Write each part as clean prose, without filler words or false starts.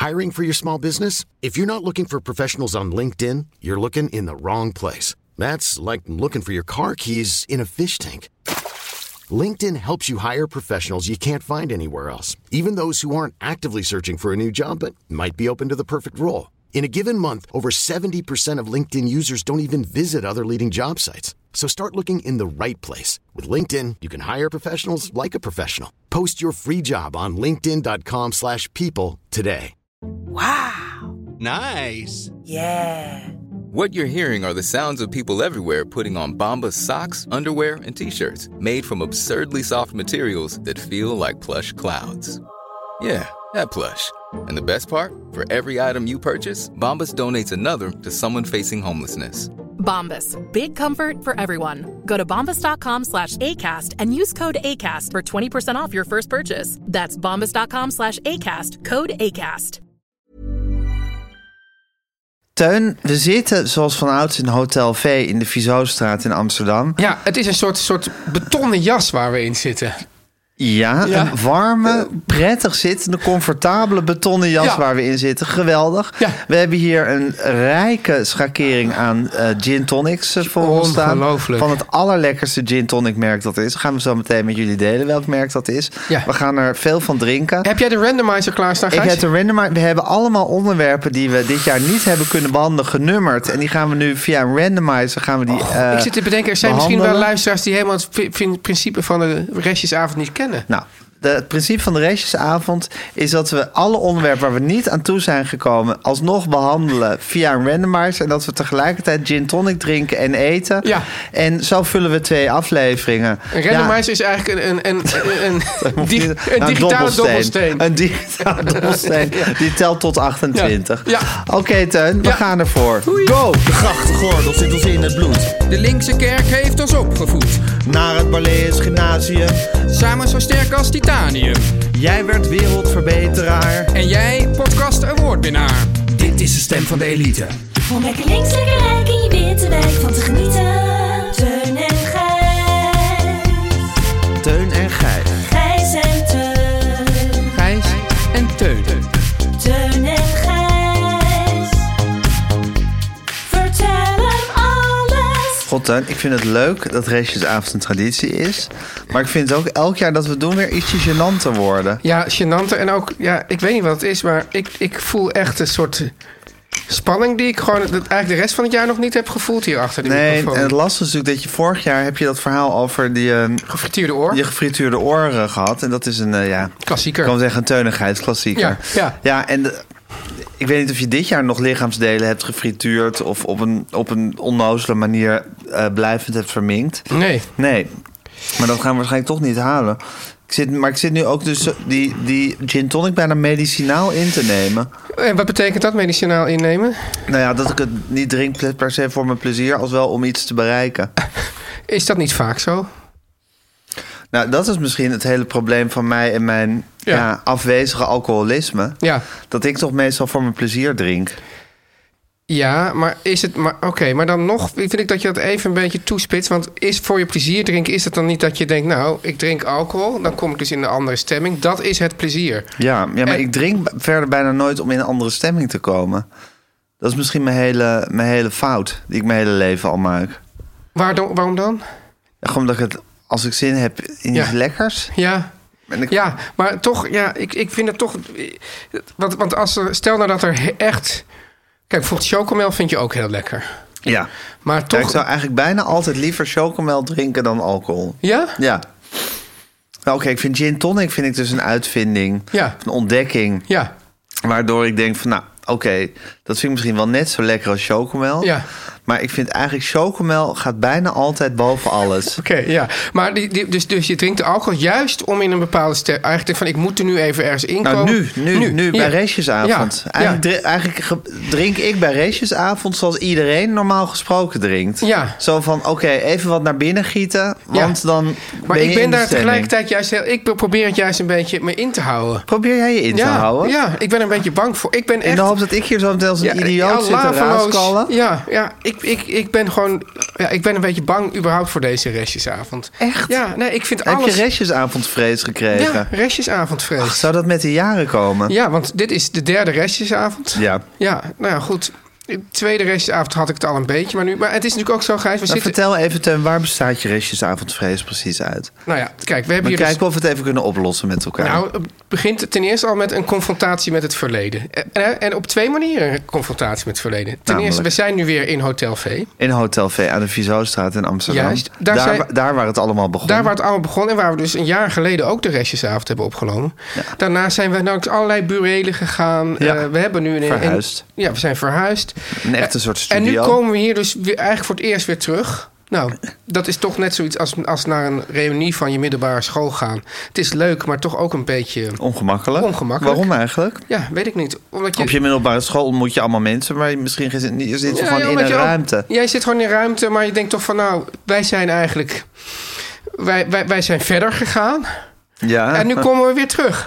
Hiring for your small business? If you're not looking for professionals on LinkedIn, you're looking in the wrong place. That's like looking for your car keys in a fish tank. LinkedIn helps you hire professionals you can't find anywhere else, even those who aren't actively searching for a new job but might be open to the perfect role. In a given month, over 70% of LinkedIn users don't even visit other leading job sites. So start looking in the right place. With LinkedIn, you can hire professionals like a professional. Post your free job on linkedin.com/people today. Wow. Nice. Yeah. What you're hearing are the sounds of people everywhere putting on Bombas socks, underwear, and T-shirts made from absurdly soft materials that feel like plush clouds. Yeah, that plush. And the best part? For every item you purchase, Bombas donates another to someone facing homelessness. Bombas. Big comfort for everyone. Go to bombas.com/ACAST and use code ACAST for 20% off your first purchase. That's bombas.com/ACAST. Code ACAST. Teun, we zitten zoals vanouds in Hotel V in de Vizostraat in Amsterdam. Ja, het is een soort betonnen jas waar we in zitten. Ja, een warme, prettig zittende, comfortabele betonnen jas waar we in zitten. Geweldig. Ja. We hebben hier een rijke schakering aan gin tonics voor ons staan. Van het allerlekkerste gin tonic merk dat is. Gaan we zo meteen met jullie delen welk merk dat is. Ja. We gaan er veel van drinken. Heb jij de randomizer klaarstaan, Gijs? Ik heb de randomizer. We hebben allemaal onderwerpen die we dit jaar niet hebben kunnen behandelen, genummerd. En die gaan we nu via een randomizer ik zit te bedenken, er zijn misschien wel luisteraars die helemaal het principe van de restjesavond niet kennen. Nou, het principe van de restjesavond is dat we alle onderwerpen waar we niet aan toe zijn gekomen alsnog behandelen via een randomizer. En dat we tegelijkertijd gin tonic drinken en eten. Ja. En zo vullen we 2 afleveringen. Een randomizer is eigenlijk een digitale dobbelsteen. Een digitale dobbelsteen. Die telt tot 28. Ja. Oké, Teun, we gaan ervoor. Go! De grachtgordel zit ons in het bloed. De linkse kerk heeft ons opgevoed. Naar het Barlees Gymnasium. Samen zo sterk als titanium. Jij werd wereldverbeteraar. En jij podcast awardwinnaar. Dit is de stem van de elite. Om lekker links, lekker rijk in je witte wijk van te genieten. Teun en Gijs. Teun en Gijs. Gijs en Teun. Gijs en Teun. Teun en Gijs. Vertel hem alles. God, Teun, ik vind het leuk dat restjesavond een traditie is. Maar ik vind het ook elk jaar dat we doen weer ietsje gênanter worden. Ja, gênanter. En ook, ik weet niet wat het is, maar ik voel echt een soort spanning die ik gewoon eigenlijk de rest van het jaar nog niet heb gevoeld hier achter die microfoon. Nee, en het lastige is natuurlijk dat je vorig jaar heb je dat verhaal over die gefrituurde oor. Die gefrituurde oren gehad. En dat is een klassieker. Ik kan zeggen een teunigheidsklassieker. Ja, en ik weet niet of je dit jaar nog lichaamsdelen hebt gefrituurd of op een onnozele manier blijvend hebt verminkt. Nee. Maar dat gaan we waarschijnlijk toch niet halen. Ik zit nu ook dus die gin tonic bijna medicinaal in te nemen. En wat betekent dat, medicinaal innemen? Nou ja, dat ik het niet drink per se voor mijn plezier, als wel om iets te bereiken. Is dat niet vaak zo? Nou, dat is misschien het hele probleem van mij en mijn afwezige alcoholisme. Ja. Dat ik toch meestal voor mijn plezier drink. Ja, maar is het... Maar dan nog vind ik dat je dat even een beetje toespitst. Want is voor je plezier drinken, is het dan niet dat je denkt, nou, ik drink alcohol, dan kom ik dus in een andere stemming. Dat is het plezier. Ja, maar ik drink verder bijna nooit om in een andere stemming te komen. Dat is misschien mijn hele fout die ik mijn hele leven al maak. Waarom dan? Ja, gewoon omdat ik als ik zin heb in iets lekkers. Ja. Ja, maar toch, ik vind het toch... Want stel nou dat er echt... Kijk, bijvoorbeeld chocomel vind je ook heel lekker. Ja. Maar toch... ik zou eigenlijk bijna altijd liever chocomel drinken dan alcohol. Ja? Ja. Nou, oké, ik vind gin tonic dus een uitvinding. Ja. Een ontdekking. Ja. Waardoor ik denk van, nou, oké, dat vind ik misschien wel net zo lekker als chocomel. Ja. Maar ik vind eigenlijk chocomel gaat bijna altijd boven alles. Oké, ja. Maar dus je drinkt de alcohol juist om in een bepaalde eigenlijk van ik moet er nu even ergens in komen. Nou, nu bij restjesavond. Ja. Eigenlijk drink ik bij restjesavond zoals iedereen normaal gesproken drinkt. Ja. Zo van, oké, even wat naar binnen gieten, want dan maar ik ben daar tegelijkertijd juist ik probeer het juist een beetje me in te houden. Probeer jij je in te houden? Ja, ik ben er een beetje bang voor. In de hoop dat ik hier zo meteen als een idioot zit te raaskallen? Ja, ik ben gewoon Ja, ik ben een beetje bang überhaupt voor deze restjesavond. Echt? Ja, nee, ik vind alles... Heb je restjesavondvrees gekregen? Ja, restjesavondvrees. Ach, zou dat met de jaren komen? Ja, want dit is de 3e restjesavond. Ja. Ja, nou ja, goed. De 2e restjesavond had ik het al een beetje. Maar het is natuurlijk ook zo, Gijs. Vertel even, Teun, waar bestaat je restjesavondvrees precies uit? Nou ja, kijk, we hebben hier kijken of we het even kunnen oplossen met elkaar. Nou, het begint ten eerste al met een confrontatie met het verleden. En op 2 manieren een confrontatie met het verleden. Ten eerste, we zijn nu weer in Hotel V. In Hotel V aan de Vizostraat in Amsterdam. Juist. Daar waar het allemaal begon. Daar waar het allemaal begon en waar we dus een jaar geleden ook de restjesavond hebben opgenomen. Ja. Daarna zijn we naar allerlei burelen gegaan. Ja. We hebben nu verhuisd. Ja, we zijn verhuisd. Een echte soort studio. En nu komen we hier dus weer, eigenlijk voor het eerst weer terug. Nou, dat is toch net zoiets als naar een reunie van je middelbare school gaan. Het is leuk, maar toch ook een beetje... Ongemakkelijk? Waarom eigenlijk? Ja, weet ik niet. Omdat op je middelbare school ontmoet je allemaal mensen, maar misschien je zit gewoon in een ruimte. Jij zit gewoon in een ruimte, maar je denkt toch van nou, wij zijn eigenlijk... Wij zijn verder gegaan. Ja. En nu komen we weer terug.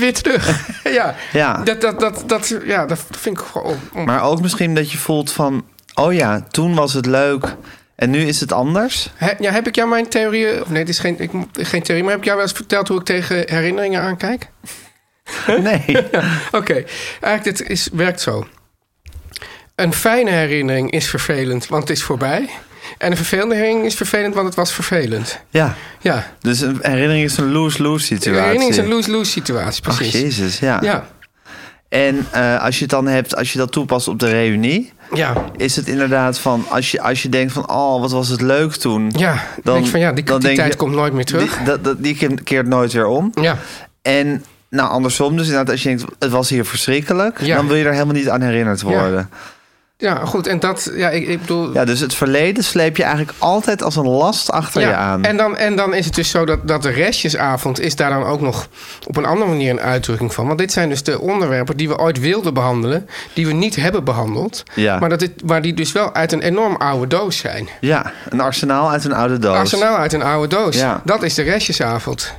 Ja. Dat vind ik gewoon... Maar ook misschien dat je voelt van... oh ja, toen was het leuk en nu is het anders. Heb ik jou mijn theorieën... Of nee, het is geen theorie, maar heb ik jou wel eens verteld hoe ik tegen herinneringen aankijk? Nee. Oké. Eigenlijk, dit werkt zo. Een fijne herinnering is vervelend, want het is voorbij. En een vervelende herinnering is vervelend, want het was vervelend. Ja. Dus een herinnering is een lose-lose situatie. Een herinnering is een lose-lose situatie, precies. Ach, jezus, ja. En als je het dan hebt, als je dat toepast op de reunie... Ja. Is het inderdaad van, als je denkt van... oh, wat was het leuk toen. Ja, dan denk je van die tijd komt nooit meer terug. Die keert nooit weer om. Ja. En nou, andersom dus inderdaad, als je denkt... het was hier verschrikkelijk, dan wil je er helemaal niet aan herinnerd worden. Ja, goed. En dat, ik bedoel... Ja, dus het verleden sleep je eigenlijk altijd als een last achter je aan. En dan is het dus zo dat de restjesavond... is daar dan ook nog op een andere manier een uitdrukking van. Want dit zijn dus de onderwerpen die we ooit wilden behandelen... die we niet hebben behandeld. Ja. Maar die dus wel uit een enorm oude doos zijn. Ja, een arsenaal uit een oude doos. Arsenaal uit een oude doos. Ja. Dat is de restjesavond.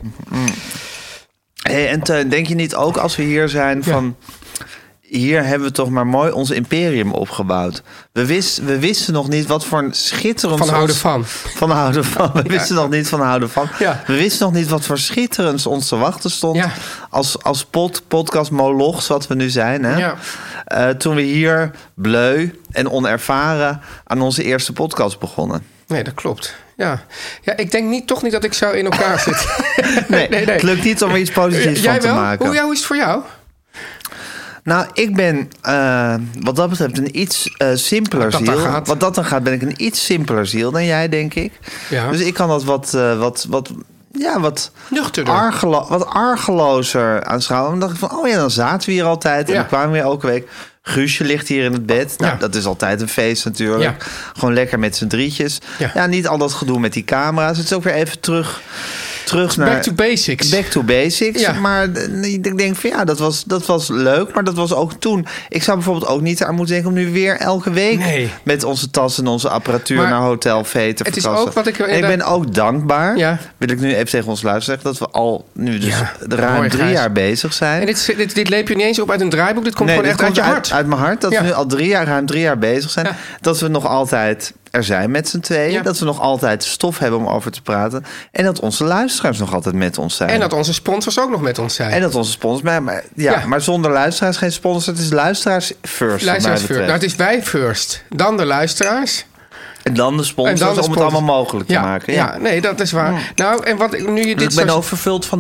Hey, en Teun, denk je niet ook als we hier zijn van... hier hebben we toch maar mooi ons imperium opgebouwd. We wisten nog niet wat voor een schitterend... Van houden van. Van houden van. We wisten nog niet van houden van. Ja. We wisten nog niet wat voor schitterends ons te wachten stond. Ja. Als podcastmolochs wat we nu zijn. Hè? Ja. Toen we hier bleu en onervaren aan onze eerste podcast begonnen. Nee, dat klopt. Ja, ik denk toch niet dat ik zo in elkaar zit. Nee, het lukt niet om er iets positiefs van te maken. Hoe is het voor jou? Nou, ik ben wat dat betreft een iets simpeler ziel. Wat dat dan gaat, ben ik een iets simpeler ziel dan jij, denk ik. Ja. Dus ik kan dat wat nuchterder, wat argelozer aanschouwen. Dan dacht ik van, dan zaten we hier altijd. En dan kwamen we weer elke week. Guusje ligt hier in het bed. Nou, dat is altijd een feest natuurlijk. Ja. Gewoon lekker met z'n drietjes. Ja, niet al dat gedoe met die camera's. Het is ook weer even terug naar... Back to basics. Back to basics. Ja. Maar ik denk van dat was leuk. Maar dat was ook toen. Ik zou bijvoorbeeld ook niet aan moeten denken... om nu weer elke week met onze tas en onze apparatuur naar Hotel V te verkassen. Het is ook wat ik ben ook dankbaar. Ja. Wil ik nu even tegen ons luisteren zeggen... dat we al nu dus ruim 3 jaar bezig zijn. En dit leep je niet eens op uit een draaiboek. Dit komt gewoon echt uit je hart. Uit mijn hart. Dat we nu al ruim 3 jaar bezig zijn. Ja. Dat we nog altijd... er zijn met z'n tweeën. Ja. Dat we nog altijd stof hebben om over te praten. En dat onze luisteraars nog altijd met ons zijn. En dat onze sponsors ook nog met ons zijn. En dat onze sponsors... Maar zonder luisteraars geen sponsors. Het is luisteraars first. Luisteraars first. Nou, het is wij first. Dan de luisteraar. En dan de sponsors om het allemaal mogelijk te maken. Ja, nee, dat is waar. Ja. Nou, en wat nu je dit ik ben ook vervuld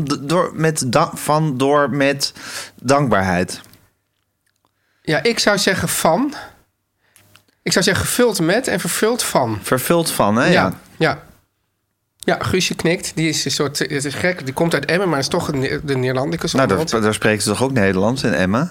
door met dankbaarheid. Ja, ik zou zeggen van... Ik zou zeggen gevuld met en vervuld van. Vervuld van, hè? Ja, Guusje knikt. Die is een soort... Het is gek, die komt uit Emmen, maar is toch de Neerlandicus. Nou, daar spreken ze toch ook Nederlands in Emmen?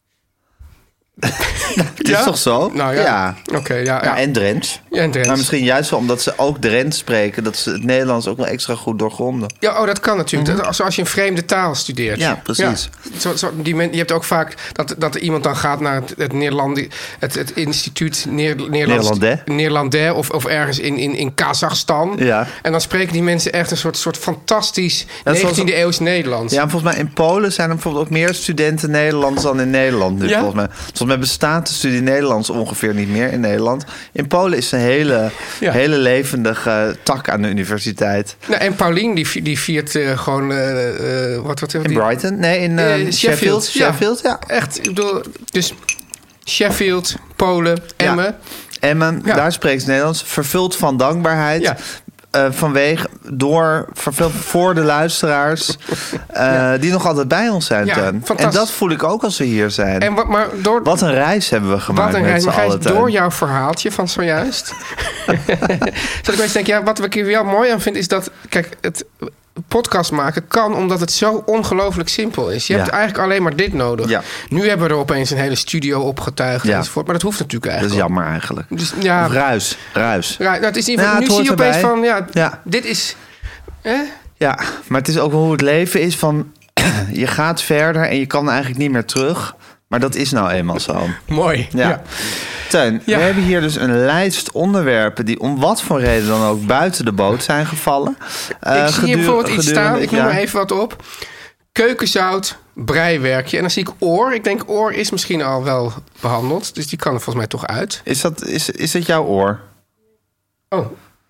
Het is toch zo? Nou ja. Oké, ja. En Drents. Ja, en Drents. Maar misschien juist wel omdat ze ook Drents spreken... dat ze het Nederlands ook wel extra goed doorgronden. Ja, dat kan natuurlijk. Mm-hmm. Als je een vreemde taal studeert. Ja, precies. Ja. Je hebt ook vaak dat er iemand dan gaat naar het instituut Neerlandais... of ergens in Kazachstan. Ja. En dan spreken die mensen echt een soort fantastisch 19e-eeuws Nederlands. Ja, volgens mij in Polen zijn er bijvoorbeeld ook meer studenten Nederlands dan in Nederland nu, volgens mij. Volgens mij bestaan theaterstudie Nederlands ongeveer niet meer in Nederland. In Polen is een hele levendige tak aan de universiteit. Nou, en Paulien die viert gewoon... wat in Brighton? Nee, in Sheffield. Sheffield, ja. Echt, ik bedoel... Dus Sheffield, Polen, Emmen. Ja. Emmen, daar spreekt ze Nederlands. Vervuld van dankbaarheid. Ja. Vervuld voor de luisteraars die nog altijd bij ons zijn. Ja, en dat voel ik ook als we hier zijn. En wat een reis hebben we gemaakt. Wat een reis, maar door jouw verhaaltje van zojuist. Zodat ik eens denk, wat ik hier wel mooi aan vind, is dat, kijk, het podcast maken kan omdat het zo ongelooflijk simpel is. Je hebt eigenlijk alleen maar dit nodig. Ja. Nu hebben we er opeens een hele studio opgetuigd enzovoort. Maar dat hoeft natuurlijk eigenlijk. Dat is jammer eigenlijk. Dus, ruis. Nou, het is in ieder geval, nu zie je opeens van, dit is... Ja, maar het is ook wel hoe het leven is van... je gaat verder en je kan eigenlijk niet meer terug. Maar dat is nou eenmaal zo. Mooi. Ja. Teun, we hebben hier dus een lijst onderwerpen... die om wat voor reden dan ook buiten de boot zijn gevallen. Ik zie hier bijvoorbeeld iets staan, ik noem er even wat op. Keukenzout, breiwerkje. En dan zie ik oor. Ik denk oor is misschien al wel behandeld. Dus die kan er volgens mij toch uit. Is dat jouw oor? Oh.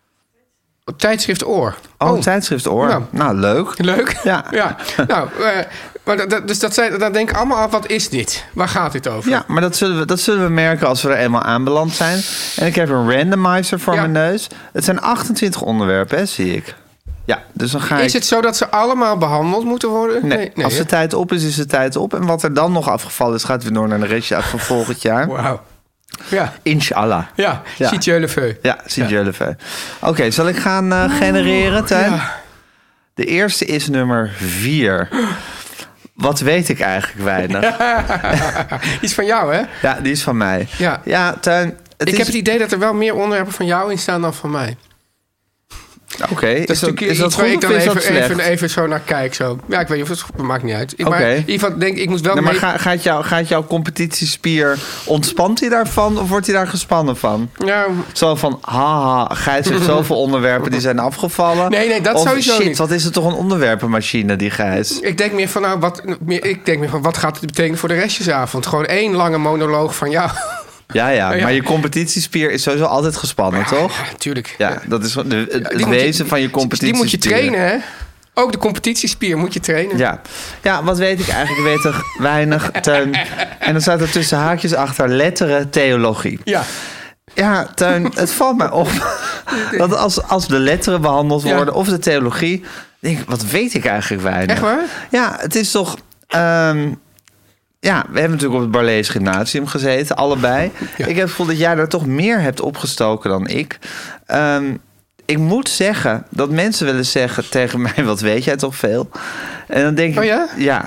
Tijdschrift Oor. Tijdschrift Oor. Nou, leuk. Leuk? Ja. Nou, dus dan denk ik allemaal, wat is dit? Waar gaat dit over? Ja, maar dat zullen we merken als we er eenmaal aanbeland zijn. En ik heb een randomizer voor mijn neus. Het zijn 28 onderwerpen, hè, zie ik. Ja, dus dan Is het zo dat ze allemaal behandeld moeten worden? Nee, als de tijd op is de tijd op. En wat er dan nog afgevallen is, gaat weer door naar de restje van volgend jaar. Wauw. Ja. Inshallah. Ja, si Dieu le feu. Ja, si Dieu le feu. Oké, zal ik gaan genereren, Teun? Ja. De eerste is nummer 4. Wat weet ik eigenlijk weinig? Die is van jou, hè? Ja, die is van mij. Ja, Teun. Ik heb het idee dat er wel meer onderwerpen van jou in staan dan van mij. Oké, is dat iets waar ik dan even zo naar kijk. Zo. Ja, ik weet niet of het maakt niet uit. Maar in ieder geval denk ik moet wel. Maar gaat jouw competitiespier, ontspant hij daarvan of wordt hij daar gespannen van? Ja. Zo van, haha, Gijs heeft zoveel onderwerpen die zijn afgevallen. Nee, dat sowieso shit, niet. Wat is het toch een onderwerpenmachine, die Gijs? Ik denk meer van, wat gaat het betekenen voor de restjesavond? Gewoon 1 lange monoloog van jou. Ja, maar je competitiespier is sowieso altijd gespannen, toch? Ja, natuurlijk. Ja, dat is het wezen van je competitiespier. Die moet je trainen, hè? Ook de competitiespier moet je trainen. Ja, wat weet ik eigenlijk? Ik weet er weinig. Teun. En dan staat er tussen haakjes achter letteren theologie. Ja, Teun, het valt mij op dat als de letteren behandeld worden of de theologie, denk ik, wat weet ik eigenlijk weinig? Echt waar? Ja, het is toch... we hebben natuurlijk op het Barlees Gymnasium gezeten, allebei. Ja. Ik heb het gevoel dat jij daar toch meer hebt opgestoken dan ik. Ik moet zeggen dat mensen willen zeggen tegen mij, wat weet jij toch veel? En dan denk ik,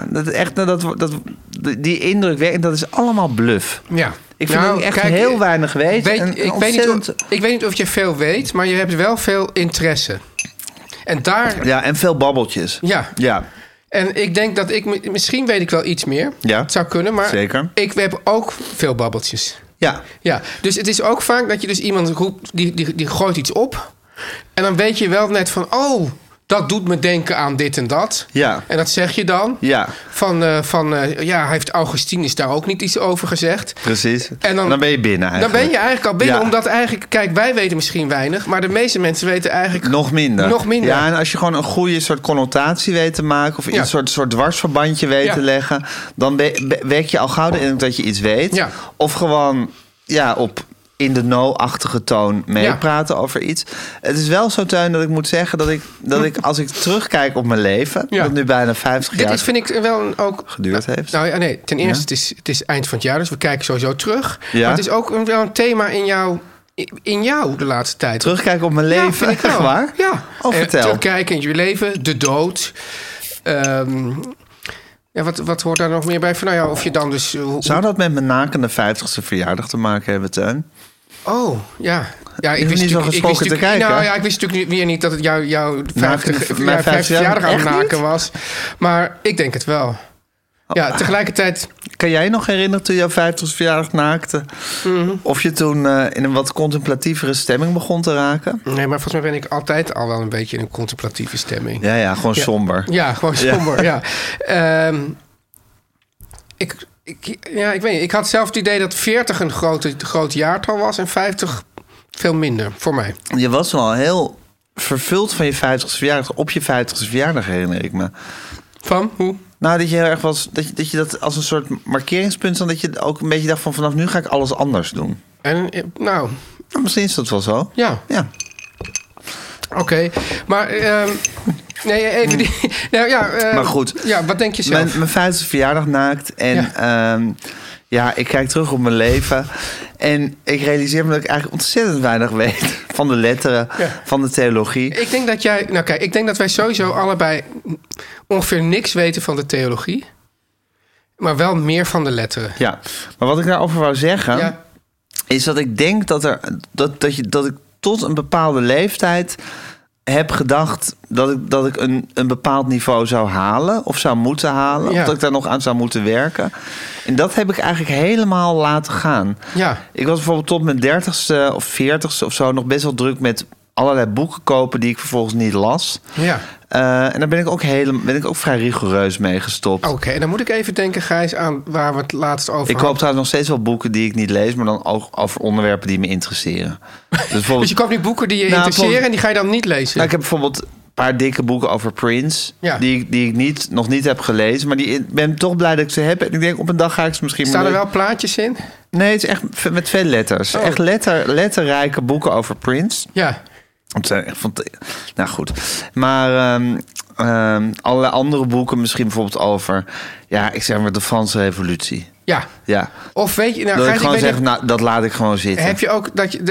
die indruk werkt, dat is allemaal bluff. Ja. Ik vind dat ik echt heel weinig weet. Ik weet niet of je veel weet, maar je hebt wel veel interesse. En daar... Ja, en veel babbeltjes. Ja. En ik denk dat misschien weet ik wel iets meer. Ja, het zou kunnen, maar zeker. Ik heb ook veel babbeltjes. Ja. Dus het is ook vaak dat je dus iemand roept, die gooit iets op. En dan weet je wel net van, dat doet me denken aan dit en dat. Ja. En dat zeg je dan. Ja. Heeft Augustinus daar ook niet iets over gezegd. Precies. En dan ben je binnen eigenlijk. Dan ben je eigenlijk al binnen, omdat eigenlijk... Kijk, wij weten misschien weinig, maar de meeste mensen weten eigenlijk... Nog minder. Ja, en als je gewoon een goede soort connotatie weet te maken, of een soort dwarsverbandje weet te leggen, dan wek je al gauw de indruk dat je iets weet. Ja. Of gewoon, op... in de know-achtige toon meepraten over iets. Het is wel zo, Teun, dat ik moet zeggen dat ik als ik terugkijk op mijn leven, dat nu bijna 50 jaar vind ik wel ook geduurd heeft. Nou ja, nee, ten eerste, het is eind van het jaar, dus we kijken sowieso terug. Ja. Maar het is ook wel een thema in jou de laatste tijd. Terugkijken op mijn leven, vind ik wel. Echt waar? Ja. Vertel. Terugkijken in je leven, de dood. Wat hoort daar nog meer bij? Van, of je dan dus... Zou dat met mijn nakende 50ste verjaardag te maken hebben, Teun? Oh, ja. Ja, ik wist niet zo geschrokken te kijken. Nou ja, ik wist natuurlijk weer niet dat het jouw 50 verjaardag aan het maken was. Maar ik denk het wel. Ja, tegelijkertijd... Kan jij nog herinneren toen jouw 50ste verjaardag naakte? Mm-hmm. Of je toen in een wat contemplatievere stemming begon te raken? Nee, maar volgens mij ben ik altijd al wel een beetje in een contemplatieve stemming. Ja, gewoon somber. Ja, gewoon somber, ja. Ik weet niet. Ik had zelf het idee dat 40 een groot jaartal was en 50 veel minder, voor mij. Je was wel heel vervuld van je 50ste verjaardag. Op je 50ste verjaardag herinner ik me. Van? Hoe? Nou, dat je heel erg was... Dat je dat als een soort markeringspunt... dan dat je ook een beetje dacht van... vanaf nu ga ik alles anders doen. En, nou... Misschien is dat wel zo. Ja. Oké, maar... nee, even die... Nou, maar goed. Ja, wat denk je zelf? Mijn 50ste verjaardag naakt. En ik kijk terug op mijn leven. En ik realiseer me dat ik eigenlijk ontzettend weinig weet... van de letteren, van de theologie. Ik denk dat jij... Nou kijk, ik denk dat wij sowieso allebei... ongeveer niks weten van de theologie. Maar wel meer van de letteren. Ja, maar wat ik daarover wou zeggen... Ja. Is dat ik denk dat ik tot een bepaalde leeftijd heb gedacht dat ik een bepaald niveau zou halen of zou moeten halen. Ja. Of dat ik daar nog aan zou moeten werken. En dat heb ik eigenlijk helemaal laten gaan. Ja. Ik was bijvoorbeeld tot mijn 30ste of 40ste of zo nog best wel druk met allerlei boeken kopen die ik vervolgens niet las. Ja. En daar ben ik ook vrij rigoureus mee gestopt. Oké, en dan moet ik even denken, Gijs, aan waar we het laatst over Ik koop trouwens nog steeds wel boeken die ik niet lees... maar dan ook over onderwerpen die me interesseren. Dus je koopt nu boeken die je interesseren... en die ga je dan niet lezen? Nou, ik heb bijvoorbeeld een paar dikke boeken over Prince... Ja. die ik nog niet heb gelezen. Maar ik ben toch blij dat ik ze heb. En ik denk, op een dag ga ik ze misschien... Staan er wel plaatjes in? Nee, het is echt met veel letters. Oh. Echt letterrijke boeken over Prince. Ja. Nou goed. Maar allerlei andere boeken, misschien bijvoorbeeld over... ik zeg maar de Franse Revolutie. Ja. Of weet je... Nou, dat ik gewoon zeg, dat laat ik gewoon zitten. Heb je ook...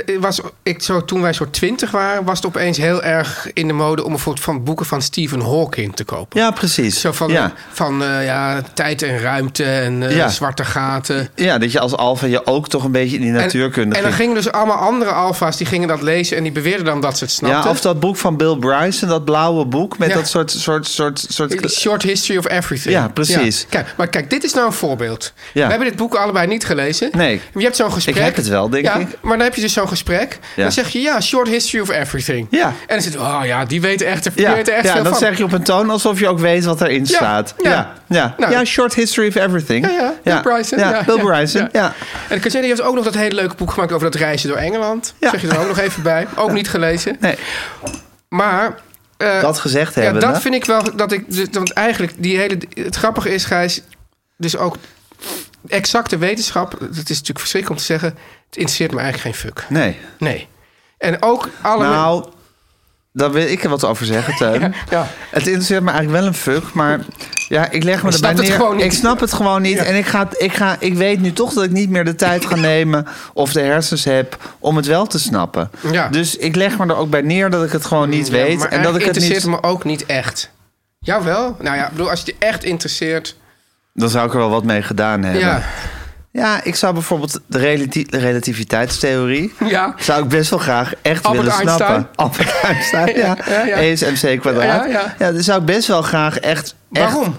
toen wij zo 20 waren... was het opeens heel erg in de mode... om bijvoorbeeld van boeken van Stephen Hawking te kopen. Ja, precies. Zo van tijd en ruimte en zwarte gaten. Ja, dat je als alfa je ook toch een beetje in die natuurkunde en dan gingen dus allemaal andere alfa's... die gingen dat lezen en die beweerden dan dat ze het snapten. Ja, of dat boek van Bill Bryson, dat blauwe boek... met dat soort... Short History of Everything. Ja, precies. Ja. Kijk, dit is nou een voorbeeld. Ja. We hebben dit boek allebei niet gelezen. Nee. Je hebt zo'n gesprek. Ik heb het wel, denk ik. Maar dan heb je dus zo'n gesprek. Ja. Dan zeg je, Short History of Everything. Ja. En dan zit die weten echt veel van. Ja, dat zeg je op een toon alsof je ook weet wat erin staat. Ja, Short History of Everything. Bill Bryson. Bill Bryson, ja. En Kazeni heeft ook nog dat hele leuke boek gemaakt... over dat reizen door Engeland. Ja. Zeg je er ook nog even bij. Ook niet gelezen. Nee. Maar... dat gezegd hebben. Ja, dat vind ik wel dat ik... Want eigenlijk, het grappige is, Gijs... Dus ook exacte wetenschap... Het is natuurlijk verschrikkelijk om te zeggen... Het interesseert me eigenlijk geen fuck. Nee. En ook alle... Nou, daar wil ik er wat over zeggen, Teun. Ja. Het interesseert me eigenlijk wel een fuck, maar... Ja, ik leg me erbij neer. Ik snap het gewoon niet. Ja. En ik weet nu toch dat ik niet meer de tijd ga nemen... of de hersens heb om het wel te snappen. Ja. Dus ik leg me er ook bij neer dat ik het gewoon niet weet. Maar en dat ik interesseert me ook niet echt. Jawel. Nou ja, ik bedoel, als je je echt interesseert... Dan zou ik er wel wat mee gedaan hebben. Ja, ik zou bijvoorbeeld de relativiteitstheorie... zou ik best wel graag echt willen snappen. Albert Einstein, E is mc kwadraat. Ja, dat zou ik best wel graag echt... Waarom?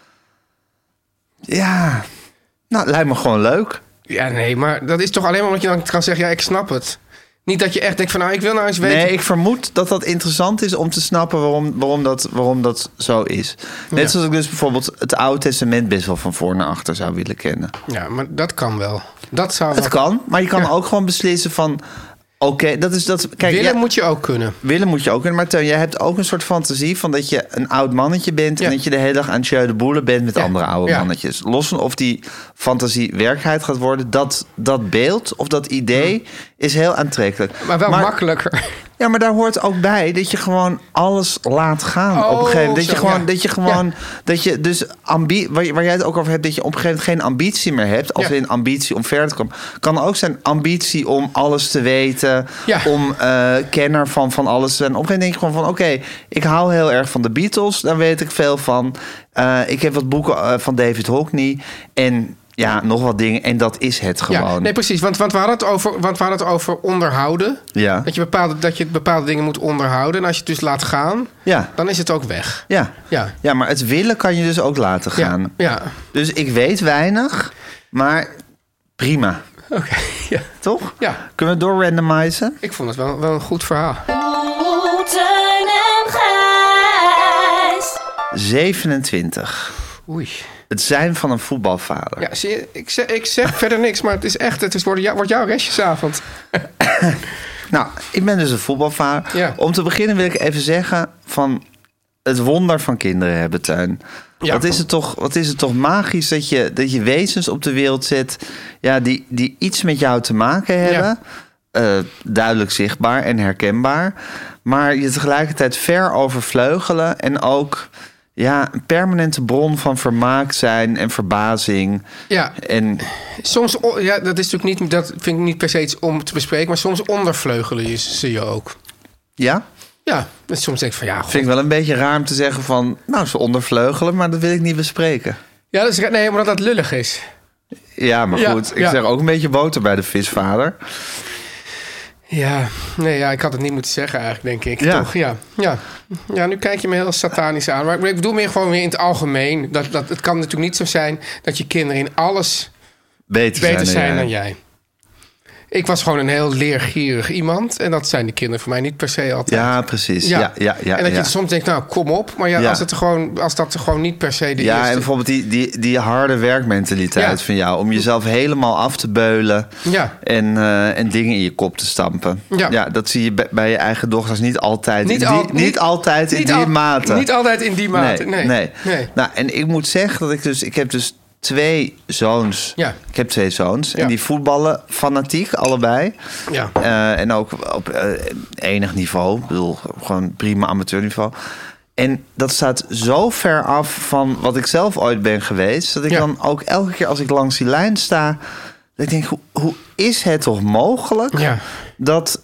Ja, nou, lijkt me gewoon leuk. Ja, nee, maar dat is toch alleen maar omdat je dan kan zeggen... ik snap het. Niet dat je echt denkt van, ik wil nou eens weten... Nee, ik vermoed dat interessant is om te snappen waarom dat zo is. Net zoals ik dus bijvoorbeeld het Oude Testament best wel van voor naar achter zou willen kennen. Ja, maar dat kan wel. Het kan, maar je kan ook gewoon beslissen van... Oké, kijk, willen moet je ook kunnen. Willen moet je ook kunnen. Maar Teun, jij hebt ook een soort fantasie van dat je een oud mannetje bent... en dat je de hele dag aan het jeu de boelen bent met andere oude mannetjes. Los van of die fantasie werkelijkheid gaat worden... dat beeld of dat idee is heel aantrekkelijk. Maar wel makkelijker. Ja, maar daar hoort ook bij dat je gewoon alles laat gaan op een gegeven moment. Dat je dus waar jij het ook over hebt, dat je op een gegeven moment geen ambitie meer hebt. Als in ambitie om verder te komen. Kan ook zijn ambitie om alles te weten. Ja. Om kenner van alles te zijn. Op een gegeven moment denk je gewoon van oké, ik hou heel erg van de Beatles. Daar weet ik veel van. Ik heb wat boeken van David Hockney. En ja, nog wat dingen. En dat is het gewoon. Ja, nee, precies. Want we hadden het over onderhouden. Ja. Dat je bepaalde dingen moet onderhouden. En als je het dus laat gaan, dan is het ook weg. Ja, maar het willen kan je dus ook laten gaan. Ja. Dus ik weet weinig, maar prima. Oké, ja. Toch? Ja. Kunnen we doorrandomizen? Ik vond het wel een goed verhaal. Teun en Gijs. 27. Oei. Het zijn van een voetbalvader. Ja, zie je, ik zeg verder niks, maar het is echt... wordt jouw restjesavond. Nou, ik ben dus een voetbalvader. Ja. Om te beginnen wil ik even zeggen van het wonder van kinderen hebben, Teun. Ja. Wat is het toch magisch dat je wezens op de wereld zet... Ja, die iets met jou te maken hebben. Ja. Duidelijk zichtbaar en herkenbaar. Maar je tegelijkertijd ver overvleugelen en ook... Ja, een permanente bron van vermaak zijn en verbazing. Ja, en soms, dat is natuurlijk niet, dat vind ik niet per se iets om te bespreken, maar soms ondervleugelen ze je ook. Ja? Ja, dus soms denk ik van ja. God. Vind ik wel een beetje raar om te zeggen van, nou, ze ondervleugelen, maar dat wil ik niet bespreken. Ja, dat is, nee, omdat dat lullig is. Ja, maar goed, ik zeg ook een beetje boter bij de visvader. Ja, ik had het niet moeten zeggen eigenlijk, denk ik. Ja. Toch? Ja, nu kijk je me heel satanisch aan. Maar ik bedoel meer gewoon weer in het algemeen. Het kan natuurlijk niet zo zijn dat je kinderen in alles beter zijn dan jij. Ik was gewoon een heel leergierig iemand. En dat zijn de kinderen voor mij niet per se altijd. Ja, precies. Ja. En dat je soms denkt, nou, kom op. Maar als dat gewoon niet per se de eerste... Ja, en bijvoorbeeld die harde werkmentaliteit van jou. Om jezelf helemaal af te beulen. Ja. En dingen in je kop te stampen. Ja, dat zie je bij je eigen dochters niet altijd. Niet altijd in die mate. Niet altijd in die mate, nee. Nou, en ik moet zeggen dat ik heb dus 2 zoons. Ja. Ik heb 2 zoons. En die voetballen fanatiek, allebei. Ja. En ook op enig niveau. Ik bedoel, gewoon prima amateurniveau. En dat staat zo ver af van wat ik zelf ooit ben geweest... dat ik dan ook elke keer als ik langs die lijn sta... dat ik denk, hoe is het toch mogelijk... dat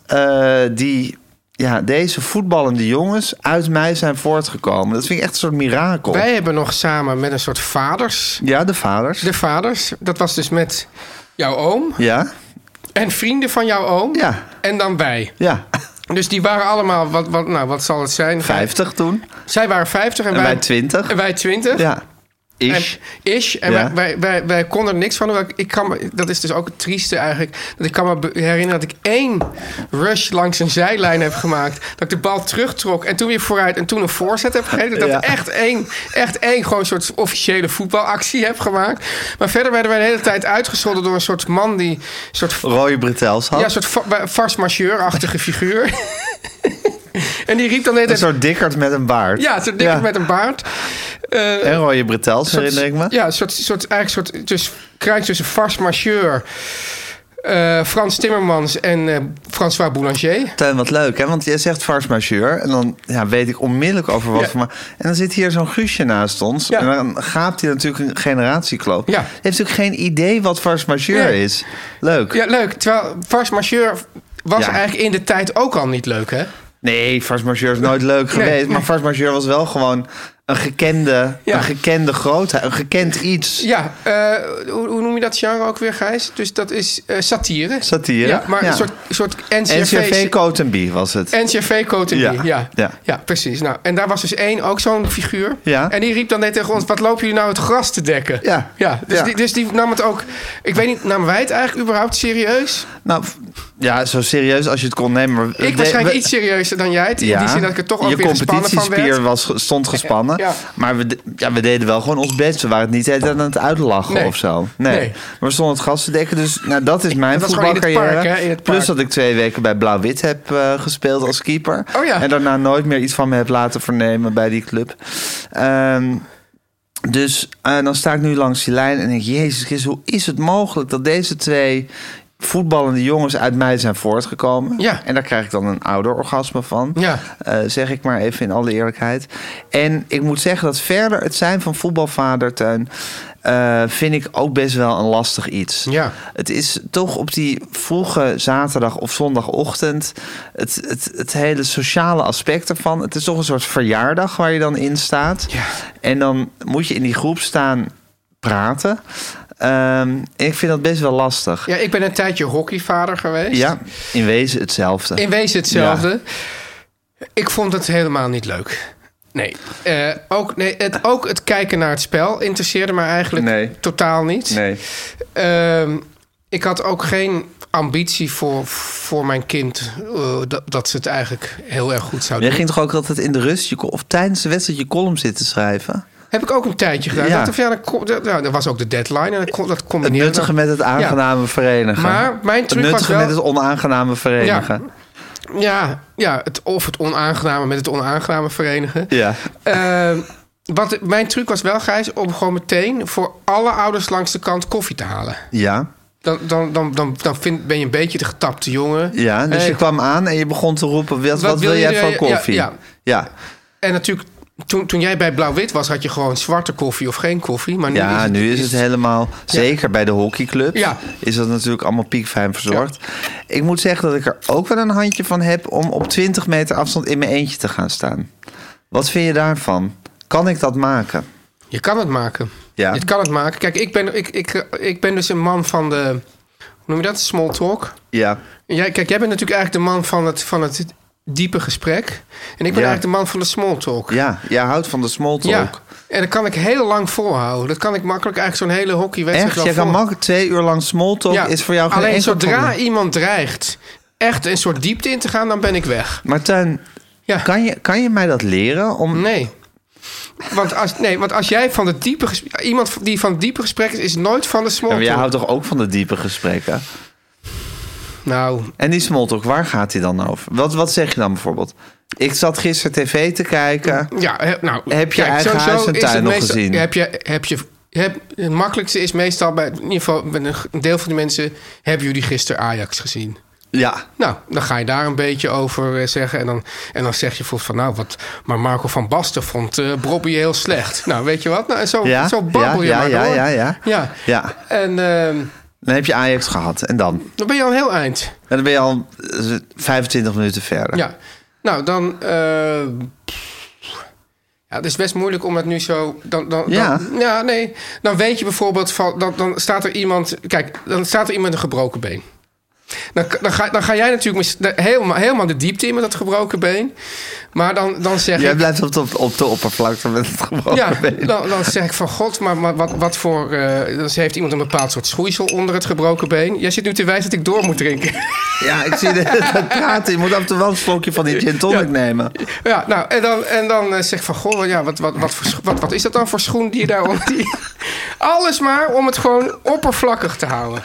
deze voetballende jongens uit mij zijn voortgekomen. Dat vind ik echt een soort mirakel. Wij hebben nog samen met een soort vaders... Ja, de vaders. De vaders. Dat was dus met jouw oom. Ja. En vrienden van jouw oom. Ja. En dan wij. Ja. Dus die waren allemaal, wat zal het zijn? 50 toen. Zij waren 50 en wij 20. En wij 20. Ja. En wij konden er niks van. Dat is dus ook het trieste eigenlijk. Dat ik kan me herinneren dat ik 1 rush langs een zijlijn heb gemaakt. Dat ik de bal terugtrok en toen weer vooruit en toen een voorzet heb gegeven. Dat ik echt één gewoon soort officiële voetbalactie heb gemaakt. Maar verder werden wij de hele tijd uitgescholden door een soort man die... rode bretels had. Ja, een soort farce-marcheur-achtige figuur. En die riep dan net... Een soort Dikkerd met een baard. Ja, een soort Dikkerd met een baard. En rode bretels, herinner ik me. Ja, een soort kruis tussen farce-marcheur... Frans Timmermans en François Boulanger. Teun, wat leuk, hè? Want jij zegt farce-marcheur... en dan weet ik onmiddellijk over wat voor... En dan zit hier zo'n Guusje naast ons... Ja. En dan gaapt hij natuurlijk een generatiekloof. Ja. Hij heeft natuurlijk geen idee wat farce-marcheur is. Leuk. Ja, leuk. Terwijl farce-marcheur was eigenlijk in de tijd ook al niet leuk, hè? Nee, farce-marcheur is nooit leuk geweest. Maar farce-marcheur was wel gewoon... een gekende grootheid, een gekend iets. Ja, hoe noem je dat genre ook weer, Gijs? Dus dat is satire. Satire, ja. Maar een soort NCRV Cotenby was het. NCRV Cotenby, ja, precies. Nou, en daar was dus ook zo'n figuur. Ja. En die riep dan net tegen ons, wat lopen jullie nou het gras te dekken? Ja. Dus die nam het ook... Ik weet niet, namen wij het eigenlijk überhaupt serieus? Nou, ja, zo serieus als je het kon nemen. Maar ik waarschijnlijk iets serieuzer dan jij het. In die zin dat ik er toch ook weer gespannen van werd. Je competitiespier stond gespannen. Ja. Maar we deden wel gewoon ons best. We waren het niet aan het uitlachen of zo. Nee. Maar we stonden het gas te dekken. Dus dat is mijn voetbalcarrière. Plus dat ik 2 weken bij Blauw-Wit heb gespeeld als keeper. Oh ja. En daarna nooit meer iets van me heb laten vernemen bij die club. Dus dan sta ik nu langs die lijn en denk... Jezus Christus, hoe is het mogelijk dat deze 2... voetballende jongens uit mij zijn voortgekomen. Ja. En daar krijg ik dan een ouderorgasme van. Ja. Zeg ik maar even in alle eerlijkheid. En ik moet zeggen dat verder het zijn van voetbalvader, Teun... vind ik ook best wel een lastig iets. Ja. Het is toch op die vroege zaterdag of zondagochtend... het hele sociale aspect ervan. Het is toch een soort verjaardag waar je dan in staat. Ja. En dan moet je in die groep staan praten... ik vind dat best wel lastig. Ja, ik ben een tijdje hockeyvader geweest. Ja, in wezen hetzelfde. Ja. Ik vond het helemaal niet leuk. Nee. Ook het kijken naar het spel interesseerde me eigenlijk totaal niet. Nee. Ik had ook geen ambitie voor mijn kind... dat ze het eigenlijk heel erg goed zouden doen. Jij ging toch ook altijd in de rust... of tijdens de wedstrijd je column zitten schrijven? Heb ik ook een tijdje gedaan. Ja. Dat was ook de deadline. En dat combineerde. Het nuttige met het aangename verenigen. Maar mijn truc was nuttige wel... met het onaangename verenigen. Het onaangename met het onaangename verenigen. Ja. Mijn truc was wel, Gijs, om gewoon meteen voor alle ouders langs de kant koffie te halen. Ja. Dan ben je een beetje de getapte jongen. Ja, dus je kwam aan en je begon te roepen... Wat wil jij van koffie? Ja. En natuurlijk, toen jij bij Blauw-Wit was... had je gewoon zwarte koffie of geen koffie. Maar nu is het helemaal... Zeker bij de hockeyclub is dat natuurlijk allemaal piekfijn verzorgd. Ja. Ik moet zeggen dat ik er ook wel een handje van heb... om op 20 meter afstand in mijn eentje te gaan staan. Wat vind je daarvan? Kan ik dat maken? Je kan het maken. Ja. Je kan het maken. Kijk, ik ben dus een man van de... Hoe noem je dat? Small talk. Ja. Jij bent natuurlijk eigenlijk de man van het diepe gesprek. En ik ben eigenlijk de man van de small talk. Ja, jij houdt van de small talk. Ja. En dat kan ik heel lang volhouden. Dat kan ik makkelijk eigenlijk zo'n hele hockeywedstrijd wel volhouden. Jij kan makkelijk 2 uur lang small talk. Is voor jou geen alleen zodra iemand dreigt echt een soort diepte in te gaan, dan ben ik weg. Maar Teun, kan je mij dat leren? Nee. Want als jij van de diepe gesprekken... Iemand die van het diepe gesprek is nooit van de small talk. Maar jij houdt toch ook van de diepe gesprekken? Nou... En die small talk, waar gaat die dan over? Wat zeg je dan bijvoorbeeld? Ik zat gisteren tv te kijken. Ja, heb je eigen huis en tuin nog gezien? Het makkelijkste is meestal in ieder geval bij een deel van de mensen... Hebben jullie gisteren Ajax gezien? Ja. Nou, dan ga je daar een beetje over zeggen. En dan zeg je bijvoorbeeld van... maar Marco van Basten vond Bobby heel slecht. Nou, weet je wat? Nou, zo babbel je maar door. Ja. En... dan heb je Ajax gehad. En dan? Dan ben je al een heel eind. En dan ben je al 25 minuten verder. Ja. Nou, dan... het is best moeilijk om het nu zo... Dan weet je bijvoorbeeld... Dan staat er iemand... Kijk, dan staat er iemand een gebroken been. Dan ga jij natuurlijk helemaal de diepte in met dat gebroken been. Maar dan zeg ik... Jij blijft op de oppervlakte met het gebroken been. Dan zeg ik van God, maar wat voor... dan heeft iemand een bepaald soort schoeisel onder het gebroken been. Jij zit nu te wijzen dat ik door moet drinken. Ja, ik zie dat praten. Je moet af en toe wel een slokje van die gin tonic nemen. Ja, nou, en dan zeg ik van God, wat is dat dan voor schoen die je daar onder... Alles maar om het gewoon oppervlakkig te houden.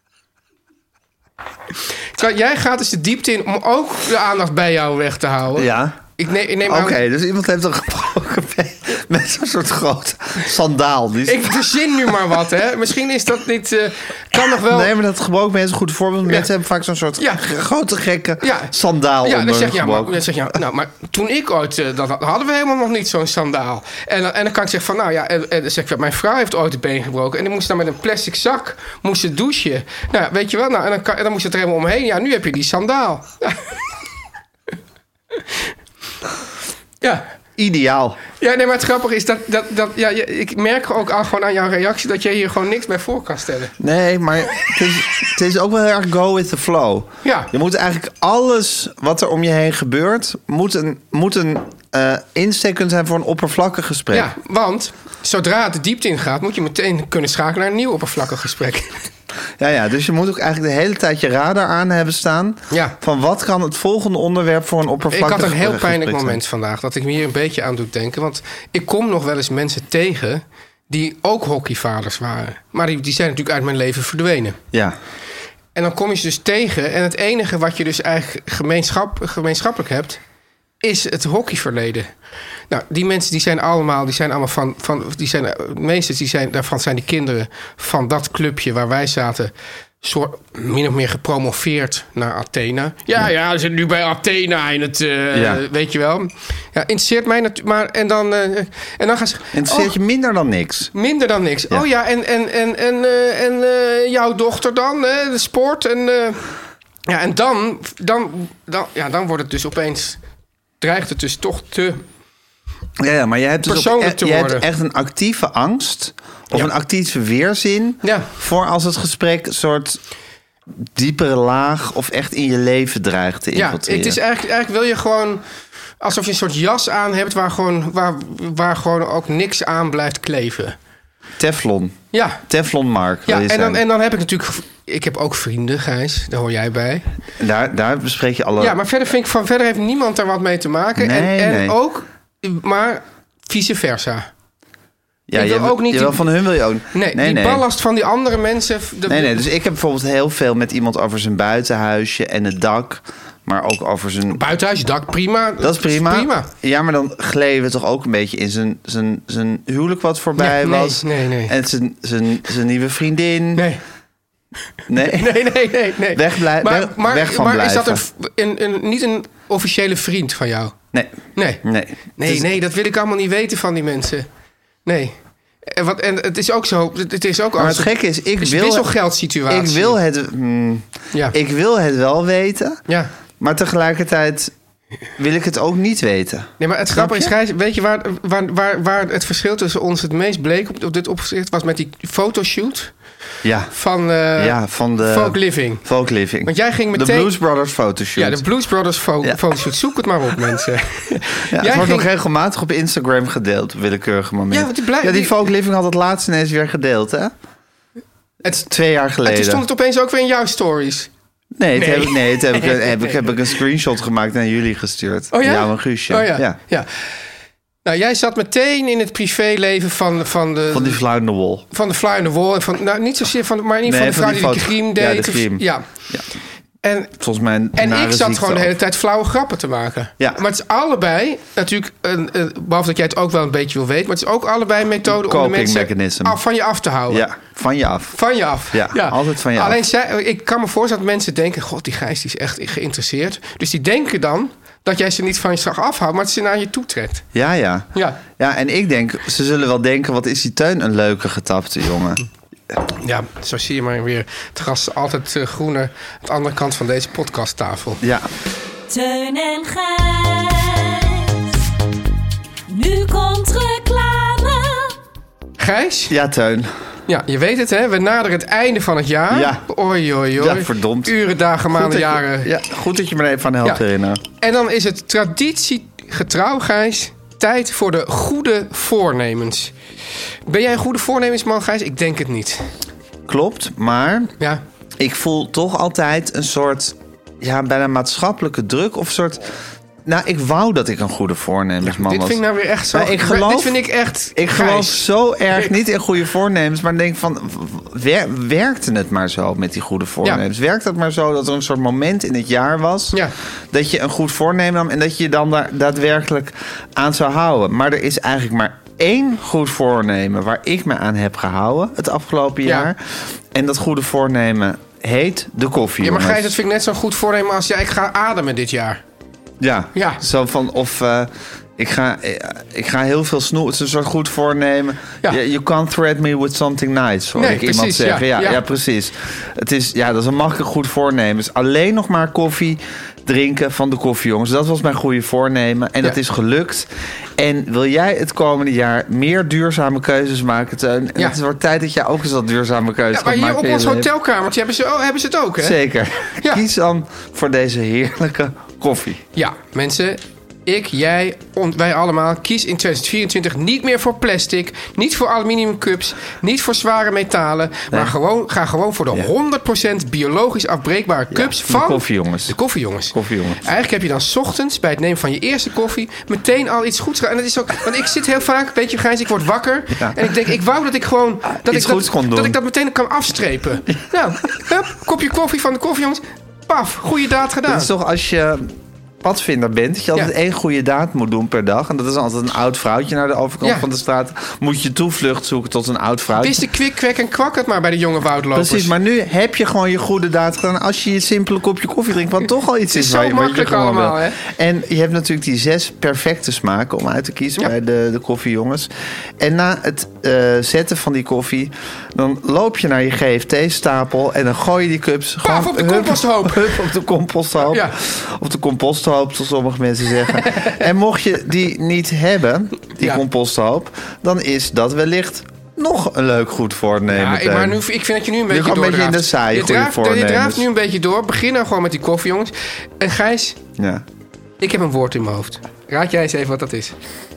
Terwijl jij gaat dus de diepte in om ook de aandacht bij jou weg te houden. Ja. Ik neem aan... Oké, dus iemand heeft een gebroken been met zo'n soort groot sandaal. Ik verzin nu maar wat, hè. Misschien is dat niet... kan nog wel... Nee, maar dat gebroken been is een goed voorbeeld. Mensen hebben vaak zo'n soort grote gekke sandaal onder dan zeg gebroken. je, maar toen ik ooit... dat hadden we helemaal nog niet zo'n sandaal. En dan kan ik zeggen van... dan zeg ik, mijn vrouw heeft ooit het been gebroken. En dan moest dan met een plastic zak douchen. Nou, weet je wel? Nou, en dan moest het er helemaal omheen. Ja, nu heb je die sandaal. Ja. Ideaal. Ja, nee, maar het grappige is dat ik merk ook al gewoon aan jouw reactie dat jij hier gewoon niks bij voor kan stellen. Nee, maar het is ook wel heel erg go with the flow. Ja. Je moet eigenlijk alles wat er om je heen gebeurt, moet een insteek kunnen zijn voor een oppervlakkig gesprek. Ja, want zodra het de diepte ingaat, moet je meteen kunnen schakelen naar een nieuw oppervlakkig gesprek. Ja, dus je moet ook eigenlijk de hele tijd je radar aan hebben staan. Ja. Van wat kan het volgende onderwerp voor een oppervlakkig gesprek zijn. Ik had een heel pijnlijk moment vandaag dat ik me hier een beetje aan doe denken. Want ik kom nog wel eens mensen tegen die ook hockeyvaders waren. Maar die zijn natuurlijk uit mijn leven verdwenen. Ja. En dan kom je ze dus tegen. En het enige wat je dus eigenlijk gemeenschappelijk hebt, is het hockeyverleden. Nou, die mensen die zijn allemaal daarvan zijn die kinderen van dat clubje waar wij zaten, min of meer gepromoveerd naar Athena. Ja, ze zitten nu bij Athena in het, weet je wel. Ja, interesseert mij natuurlijk, maar en dan gaan ze. Interesseert je minder dan niks? Minder dan niks. Ja. Oh ja, en jouw dochter dan, de sport en dan wordt het dus opeens, dreigt het dus toch te. Ja, maar je hebt dus echt een actieve angst of een actieve weerzin voor als het gesprek een soort diepere laag of echt in je leven dreigt te infiltreren. Ja, het is eigenlijk wil je gewoon alsof je een soort jas aan hebt waar gewoon ook niks aan blijft kleven. Teflon. Ja. Teflon-Mark. Ja, en dan heb ik natuurlijk. Ik heb ook vrienden, Gijs. Daar hoor jij bij. Daar bespreek je alle. Ja, maar verder heeft niemand daar wat mee te maken. Nee. Ook, maar vice versa. Ja, ik wil ook niet van hun wil je ook. Nee, ballast van die andere mensen. Nee, dus ik heb bijvoorbeeld heel veel met iemand over zijn buitenhuisje en het dak. Maar ook over zijn... Buitenhuisje, dak, prima. Dat is prima. Ja, maar dan gleden we toch ook een beetje in zijn huwelijk wat voorbij was. Nee. En zijn nieuwe vriendin. Nee. Weg van blijven. Is dat niet een officiële vriend van jou? Nee, dat wil ik allemaal niet weten van die mensen. Nee. En het is ook zo. Maar het gekke is, ik wil wisselgeldsituatie. Ik wil het wel weten. Ja. Maar tegelijkertijd wil ik het ook niet weten. Nee, maar het grappige is, Gijs, weet je waar het verschil tussen ons het meest bleek op dit opzicht was met die fotoshoot? Ja. Van de Folk Living. Want jij ging meteen... De Blues Brothers fotoshoot. Ja, de Blues Brothers fotoshoot. Zoek het maar op, mensen. Het wordt nog regelmatig op Instagram gedeeld, op willekeurige momenten. Ja, die Folk Living had het laatst ineens weer gedeeld, hè? Het is 2 jaar geleden. En toen stond het opeens ook weer in jouw stories. Heb ik een screenshot gemaakt naar jullie gestuurd. Oh ja? Jou en Guusje. Oh ja. Nou, jij zat meteen in het privéleven van die fly on the wall. Van de fly on the wall. Niet zozeer maar in ieder geval de vrouw die de crime deed. Ja, de crime. Ja. En, volgens mij en ik zat gewoon de hele tijd flauwe grappen te maken. Ja. Maar het is allebei, natuurlijk, behalve dat jij het ook wel een beetje wil weten... maar het is ook allebei een methode om de mensen van je af te houden. Ja, van je af. Van je af. Ja. Altijd van je af. Alleen ik kan me voorstellen dat mensen denken... God, die Gijs die is echt geïnteresseerd. Dus die denken dan dat jij ze niet van je straf afhoudt... maar dat ze naar je toe trekt. Ja, en ik denk, ze zullen wel denken... wat is die Teun een leuke getapte jongen. Ja, zo zie je maar weer. Het gras is altijd groener aan de andere kant van deze podcasttafel. Ja. Teun en Gijs. Nu komt reclame. Gijs? Ja, Teun. Ja, je weet het, hè? We naderen het einde van het jaar. Ja. Oei. Ja, verdomd. Uren, dagen, maanden, jaren. Ja, goed dat je me even aan helpt herinneren. En dan is het traditiegetrouw, Gijs... tijd voor de goede voornemens. Ben jij een goede voornemensman, Gijs? Ik denk het niet. Klopt, maar ik voel toch altijd een soort... bijna maatschappelijke druk of soort... Nou, ik wou dat ik een goede voornemensman was. Dit vind ik nou weer echt zo... Dit vind ik echt... Ik geloof zo erg niet in goede voornemens... maar denk van... werkte het maar zo met die goede voornemens? Ja. Werkt het maar zo dat er een soort moment in het jaar was... dat je een goed voornemen nam... en dat je dan daar daadwerkelijk aan zou houden? Maar er is eigenlijk maar 1 goed voornemen... waar ik me aan heb gehouden het afgelopen jaar. En dat goede voornemen heet de koffie. Ja, maar Gijs, dat vind ik net zo'n goed voornemen als... ik ga ademen dit jaar. Ja, zo van ik ga heel veel snoepen. Het is een soort goed voornemen. You can't threaten me with something nice, hoor ik iemand zeggen. Ja, precies. Het is, dat is een makkelijk goed voornemen. Dus alleen nog maar koffie drinken van de koffiejongens. Dat was mijn goede voornemen. En dat is gelukt. En wil jij het komende jaar meer duurzame keuzes maken, Teun? En het wordt tijd dat jij ook eens wat duurzame keuzes gaat maken. Maar hier op ons hotelkamertje hebben ze het ook, hè? Zeker. Ja. Kies dan voor deze heerlijke koffie. Ja, mensen... Ik, jij, wij allemaal, kies in 2024 niet meer voor plastic... niet voor aluminium cups, niet voor zware metalen... maar ga gewoon voor de 100% biologisch afbreekbare cups van... de koffiejongens. De koffiejongens. Eigenlijk heb je dan 's ochtends bij het nemen van je eerste koffie... meteen al iets goeds gedaan. En dat is ook, want ik zit heel vaak, weet je Gijs, ik word wakker... en ik denk, ik wou dat ik gewoon... dat ik dat meteen kan afstrepen. Nou, hup, kopje koffie van de koffiejongens... paf, goede daad gedaan. Dat is toch als je... padvinder bent, dat je altijd 1 goede daad moet doen per dag. En dat is altijd een oud vrouwtje naar de overkant van de straat. Moet je toevlucht zoeken tot een oud vrouwtje. Wist de kwik, kwek en kwak het maar bij de jonge woudlopers. Precies, maar nu heb je gewoon je goede daad gedaan als je je simpele kopje koffie drinkt, wat toch al iets is waar je makkelijk allemaal, hè? En je hebt natuurlijk die 6 perfecte smaken om uit te kiezen bij de koffiejongens. En na het zetten van die koffie, dan loop je naar je GFT-stapel en dan gooi je die cups gewoon op de composthoop. Op de composthoop. Ja. Op de composthoop, zoals sommige mensen zeggen. En mocht je die niet hebben, die composthoop, dan is dat wellicht nog een leuk goed voornemen. Ja, maar ik vind dat je nu een beetje doordraaft. Een beetje in de saaie goede voornemens. Je draaft nu een beetje door. Begin nou gewoon met die koffie, jongens. En Gijs, ik heb een woord in mijn hoofd. Raad jij eens even wat dat is.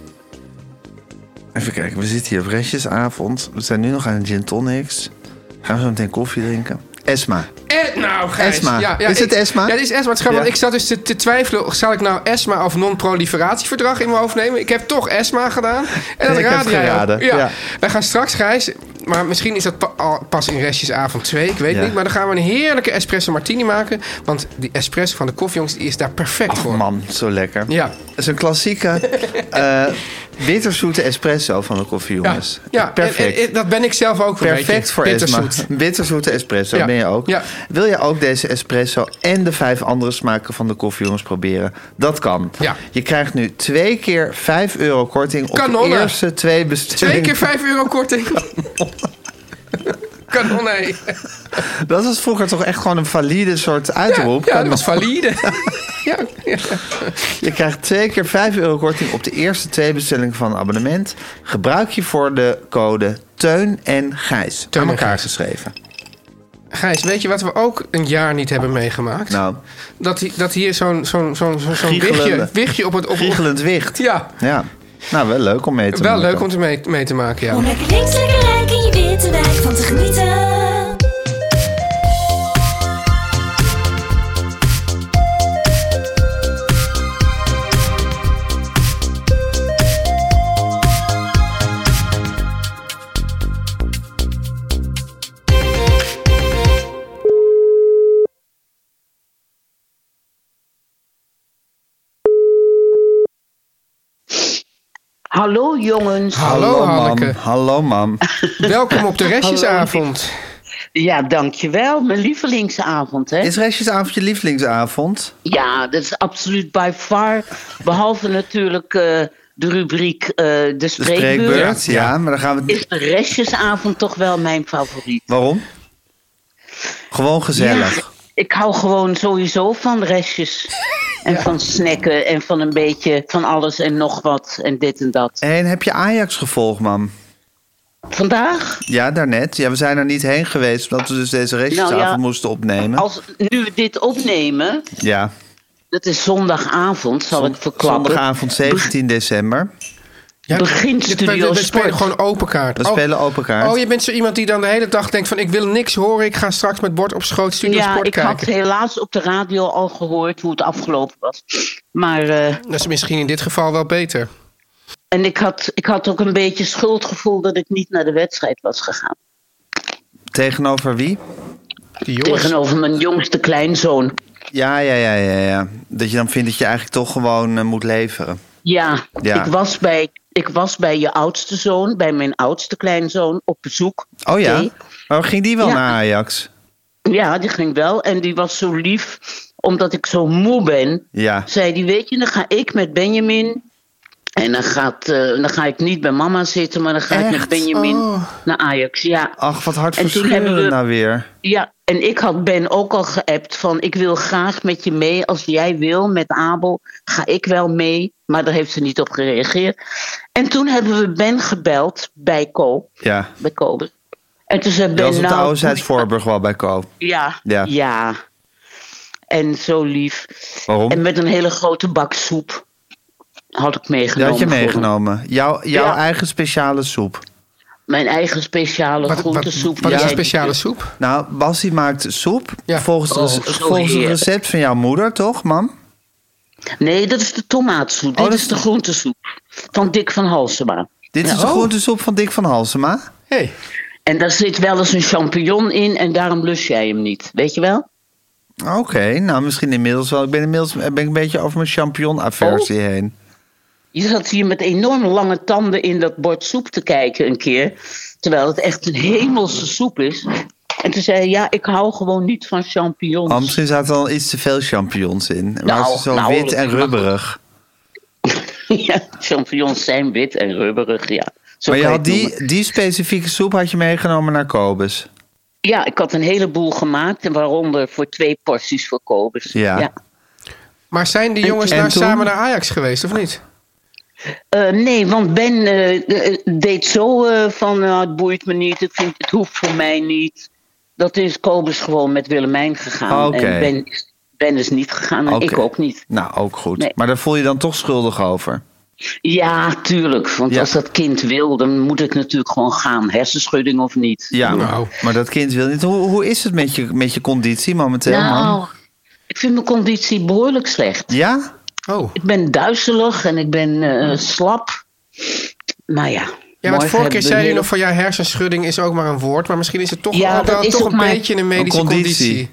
Even kijken, we zitten hier op restjesavond. We zijn nu nog aan de gin tonics. Gaan we zo meteen koffie drinken? Esma. Nou, Gijs. Esma. Ja, Is het Esma? Ja, het is Esma. Want ik zat dus te twijfelen. Zal ik nou Esma of non-proliferatieverdrag in mijn hoofd nemen? Ik heb toch Esma gedaan. En dat raadde jij ook. Ja. Wij gaan straks, Gijs... Maar misschien is dat pas in restjesavond 2. Ik weet niet. Maar dan gaan we een heerlijke espresso martini maken. Want die espresso van de koffiejongens die is daar perfect voor. Man, zo lekker. Ja. Dat is een klassieke bitterzoete espresso van de koffiejongens. Ja, perfect. En dat ben ik zelf ook een perfect beetje. Voor Esma. Bitterzoete espresso ben je ook. Ja. Wil je ook deze espresso en de 5 andere smaken van de koffiejongens proberen? Dat kan. Ja. Je krijgt nu 2 keer €5 korting op de eerste 2 bestellingen. 2 keer €5 korting. Kanon, nee. Dat was vroeger toch echt gewoon een valide soort uitroep. Ja, dat was valide. Ja. Je krijgt 2 keer €5 korting op de eerste 2 bestellingen van een abonnement. Gebruik je voor de code Teun en Gijs. Aan elkaar geschreven. Gijs, weet je wat we ook een jaar niet hebben meegemaakt? Nou. Dat hier zo'n wichtje op het... Giechelend wicht. Ja. Nou, wel leuk om mee te maken. Wel leuk om mee te maken, ja. Om lekker links, lekker rijk in je witte wijk van te genieten. Hallo jongens. Hallo Hanneke. Hallo mam. Welkom op de restjesavond. Ja, dankjewel. Mijn lievelingsavond, hè? Is restjesavond je lievelingsavond? Ja, dat is absoluut by far. Behalve natuurlijk de rubriek de spreekbeurt. Ja, maar dan gaan we... Is de restjesavond toch wel mijn favoriet. Waarom? Gewoon gezellig. Ja, ik hou gewoon sowieso van restjes. En van snacken en van een beetje van alles en nog wat en dit en dat. En heb je Ajax gevolgd, mam? Vandaag? Ja, daarnet. Ja, we zijn er niet heen geweest, omdat we dus deze restjesavond moesten opnemen. Nu we dit opnemen, ja. Dat is zondagavond, zal ik verklappen. Zondagavond 17 december. Ja, begint Studio we spelen gewoon open kaart. We spelen open kaart. Oh, je bent zo iemand die dan de hele dag denkt van... ik wil niks horen, ik ga straks met bord op schoot Studio Sport kijken. Ja, ik had helaas op de radio al gehoord hoe het afgelopen was. Maar... dat is misschien in dit geval wel beter. En ik had ook een beetje schuldgevoel dat ik niet naar de wedstrijd was gegaan. Tegenover wie? Tegenover mijn jongste kleinzoon. Ja. Dat je dan vindt dat je eigenlijk toch gewoon moet leveren. Ja. Ik was bij je oudste zoon, bij mijn oudste kleinzoon, op bezoek. Oh ja? Maar ging die wel naar Ajax? Ja, die ging wel. En die was zo lief, omdat ik zo moe ben. Ja. Zei die, weet je, dan ga ik met Benjamin... En dan ga ik niet bij mama zitten, maar dan ga ik met Benjamin naar Ajax. Ja. Ach, wat hartverscheurend nou weer. Ja, en ik had Ben ook al geappt van... ik wil graag met je mee. Als jij wil, met Abel, ga ik wel mee. Maar daar heeft ze niet op gereageerd. En toen hebben we Ben gebeld bij Co. Ja. Bij Kobe. En toen zei Ben... Dat was op de Oude-Zuid-Voorburg wel bij Co. Ja. En zo lief. Waarom? En met een hele grote bak soep. Had ik meegenomen. Dat had je meegenomen. Jouw eigen speciale soep. Mijn eigen speciale groentesoep. Wat is een speciale soep? Nou, Bassie maakt soep. Ja. Volgens het recept van jouw moeder, toch, mam? Nee, dat is de tomaatsoep. Dit is de groentesoep van Dick van Halsema. Dit is de groentesoep van Dick van Halsema? Hey. En daar zit wel eens een champignon in en daarom lust jij hem niet. Weet je wel? Oké, nou misschien inmiddels wel. Ik ben een beetje over mijn champignon-aversie heen. Je zat hier met enorm lange tanden in dat bord soep te kijken een keer. Terwijl het echt een hemelse soep is. En toen zei hij, ik hou gewoon niet van champignons. Oh, misschien zaten er al iets te veel champignons in. Maar ze zo wit en rubberig. Ja, champignons zijn wit en rubberig, ja. Zo maar je had die specifieke soep had je meegenomen naar Kobus? Ja, ik had een heleboel gemaakt. En waaronder voor 2 porties voor Kobus. Ja. Maar zijn die jongens samen naar Ajax geweest, of niet? Nee, want Ben deed zo van... het boeit me niet, ik vind het hoeft voor mij niet. Dat is Kobus gewoon met Willemijn gegaan. Okay. En Ben is niet gegaan en ik ook niet. Nou, ook goed. Nee. Maar daar voel je dan toch schuldig over? Ja, tuurlijk. Want als dat kind wil, dan moet ik natuurlijk gewoon gaan. Hersenschudding of niet. Ja, maar dat kind wil niet. Hoe is het met je conditie momenteel, man? Ik vind mijn conditie behoorlijk slecht. Ja? Oh. Ik ben duizelig en ik ben slap. Maar ja. Ja, want vorige keer zei je nog van hersenschudding is ook maar een woord. Maar misschien is het toch een beetje een medische conditie.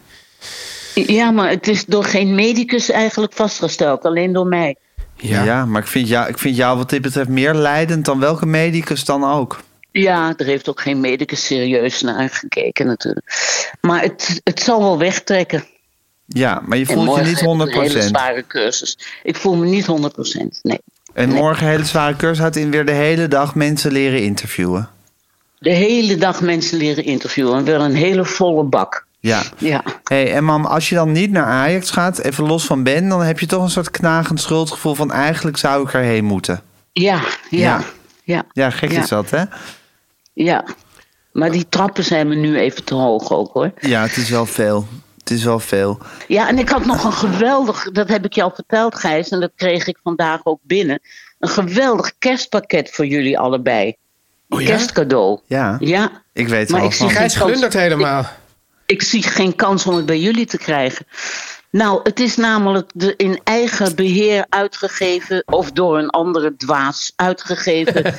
Ja, maar het is door geen medicus eigenlijk vastgesteld. Alleen door mij. Ja, maar ik vind jou wat dit betreft meer lijdend dan welke medicus dan ook. Ja, er heeft ook geen medicus serieus naar gekeken natuurlijk. Maar het zal wel wegtrekken. Ja, maar je voelt je niet 100%. Een hele zware cursus. Ik voel me niet 100%, nee. En morgen een hele zware cursus houdt in weer de hele dag mensen leren interviewen. De hele dag mensen leren interviewen. En wel een hele volle bak. Ja. Hey, en mam, als je dan niet naar Ajax gaat, even los van Ben, dan heb je toch een soort knagend schuldgevoel van eigenlijk zou ik erheen moeten. Ja. Ja, gek is dat, hè? Ja, maar die trappen zijn me nu even te hoog ook, hoor. Ja, het is wel veel. Ja, en ik had nog een geweldig, dat heb ik je al verteld, Gijs, en dat kreeg ik vandaag ook binnen. Een geweldig kerstpakket voor jullie allebei. Oh ja? Kerstcadeau. Ja. Ik weet wel van. Gijs glundert helemaal. Ik zie geen kans om het bij jullie te krijgen. Nou, het is namelijk de in eigen beheer uitgegeven, of door een andere dwaas uitgegeven,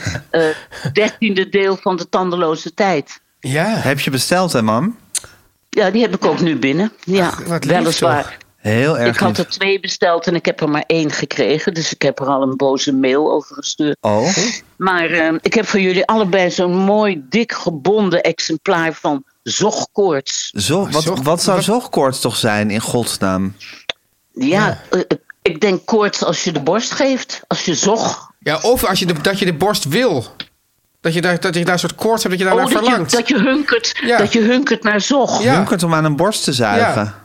13e deel van de Tandeloze Tijd. Ja. Heb je besteld, hè, mam? Ja, die heb ik ook nu binnen. Ja, weliswaar. Heel erg. Ik had er 2 besteld en ik heb er maar 1 gekregen. Dus ik heb er al een boze mail over gestuurd. Oh. Maar ik heb voor jullie allebei zo'n mooi, dik gebonden exemplaar van zogkoorts. Wat zou zogkoorts toch zijn, in godsnaam? Ja, ik denk koorts als je de borst geeft. Als je zog. Ja, of dat je de borst wil. Dat je daar een soort koorts hebt, dat je daar naar verlangt. Dat je hunkert naar zog. Ja. Hunkert om aan een borst te zuigen. Ja.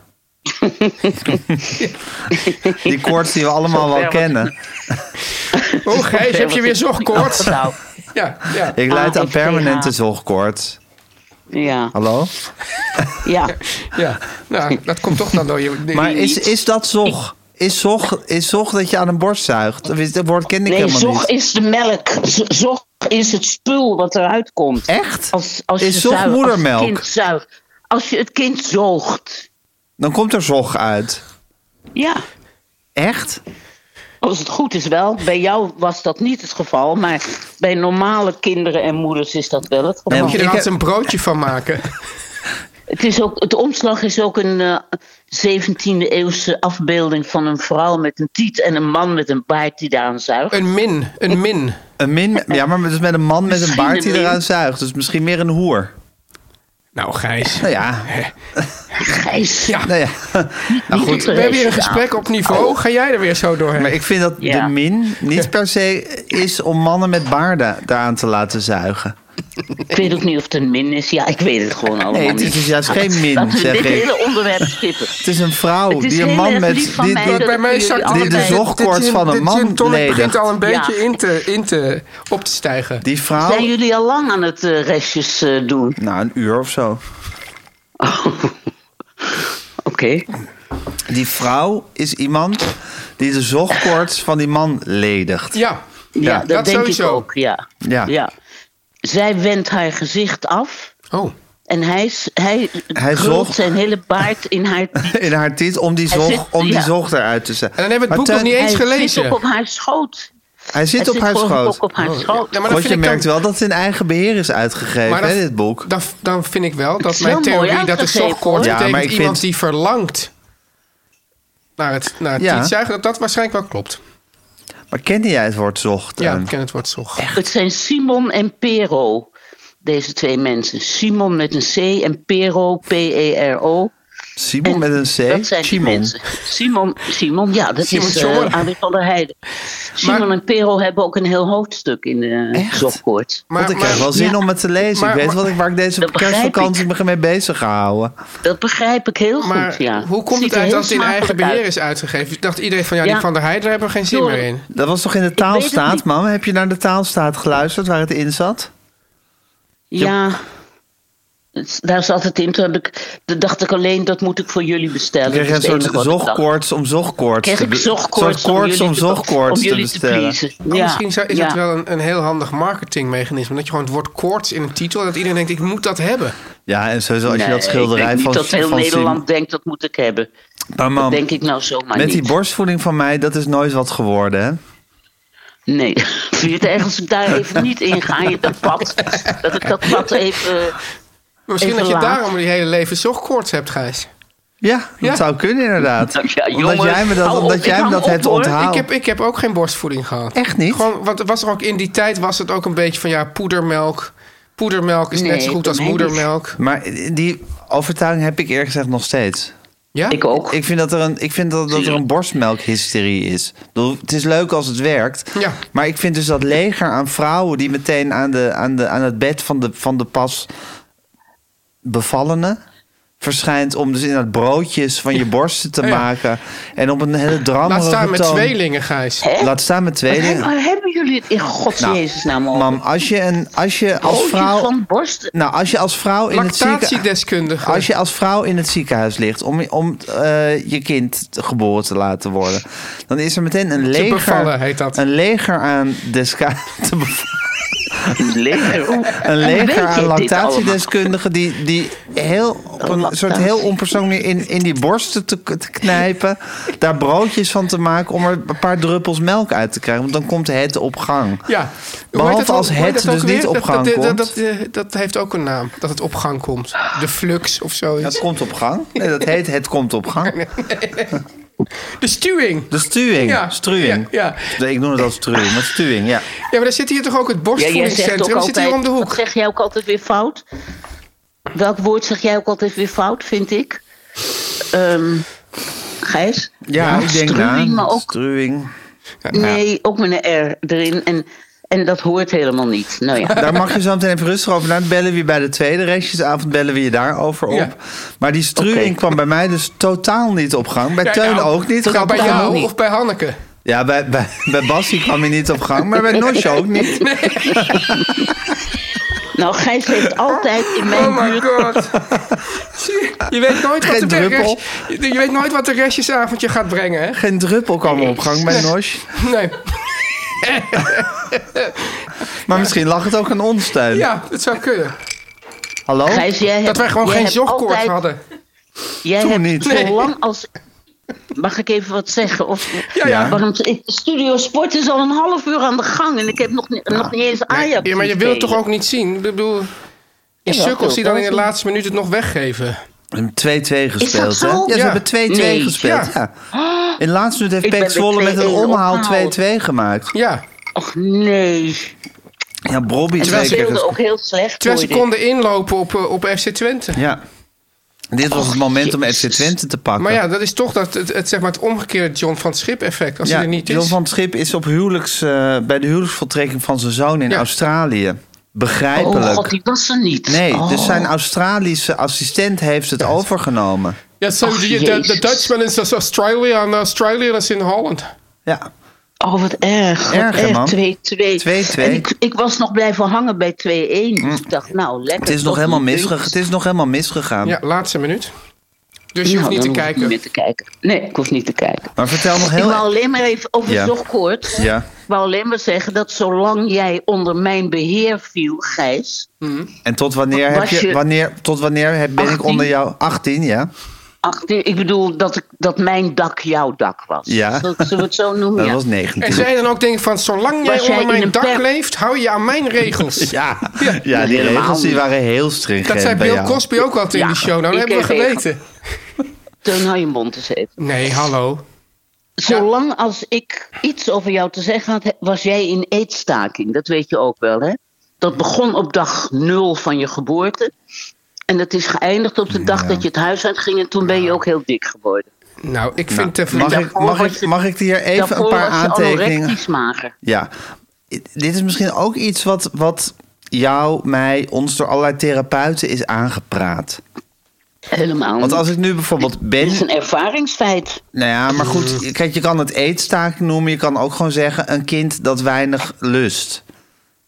Die koorts die we allemaal wel kennen. Oh, Gijs, heb je weer zogkoorts? Ja. Ik lijd aan permanente zogkoorts. Ja. Hallo? Ja. Nou, dat komt toch dan door je... Maar is dat zog? Is zog dat je aan een borst zuigt? Dat woord ken ik helemaal niet. Nee, zog is de melk. Zog is het spul wat eruit komt. Echt? Als is zog moedermelk? Als je het kind zoogt. Dan komt er zog uit. Ja. Echt? Als het goed is wel. Bij jou was dat niet het geval. Maar bij normale kinderen en moeders is dat wel het geval. Daar moet je er altijd een broodje van maken. Het omslag is ook een 17e eeuwse afbeelding van een vrouw met een tiet en een man met een baard die daaraan zuigt. Een min. Een min, ja, maar dus met een man met een baard die eraan zuigt. Dus misschien meer een hoer. Nou, Gijs. Nou ja. Gijs. Ja. Nou ja. Nou goed. We hebben hier een gesprek op niveau. Ga jij er weer zo doorheen? Maar ik vind dat de min niet per se is om mannen met baarden daaraan te laten zuigen. Ik weet ook niet of het een min is. Ja, ik weet het gewoon allemaal niet. Nee, het is juist geen min, zeg ik. Dit hele onderwerp skippen. Het is een vrouw die een man met... Die de zogkoorts van een man ledigt. begint al een beetje op te stijgen. Die vrouw... Zijn jullie al lang aan het restjes doen? Nou, een uur of zo. Oké. Die vrouw is iemand die de zogkoorts van die man ledigt. Ja, dat denk sowieso. ik ook, ja. Zij wendt haar gezicht af. Oh. En hij krult zijn hele baard in haar tiet. In haar tiet om die zog eruit te zetten. En dan hebben we het boek nog niet eens gelezen. Hij zit ook op haar schoot. Hij zit op haar schoot. Ja, want je merkt wel dat het in eigen beheer is uitgegeven, hè, dit boek. Dan vind ik wel dat mijn theorie dat de zogkoorts betekent iemand die verlangt naar het tietzuigen, dat waarschijnlijk wel klopt. Maar kende jij het woord zog? Ja, ik ken het woord zog. Het zijn Simon en Pero, deze 2 mensen. Simon met een C en Pero, P-E-R-O. Simon met een C? Dat zijn mensen. Simon, ja, dat is Arie van der Heijden. Simon en Pero hebben ook een heel hoofdstuk in de zogkoorts. Want ik krijg wel zin om het te lezen. Ik weet waar ik deze kerstvakantie me mee bezig ga houden. Dat begrijp ik heel goed, ja. Hoe komt het uit dat het in eigen beheer is uitgegeven? Ik dacht iedereen van, die Van der Heijden hebben er geen zin meer in. Dat was toch in de Taalstaat, mam? Heb je naar de Taalstaat geluisterd waar het in zat? Ja. Daar zat het in. Toen dacht ik alleen, dat moet ik voor jullie bestellen. Kreeg je een soort zogkoorts om zogkoorts te bestellen. Misschien is het wel een heel handig marketingmechanisme. Dat je gewoon het woord koorts in een titel... en dat iedereen denkt, ik moet dat hebben. Ja, en sowieso als je dat schilderij van... niet dat heel Nederland denkt, dat moet ik hebben. Maar mam, dat denk ik nou zomaar met niet. die borstvoeding van mij, dat is nooit wat geworden, hè? Nee, vind je het erg als ik daar even niet in ga? Dat ik dat pad even... Misschien dat je daarom die hele leven zogkoorts hebt, Gijs. Ja, dat zou kunnen inderdaad. Ja, jongen, omdat jij me dat hebt onthaald. Ik heb ook geen borstvoeding gehad. Echt niet? Gewoon, want was er ook in die tijd was het ook een beetje van poedermelk. Poedermelk is net zo goed als moedermelk. Niet. Maar die overtuiging heb ik eerlijk gezegd nog steeds. Ja? Ik ook. Ik vind dat er een borstmelkhysterie is. Het is leuk als het werkt. Ja. Maar ik vind dus dat leger aan vrouwen die meteen aan het bed van de pas bevallene verschijnt om dus inderdaad broodjes van je borsten te maken. En op een hele drammerige toon. Laat staan met toon. tweelingen, Gijs. Laat staan met tweelingen. Maar hebben jullie het in Jezus naam over? Mam, als je als vrouw... van borsten? Nou, als je als vrouw in het ziekenhuis... Als je als vrouw in het ziekenhuis ligt om je kind geboren te laten worden, dan is er meteen een leger... Te bevallen heet dat. Een leger aan te bevallen. Een leger aan lactatiedeskundigen die op een soort heel onpersoonlijk in die borsten te knijpen, daar broodjes van te maken om er een paar druppels melk uit te krijgen. Want dan komt het op gang. Ja. Behalve als het dus niet op gang komt. Dat heeft ook een naam, dat het op gang komt. De flux of zoiets. Het komt op gang? Nee, dat heet het komt op gang. Nee. De stuwing. De stuwing. Ja. Struwing. Ja. Ik noem het als struwing, maar stuwing, ja. Ja, maar daar zit hier toch ook het borstvoedingscentrum? Ja, zit hier om de hoek. Wat zeg jij ook altijd weer fout? Welk woord zeg jij ook altijd weer fout, vind ik? Gijs? Ja, ik denk struwing, maar ook... Struwing. Nee, ook met een R erin. En dat hoort helemaal niet. Nou ja. Daar mag je zo meteen even rustig over. Nou, bellen we je bij de tweede restjesavond bellen we je daarover op. Ja. Maar die struwing kwam bij mij dus totaal niet op gang. Bij Teun ook niet. Bij jou niet. Of bij Hanneke? Ja, bij Bassie kwam hij niet op gang. Maar bij Nosje ook niet. Nee. Nou, Gijs heeft altijd in mijn buurt... Oh my god. Je weet nooit wat de restjesavondje gaat brengen, hè? Geen druppel kwam op gang bij Nosje. Nee. Maar misschien lag het ook aan ons, Teun. Ja, het zou kunnen. Hallo? Gijs, dat wij gewoon geen zogkoorts hadden. Jij hebt niet. Zolang als... Mag ik even wat zeggen? Ja. Waarom, Studio Sport is al een half uur aan de gang en ik heb nog niet eens Ajax. Ja, maar je wilt het toch ook niet zien? Ik bedoel, in sukkels die dan in de laatste minuut het nog weggeven. Een 2-2 gespeeld, hè? Ja, ze hebben 2-2 gespeeld. Ja. In de laatste minuut heeft Pek Zwolle met een omhaal 2-2 gemaakt. Ja. Och nee. Ja, Bobby speelde ook heel slecht. 2 seconden inlopen op FC Twente. Ja. Dit was het moment om FC Twente te pakken. Maar ja, dat is toch het omgekeerde John van 't Schip effect. Als hij er niet is. John van 't Schip is op bij de huwelijksvoltrekking van zijn zoon in Australië. Begrijpelijk. Oh god, die was er niet. Nee, dus zijn Australische assistent heeft het overgenomen. Ja, de Dutchman is Australia en Australia is in Holland. Ja. Oh, wat erg. Erg, man. 2-2. En ik was nog blijven hangen bij 2-1. Dus ik dacht, nou, lekker. Het is nog helemaal misgegaan. Ja, laatste minuut. Dus je hoeft niet te kijken. Nee, ik hoef niet te kijken. Maar vertel nog heel... Ik wou alleen maar even over zogkoorts. Ja. Ik wou alleen maar zeggen dat zolang jij onder mijn beheer viel, Gijs... En tot wanneer ben ik onder jou? 18, ja? 18, ik bedoel dat mijn dak jouw dak was. Ja. Zullen we het zo noemen? Dat was 19. En zij dan ook denken van, zolang jij onder mijn dak leeft, hou je aan mijn regels. Ja, die regels die waren heel stringent. Dat zei Bill Cosby ook altijd in de show. Nou, dat hebben we geweten. Teun, hou je mond eens even. Nee, hallo. Zolang als ik iets over jou te zeggen had, was jij in eetstaking. Dat weet je ook wel, hè? Dat begon op dag 0 van je geboorte. En dat is geëindigd op de dag dat je het huis uitging. En toen ben je ook heel dik geworden. Nou, ik vind... Mag ik hier even een paar aantekeningen... mager. Ja. Dit is misschien ook iets wat jou, mij, ons door allerlei therapeuten is aangepraat. Helemaal niet. Want als ik nu bijvoorbeeld ben... Het is een ervaringsfeit. Nou ja, maar goed. Kijk, je kan het eetstaking noemen. Je kan ook gewoon zeggen een kind dat weinig lust.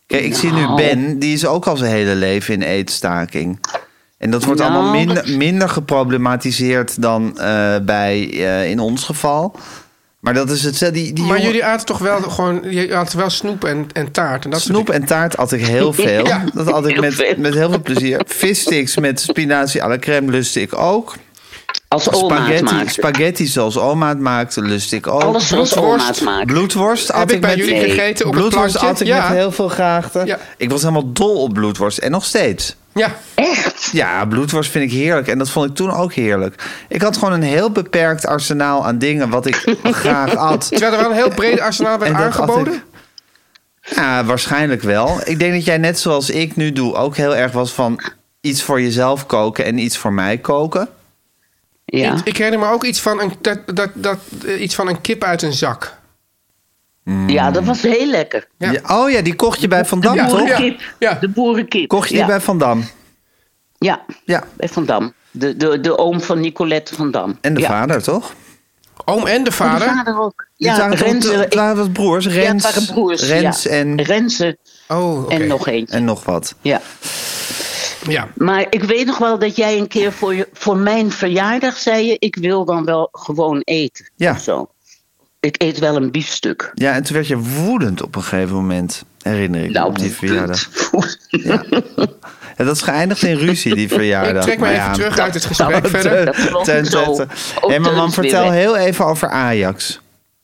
Kijk, ik zie nu Ben, die is ook al zijn hele leven in eetstaking. En dat wordt allemaal minder geproblematiseerd dan in ons geval. Maar dat is het. Maar jullie aten toch wel gewoon... Je aten wel snoep en taart. En dat snoep en taart at ik heel veel. Ja. Dat at ik met heel veel plezier. Vissticks met spinazie à la crème lustte ik ook. Als oma het maakte. Spaghetti zoals oma het maakte, lust ik ook. Alles zoals oma het maakte. Bloedworst heb ik bij jullie gegeten op bloedworst het plankje. At ik met heel veel graagte. Ja. Ik was helemaal dol op bloedworst. En nog steeds. Ja. Echt? Ja, bloedworst vind ik heerlijk. En dat vond ik toen ook heerlijk. Ik had gewoon een heel beperkt arsenaal aan dingen wat ik graag at. Terwijl er wel een heel breed arsenaal werd aangeboden? Ja, waarschijnlijk wel. Ik denk dat jij net zoals ik nu doe ook heel erg was van iets voor jezelf koken en iets voor mij koken. Ja. Ik herinner me ook iets van iets van een kip uit een zak. Ja, dat was heel lekker. Ja. Ja, die kocht je bij Van Dam, toch? Ja. De boerenkip. Kocht je die bij Van Dam? Ja, bij Van Dam. De oom van Nicolette Van Dam. En de vader, toch? Oom en de vader? De vader ook. Het waren broers. Rens, het waren broers. Rens en... Renze. Oh, okay. En nog eentje. En nog wat. Ja. Maar ik weet nog wel dat jij een keer voor mijn verjaardag zei je... ik wil dan wel gewoon eten. Ja. Zo. Ik eet wel een biefstuk. Ja, en toen werd je woedend op een gegeven moment. Herinner ik me op die verjaardag. Ja. Ja, dat is geëindigd in ruzie, die verjaardag. Ik trek me even terug uit het gesprek verder. Hé, maar man, vertel heel even over Ajax.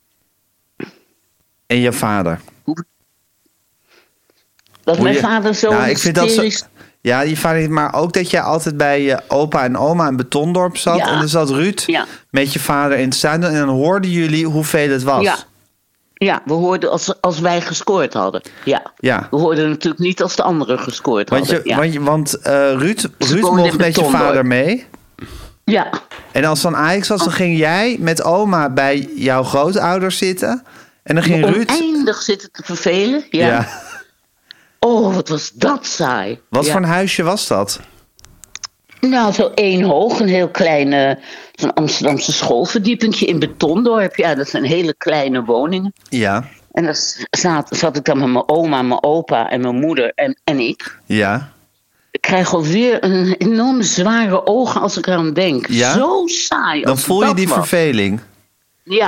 En je vader. Dat mijn vader zo hysterisch... Ja, je vader, maar ook dat jij altijd bij je opa en oma in Betondorp zat. Ja. En dan zat Ruud met je vader in het zuiden. En dan hoorden jullie hoeveel het was. Ja, we hoorden als wij gescoord hadden. Ja. We hoorden natuurlijk niet als de anderen gescoord hadden. Want Ruud mocht met je vader mee. Ja. En als dan Ajax was, dan ging jij met oma bij jouw grootouders zitten. En dan ging Ruud... Oneindig zitten te vervelen. Ja. Oh, wat was dat saai. Wat voor een huisje was dat? Nou, zo 1 hoog, een heel klein... zo'n Amsterdamse schoolverdiepingje in Betondorp. Ja, dat zijn hele kleine woningen. Ja. En daar zat ik dan met mijn oma, mijn opa en mijn moeder en ik. Ja. Ik krijg alweer een enorm zware ogen als ik eraan denk. Ja? Zo saai. Dan voel je die verveling. Ja.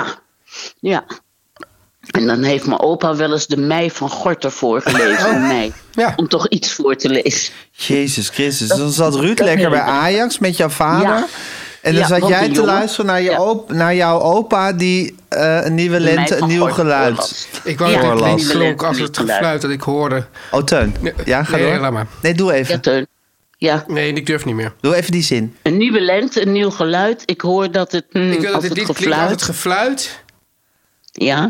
En dan heeft mijn opa wel eens de Mei van Gorter voorgelezen aan mij. Ja. Om toch iets voor te lezen. Jezus Christus. Dan zat Ruud lekker bij Ajax met jouw vader. Ja. En dan zat jij te luisteren naar jouw opa die een nieuwe lente, een nieuw geluid. Ik wou dat het niet klonk als het gefluit dat ik hoorde. Oh, Teun. Ja, ga door. Laat maar. Nee, doe even. Ja, Teun. Ja. Nee, ik durf niet meer. Doe even die zin. Een nieuwe lente, een nieuw geluid. Ik hoor dat het ik wil dat het niet klinkt als het gefluit. Ja.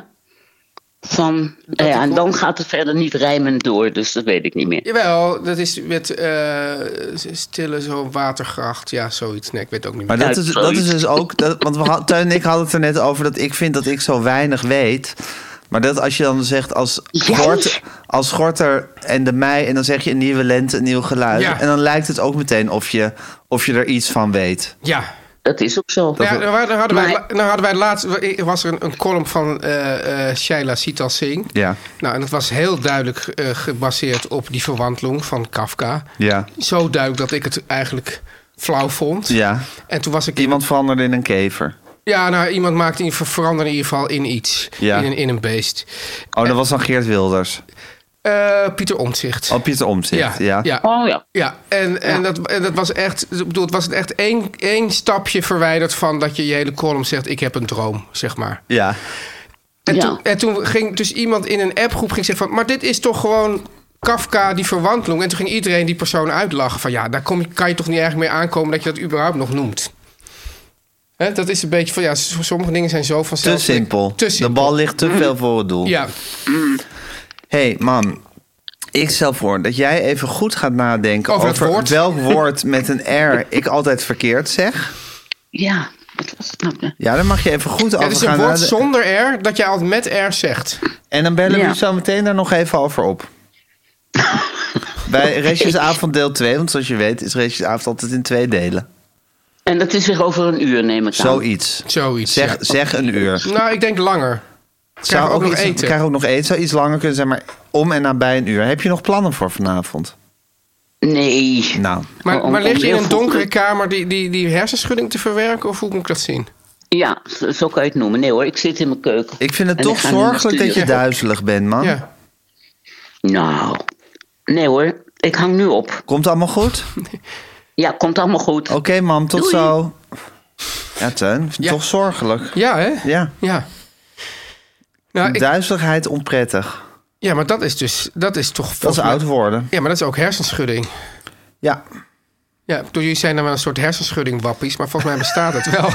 En dan gaat het verder niet rijmend door, dus dat weet ik niet meer. Jawel, dat is met stille zo watergracht. Ja, zoiets. Nee, ik weet het ook niet meer. Maar dat is dus ook... want Teun en ik hadden het er net over dat ik vind dat ik zo weinig weet. Maar dat als je dan zegt als Gorter en de Mei... en dan zeg je een nieuwe lente, een nieuw geluid. Ja. En dan lijkt het ook meteen of je er iets van weet. Ja. Dat is ook zo. Dan hadden wij laatst... was er een column van Shaila Sital Singh. Ja. Nou, en dat was heel duidelijk gebaseerd op die verwanteling van Kafka. Ja. Zo duidelijk dat ik het eigenlijk flauw vond. Ja. En toen was ik... Iemand veranderde in een kever. Ja, nou, iemand veranderde in ieder geval in iets. Ja. In een beest. Oh, dat was dan Geert Wilders. Pieter Omtzigt. Oh, Pieter Omtzigt, ja. Oh ja. Ja, en dat was echt... Ik bedoel, het was echt één stapje verwijderd van dat je hele column zegt... ik heb een droom, zeg maar. Ja. En toen ging dus iemand in een appgroep zeggen van... maar dit is toch gewoon Kafka, die verwanteling. En toen ging iedereen die persoon uitlachen van... ja, daar kan je toch niet erg mee aankomen dat je dat überhaupt nog noemt. Hè, dat is een beetje van... ja, sommige dingen zijn zo vanzelf... Te simpel. De bal ligt te veel voor het doel. Ja. Hé, man, ik stel voor dat jij even goed gaat nadenken over welk woord met een R ik altijd verkeerd zeg. Ja, wat was het nou? Ja, daar mag je even goed over gaan. Het is een woord zonder R dat je altijd met R zegt. En dan bellen we zo meteen daar nog even over op. Bij Restjesavond deel 2, want zoals je weet is Restjesavond altijd in 2 delen. En dat is weer over een uur, neem ik aan. Zoiets. Zeg een uur. Nou, ik denk langer. Krijgen we ook nog eten. We krijgen ook nog eten. Zou iets langer kunnen zijn, maar om en nabij een uur. Heb je nog plannen voor vanavond? Nee. Nou. Maar lig je in een donkere kamer die hersenschudding te verwerken? Of hoe moet ik dat zien? Ja, zo kan je het noemen. Nee hoor, ik zit in mijn keuken. Ik vind het toch zorgelijk dat je duizelig bent, man. Ja. Nou, nee hoor. Ik hang nu op. Komt het allemaal goed? Ja, komt allemaal goed. Oké, mam, tot Doei. zo. Ja, Teun, toch zorgelijk. Ja, hè? Ja. Nou, Duizeligheid onprettig. Ja, maar dat is toch... Dat is oud worden. Ja, maar dat is ook hersenschudding. Ja. Ja, jullie zijn dan wel een soort hersenschudding wappies, maar volgens mij bestaat het wel.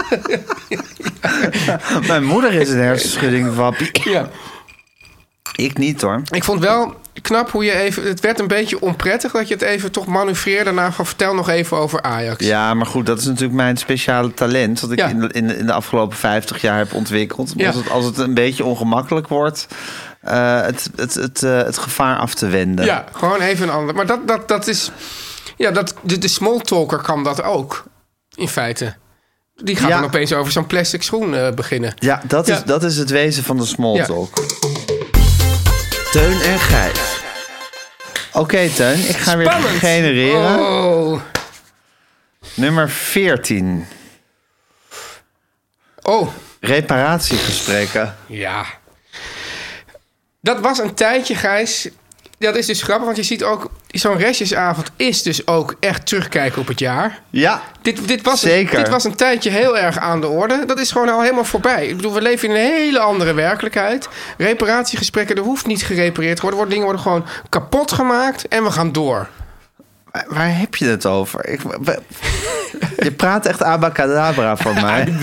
Mijn moeder is een hersenschudding wappie. Ja. Ik niet, hoor. Ik vond wel knap hoe je even... Het werd een beetje onprettig dat je het even toch manoeuvreerde. Daarna van vertel nog even over Ajax. Ja, maar goed, dat is natuurlijk mijn speciale talent. Wat ik in de afgelopen 50 jaar heb ontwikkeld. Ja. Als het een beetje ongemakkelijk wordt... het gevaar af te wenden. Ja, gewoon even een ander. Maar dat is... Ja, de small talker kan dat ook. In feite. Die gaat dan opeens over zo'n plastic schoen beginnen. Ja, dat is het wezen van de small talk. Ja. Teun en Gijs. Oké, Teun, ik ga weer genereren. Oh. Nummer 14. Oh. Reparatiegesprekken. Ja. Dat was een tijdje, Gijs. Dat is dus grappig, want je ziet ook... Zo'n restjesavond is dus ook echt terugkijken op het jaar. Ja, zeker. Dit was een tijdje heel erg aan de orde. Dat is gewoon al helemaal voorbij. Ik bedoel, we leven in een hele andere werkelijkheid. Reparatiegesprekken, er hoeft niet gerepareerd te worden. Dingen worden gewoon kapot gemaakt en we gaan door. Waar heb je het over? Je praat echt abacadabra van mij.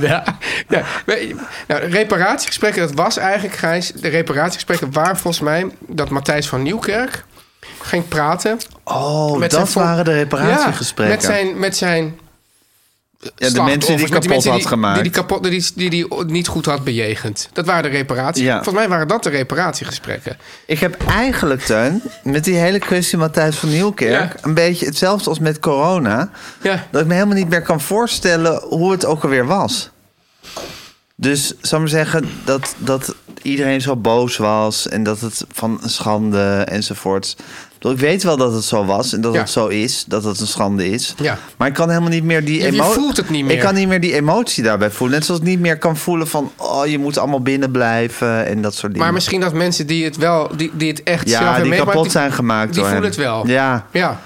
Nou, reparatiegesprekken, dat was eigenlijk, Gijs... De reparatiegesprekken waren volgens mij... dat Matthijs van Nieuwkerk ging praten. Oh, dat waren de reparatiegesprekken. Ja, met zijn ja, de mensen die kapot had gemaakt. Die niet goed had bejegend. Dat waren de reparaties. Ja. Volgens mij waren dat de reparatiegesprekken. Ik heb eigenlijk, Teun, met die hele kwestie Matthijs van Nieuwkerk... een beetje hetzelfde als met corona. Ja. Dat ik me helemaal niet meer kan voorstellen hoe het ook alweer was. Dus, zal ik maar zeggen, dat iedereen zo boos was... en dat het van een schande enzovoort... Ik weet wel dat het zo was en dat het zo is, dat het een schande is. Ja. Maar ik kan helemaal niet meer die emotie... Je voelt het niet meer. Ik kan niet meer die emotie daarbij voelen. Net zoals ik niet meer kan voelen van... oh, je moet allemaal binnen blijven en dat soort dingen. Maar misschien dat mensen die het wel... die het echt zelf hebben die kapot zijn gemaakt die door voelen hem. het wel. Ja.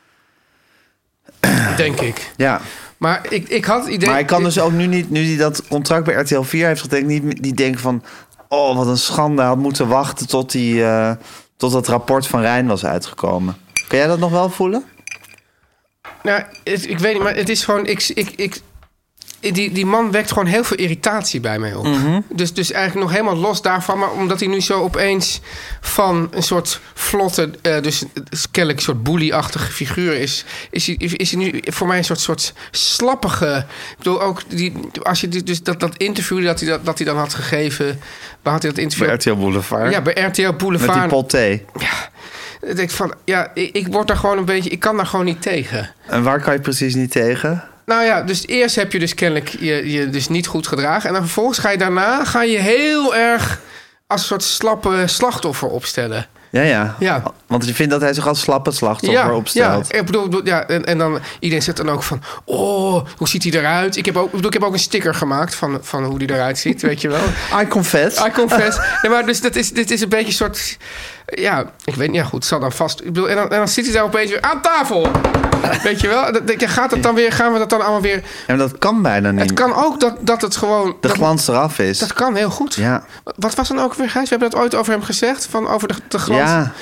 Denk ik. Ja. Maar ik had het idee... Maar ik kan dus ook nu niet... nu hij dat contract bij RTL 4 heeft getekend... niet denken van... oh, wat een schande. Hij had moeten wachten tot dat rapport van Rijn was uitgekomen. Kan jij dat nog wel voelen? Nou, ik weet niet, maar het is gewoon... Die man wekt gewoon heel veel irritatie bij mij op. Mm-hmm. Dus eigenlijk nog helemaal los daarvan... maar omdat hij nu zo opeens van een soort vlotte... dus kennelijk een soort bully-achtige figuur is hij nu voor mij een soort slappige... Ik bedoel, ook als je dus dat interview dat hij dan had gegeven... Waar had hij dat interview? Bij RTL Boulevard. Ja, bij RTL Boulevard. Met die pot thee. Ja, ik denk van... Ja, ik word daar gewoon een beetje... Ik kan daar gewoon niet tegen. En waar kan je precies niet tegen? Nou ja, dus eerst heb je dus kennelijk je dus niet goed gedragen. En dan vervolgens ga je heel erg als een soort slappe slachtoffer opstellen. Ja. Want je vindt dat hij zich als slappe slachtoffer opstelt. Ja, ik bedoel, en dan iedereen zegt dan ook van... oh, hoe ziet hij eruit? Ik heb ook een sticker gemaakt van hoe hij eruit ziet, weet je wel. I confess. Ja, maar dus dit is een beetje een soort... Ja, ik weet niet, ja goed, het zal dan vast... Ik bedoel, en dan zit hij daar opeens weer aan tafel. Weet je wel? Gaan we dat dan allemaal weer... Ja, maar dat kan bijna niet. Het kan ook dat het gewoon... De glans eraf is. Dat kan heel goed. Ja. Wat was dan ook weer, Gijs? We hebben dat ooit over hem gezegd, over de glans...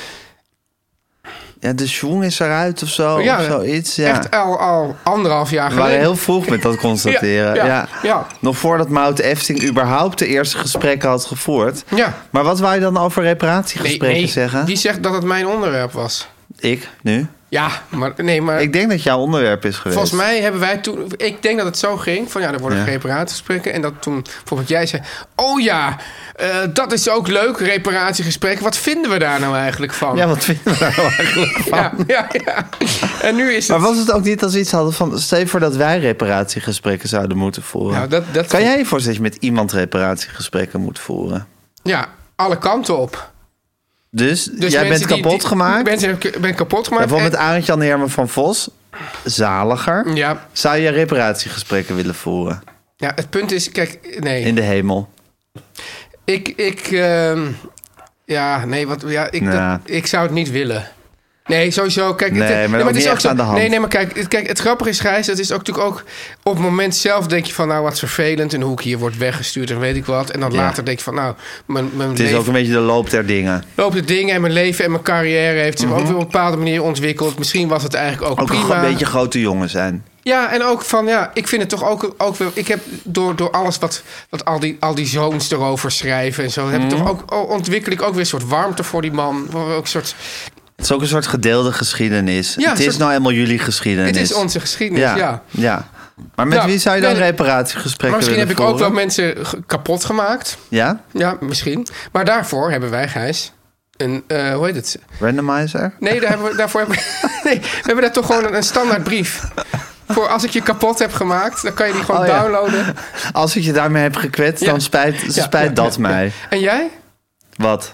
Ja, de schoen is eruit of zo. Ja, of zoiets. Ja. Echt al 1,5 jaar geleden. We waren heel vroeg met dat constateren. Ja. Nog voordat Maud Efting überhaupt de eerste gesprekken had gevoerd. Ja. Maar wat wou je dan over reparatiegesprekken zeggen? Wie zegt dat het mijn onderwerp was? Ik, nu? Ja, maar... Ik denk dat jouw onderwerp is geweest. Volgens mij hebben wij toen... Ik denk dat het zo ging van er worden reparatiegesprekken. En dat toen bijvoorbeeld jij zei... Oh ja, dat is ook leuk, reparatiegesprekken. Wat vinden we daar nou eigenlijk van? Ja, wat vinden we daar nou eigenlijk van? Ja. En nu is het... Maar was het ook niet als iets hadden van... Stel je voor dat wij reparatiegesprekken zouden moeten voeren. Nou, kan jij je voorstellen dat je met iemand reparatiegesprekken moet voeren? Ja, alle kanten op. Dus jij bent kapot gemaakt? Ben kapot gemaakt. Bijvoorbeeld met Arend-Jan Heerma van Vos. Zaliger. Ja. Zou je reparatiegesprekken willen voeren? Ja, het punt is... Kijk, nee. In de hemel. Ik zou het niet willen. Nee, sowieso. Kijk, maar het is ook zo aan de hand. Nee, maar kijk, het grappige is, Gijs, dat is ook natuurlijk ook... Op het moment zelf denk je van, nou, wat vervelend... en hoe ik hier word weggestuurd en weet ik wat. En dan later denk je van, nou, mijn het leven... is ook een beetje de loop der dingen. Loop de dingen en mijn leven en mijn carrière... heeft zich ook weer op een bepaalde manier ontwikkeld. Misschien was het eigenlijk ook prima. Ook een beetje grote jongen zijn. Ja, en ook van, ik vind het toch ook weer... Ik heb door alles wat al die zoons erover schrijven en zo... heb ik toch ook, ontwikkel ik ook weer een soort warmte voor die man. Ook een soort... Het is ook een soort gedeelde geschiedenis. Ja, het is nou eenmaal jullie geschiedenis. Het is onze geschiedenis, ja. Maar met wie zou je dan reparatiegesprekken maar misschien willen heb ik ook voeren? wel mensen kapot gemaakt. Ja? Ja, misschien. Maar daarvoor hebben wij, Gijs... Een, hoe heet het? Randomizer? Nee, we hebben daar toch gewoon een standaard brief. Voor als ik je kapot heb gemaakt, dan kan je die gewoon downloaden. Als ik je daarmee heb gekwetst, dan spijt dat mij. Ja. En jij? Wat?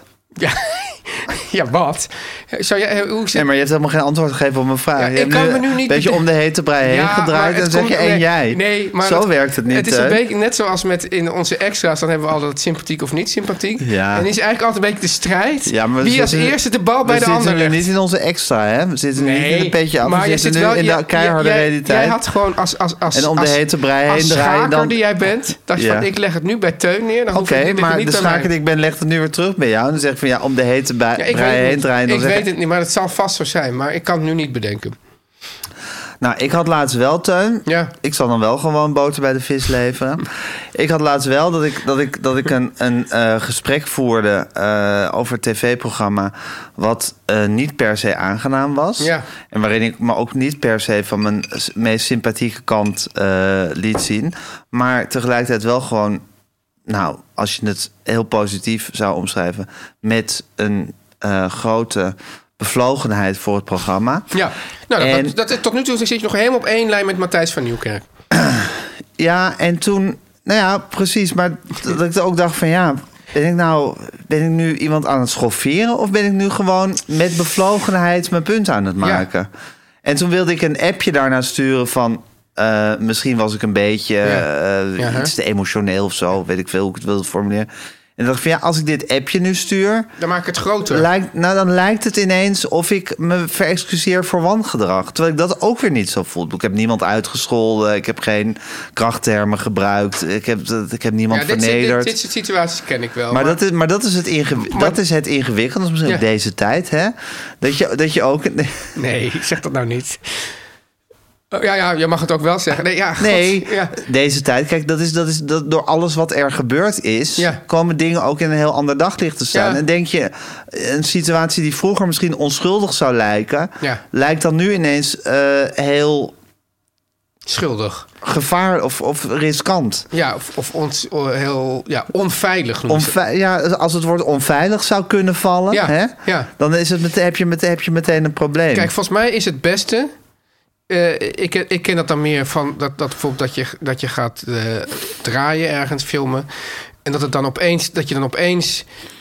Ja, wat? Zou jij, nee, maar je hebt helemaal geen antwoord gegeven op mijn vraag. Ja, ik kan me nu niet... Een beetje om de hete brei heen gedraaid en dan zeg je en jij. Nee, maar zo werkt het niet. Het is een beetje net zoals met in onze extra's. Dan hebben we altijd sympathiek of niet sympathiek. Ja. En is eigenlijk altijd een beetje de strijd. Ja, maar wie als eerste de bal bij de ander legt. We zitten nu niet in onze extra, hè? We zitten niet in een petje af. We zitten nu in de keiharde realiteit. Jij had gewoon en om de hete brei heen draaien dan... die jij bent, dacht je van, ik leg het nu bij Teun neer. Oké, maar de schaker die ik ben, legt het nu weer terug bij jou. En dan zeg ik van, om de hete brei heen draaien. Ik weet het niet, maar het zal vast zo zijn. Maar ik kan het nu niet bedenken. Nou, ik had laatst wel, Teun. Ja. Ik zal dan wel gewoon boter bij de vis leveren. Ik had laatst wel dat ik een gesprek voerde over het tv-programma... wat niet per se aangenaam was. Ja. En waarin ik me ook niet per se van mijn meest sympathieke kant liet zien. Maar tegelijkertijd wel gewoon... Nou, als je het heel positief zou omschrijven... met een grote... bevlogenheid voor het programma. Ja, nou, tot nu toe zit je nog helemaal op één lijn met Matthijs van Nieuwkerk. Ja, en toen... Nou ja, precies. Maar dat ik ook dacht van ben ik nu iemand aan het schofferen... of ben ik nu gewoon met bevlogenheid mijn punt aan het maken? Ja. En toen wilde ik een appje daarna sturen van... misschien was ik een beetje iets te emotioneel of zo. Weet ik veel hoe ik het wilde formuleren. En dan dacht ik van als ik dit appje nu stuur... Dan maak ik het groter. Dan lijkt het ineens of ik me verexcuseer voor wangedrag. Terwijl ik dat ook weer niet zo voel. Ik heb niemand uitgescholden. Ik heb geen krachttermen gebruikt. Ik heb niemand vernederd. Dit soort situaties ken ik wel. Maar dat is het ingewikkeld. Dat is misschien ook deze tijd, hè? Dat je ook... Nee, ik zeg dat nou niet. Ja, je mag het ook wel zeggen. Deze tijd. Kijk, dat is door alles wat er gebeurd is... komen dingen ook in een heel ander daglicht te staan. Ja. En denk je, een situatie die vroeger misschien onschuldig zou lijken... lijkt dan nu ineens heel... schuldig. Gevaar of riskant. Ja, of heel onveilig. Als het woord onveilig zou kunnen vallen... dan is het heb je meteen een probleem. Kijk, volgens mij is het beste... Ik ken dat dan meer van dat bijvoorbeeld dat je gaat draaien ergens, filmen. En dat je dan opeens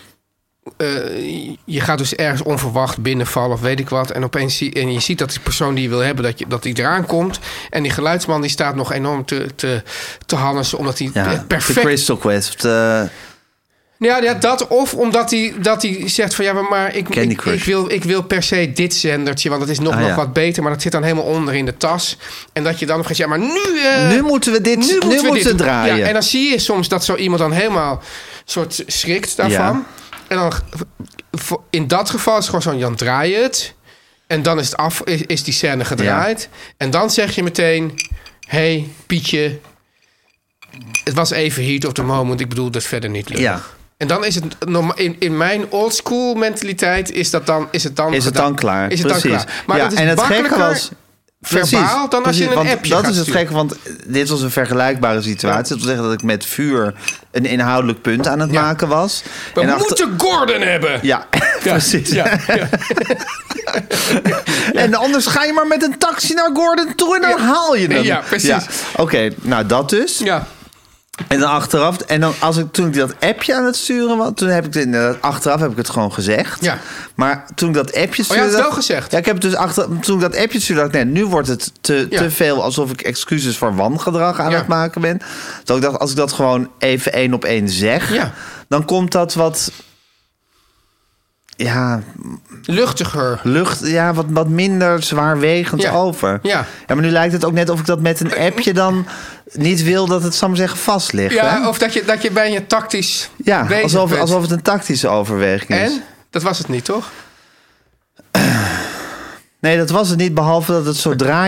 je gaat dus ergens onverwacht binnenvallen of weet ik wat. En opeens je ziet dat die persoon die je wil hebben, dat die eraan komt. En die geluidsman die staat nog enorm te hannesen, omdat hij perfect... De Crystal Quest... Ja, dat of omdat hij zegt van maar ik wil per se dit zendertje, want het is nog wat beter, maar dat zit dan helemaal onder in de tas. En dat je dan nog eens maar nu moeten we dit draaien. Ja, en dan zie je soms dat zo iemand dan helemaal soort schrikt daarvan. Ja. En dan in dat geval is het gewoon zo, dan draai je het en dan is het af, is die scène gedraaid. Ja. En dan zeg je meteen, hey Pietje, het was even heat of the moment, ik bedoel dat verder niet leuk. Ja. En dan is het in mijn oldschool mentaliteit is het dan klaar. Is het dan klaar. Maar het is en het gekke was verbaal dan als je een appje dat is het gekke, want dit was een vergelijkbare situatie. Dat wil zeggen dat ik met vuur een inhoudelijk punt aan het maken was. We moeten Gordon hebben. Ja, precies. Ja. En anders ga je maar met een taxi naar Gordon toe en dan haal je hem. Ja, precies. Ja. Oké, nou dat dus. Ja. En dan achteraf, toen ik dat appje aan het sturen was, toen heb ik het achteraf heb ik het gewoon gezegd. Ja. Maar toen ik dat appje stuurde. Oh, je had het wel gezegd. Ja, ik heb het dus toen ik dat appje stuurde, dacht ik, nee, nu wordt het te veel alsof ik excuses voor wangedrag aan het maken ben. Dus ik dacht, als ik dat gewoon even 1 op 1 zeg, dan komt dat wat. Ja, luchtiger. Wat minder zwaarwegend over. Ja, maar nu lijkt het ook net of ik dat met een appje dan niet wil dat het, zal maar zeggen, vast ligt. Ja, hè? of dat je bij je tactisch bezig bent. Alsof het een tactische overweging is. En? Dat was het niet, toch? Nee, dat was het niet, behalve dat het zodra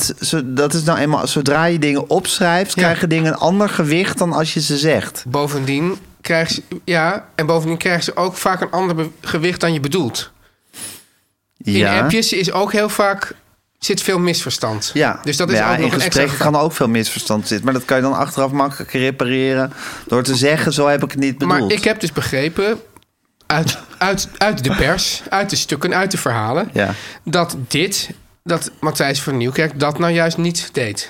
je dingen opschrijft, krijgen dingen een ander gewicht dan als je ze zegt. Bovendien krijgen ze ook vaak een ander gewicht dan je bedoelt. In appjes is ook heel vaak zit veel misverstand. Ja, dus dat is ook nog in gesprekken kan ook veel misverstand zitten. Maar dat kan je dan achteraf makkelijk repareren door te zeggen, zo heb ik het niet bedoeld. Maar ik heb dus begrepen uit de pers, uit de stukken, uit de verhalen, dat Matthijs van Nieuwkerk dat nou juist niet deed.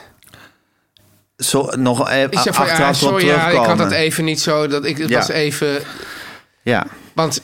Ik had dat even niet zo. Het was even. Ja. Want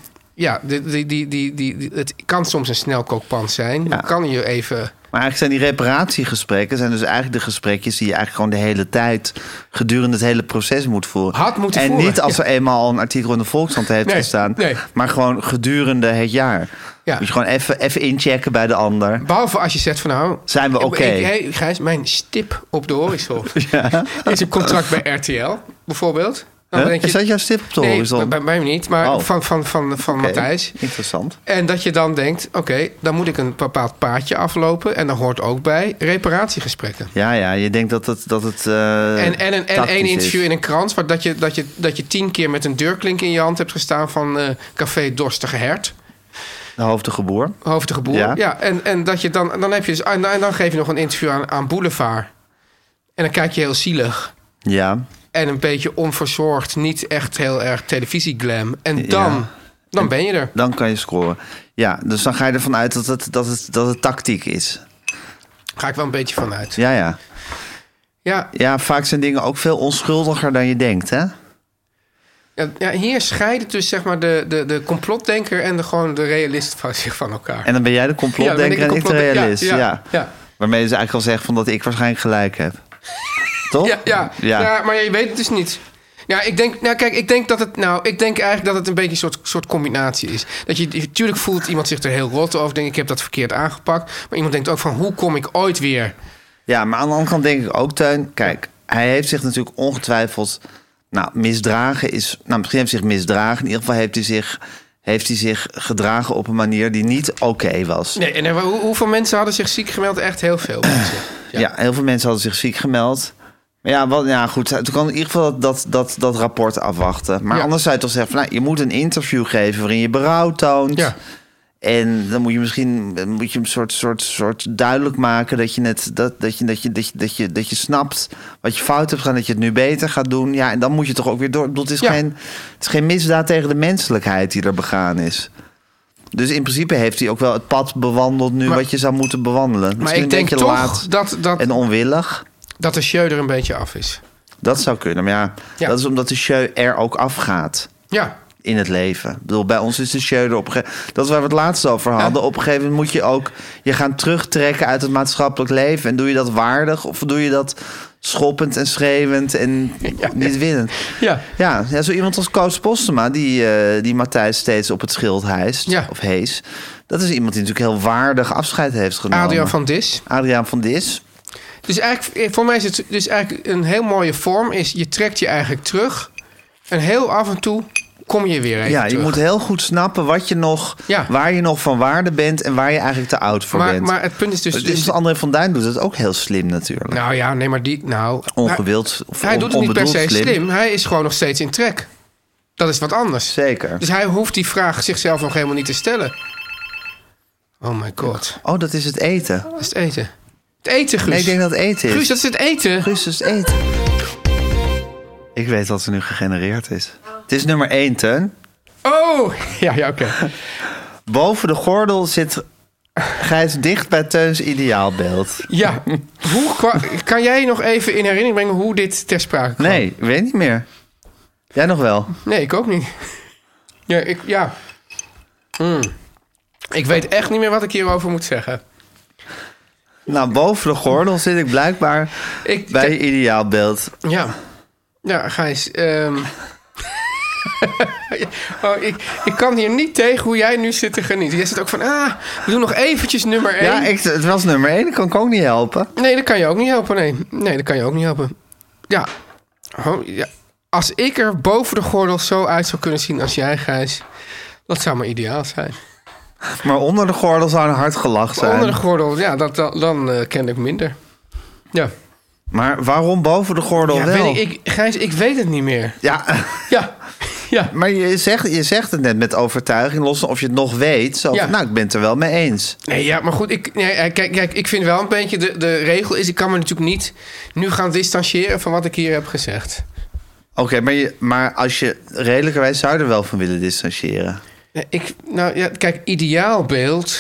het kan soms een snelkookpan zijn. Dan kan je even. Maar eigenlijk zijn die reparatiegesprekken zijn dus eigenlijk de gesprekjes die je eigenlijk gewoon de hele tijd gedurende het hele proces moet voeren. En niet als er eenmaal al een artikel in de Volkskrant heeft gestaan, maar gewoon gedurende het jaar. Ja. Moet je gewoon even inchecken bij de ander. Behalve als je zegt van nou, zijn we oké? Hey, Gijs, mijn stip op de horizon is een contract bij RTL, bijvoorbeeld. Is dat jouw stip op de horizon? Nee, bij mij niet, maar van Matthijs. Interessant. En dat je dan denkt, oké, dan moet ik een bepaald paadje aflopen. En dan hoort ook bij reparatiegesprekken. Ja, je denkt dat het en één interview in een krant, waar dat je 10 keer met een deurklink in je hand hebt gestaan van Café Dorstige Hert. De hoofdige boer. Ja. En dat je dan heb je dus. En dan geef je nog een interview aan Boulevard. En dan kijk je heel zielig. Ja. En een beetje onverzorgd, niet echt heel erg televisieglam. En dan ben je er. Dan kan je scoren. Ja, dus dan ga je ervan uit dat het tactiek is. Ga ik wel een beetje vanuit. Ja, vaak zijn dingen ook veel onschuldiger dan je denkt, hè? Ja, hier scheidt dus zeg maar de complotdenker en de realist van zich van elkaar. En dan ben jij de complotdenker en ik de realist. Ja. Waarmee ze eigenlijk al zeggen van dat ik waarschijnlijk gelijk heb. Toch? Ja, maar je weet het dus niet. Ja, ik denk eigenlijk dat het een beetje een soort combinatie is. Dat je natuurlijk voelt iemand zich er heel rot over. Denk ik heb dat verkeerd aangepakt. Maar iemand denkt ook van hoe kom ik ooit weer? Ja, maar aan de andere kant denk ik ook, Teun. Kijk, hij heeft zich natuurlijk ongetwijfeld misdragen is. Misschien heeft hij zich misdragen. In ieder geval heeft hij zich gedragen op een manier die niet oké was. Nee, en hoeveel mensen hadden zich ziek gemeld? Echt heel veel mensen. Ja, heel veel mensen hadden zich ziek gemeld. Maar goed, toen kan in ieder geval dat rapport afwachten. Maar anders zou je toch zeggen van, je moet een interview geven waarin je berouw toont. Ja. En dan moet je een soort duidelijk maken dat je snapt wat je fout hebt gedaan, dat je het nu beter gaat doen. Ja, en dan moet je toch ook weer door. Het is geen misdaad tegen de menselijkheid die er begaan is. Dus in principe heeft hij ook wel het pad bewandeld nu wat je zou moeten bewandelen. Maar ik denk toch dat en onwillig. Dat de show er een beetje af is. Dat zou kunnen, maar dat is omdat de show er ook afgaat. Ja. In het leven. Ik bedoel, bij ons is de show er op een gegeven moment. Dat is waar we het laatst over hadden. Ja. Op een gegeven moment moet je ook je gaan terugtrekken uit het maatschappelijk leven. En doe je dat waardig of doe je dat schoppend en schreeuwend en niet winnend? Ja, zo iemand als Koos Postema, die Matthijs steeds op het schild hijst. Ja. Of hees. Dat is iemand die natuurlijk heel waardig afscheid heeft genomen. Adriaan van Dis. Dus eigenlijk, voor mij is het dus eigenlijk een heel mooie vorm. Je trekt je eigenlijk terug. En heel af en toe kom je weer even terug. Je moet heel goed snappen waar je nog van waarde bent en waar je eigenlijk te oud voor bent. Maar het punt is dus André van Duin doet het ook heel slim natuurlijk. Nou ja, nee, maar ongewild of hij doet het niet per se slim. Hij is gewoon nog steeds in trek. Dat is wat anders. Zeker. Dus hij hoeft die vraag zichzelf nog helemaal niet te stellen. Oh my god. Oh, dat is het eten. Dat is het eten. Het eten, Guus. Nee, ik denk dat het eten is. Guus, dat is het eten. Guus, dat is het eten. Ik weet wat er nu gegenereerd is. Het is nummer 1, Teun. Oh, ja, oké. Boven de gordel zit Gijs, dicht bij Teuns ideaalbeeld. Ja. Kan jij nog even in herinnering brengen hoe dit ter sprake kwam? Nee, ik weet niet meer. Jij nog wel? Nee, ik ook niet. Ik weet echt niet meer wat ik hierover moet zeggen. Nou, boven de gordel zit ik blijkbaar bij je ideaalbeeld. Ja, Gijs. Ik kan hier niet tegen hoe jij nu zit te genieten. Jij zit ook van, we doen nog eventjes nummer 1. Ja, het was nummer 1. Dat kan ik ook niet helpen. Nee, dat kan je ook niet helpen. Nee, dat kan je ook niet helpen. Ja. Als ik er boven de gordel zo uit zou kunnen zien als jij, Gijs, dat zou maar ideaal zijn. Maar onder de gordel zou een hard gelach zijn. Onder de gordel, ja, dan ken ik minder. Ja. Maar waarom boven de gordel wel? Gijs, ik weet het niet meer. Ja. Ja. Maar je zegt het net met overtuiging, los of je het nog weet. Zo van, nou, ik ben het er wel mee eens. Nee, ja, maar goed, kijk, ik vind wel een beetje... De regel is, ik kan me natuurlijk niet nu gaan distancieren van wat ik hier heb gezegd. Oké, maar als je redelijkerwijs zou je er wel van willen distancieren. Kijk, ideaalbeeld...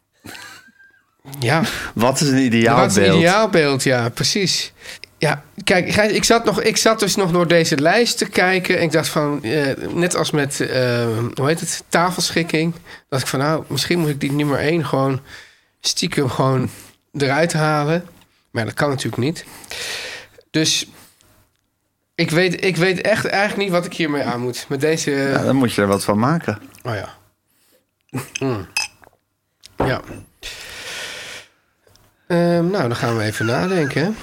Ja. Wat is een ideaalbeeld? Wat is een ideaalbeeld, ja, precies. Ja, kijk, ik zat dus nog door deze lijst te kijken. En ik dacht van, net als met, tafelschikking. Dacht ik van, nou, misschien moet ik die nummer 1 gewoon stiekem gewoon eruit halen. Maar dat kan natuurlijk niet. Dus ik weet echt eigenlijk niet wat ik hiermee aan moet. Met deze... Ja, dan moet je er wat van maken. Oh ja. Ja. Nou, dan gaan we even nadenken, hè.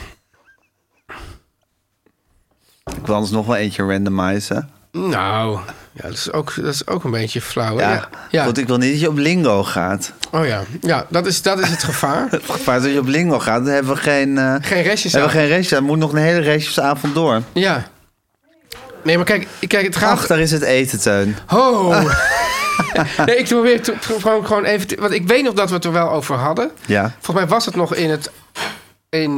Ik wil anders nog wel eentje randomizen. Nou, ja, dat is ook een beetje flauw. Ja. Goed, ik wil niet dat je op lingo gaat. Oh ja, dat is het gevaar. Het gevaar is dat je op lingo gaat, dan hebben we geen restjes. Dan moet nog een hele restjesavond door. Ja. Nee, maar kijk, het gaat... Ach, daar is het eten, Teun. Oh. Nee, ik probeer gewoon even... Want ik weet nog dat we het er wel over hadden. Ja. Volgens mij was het nog in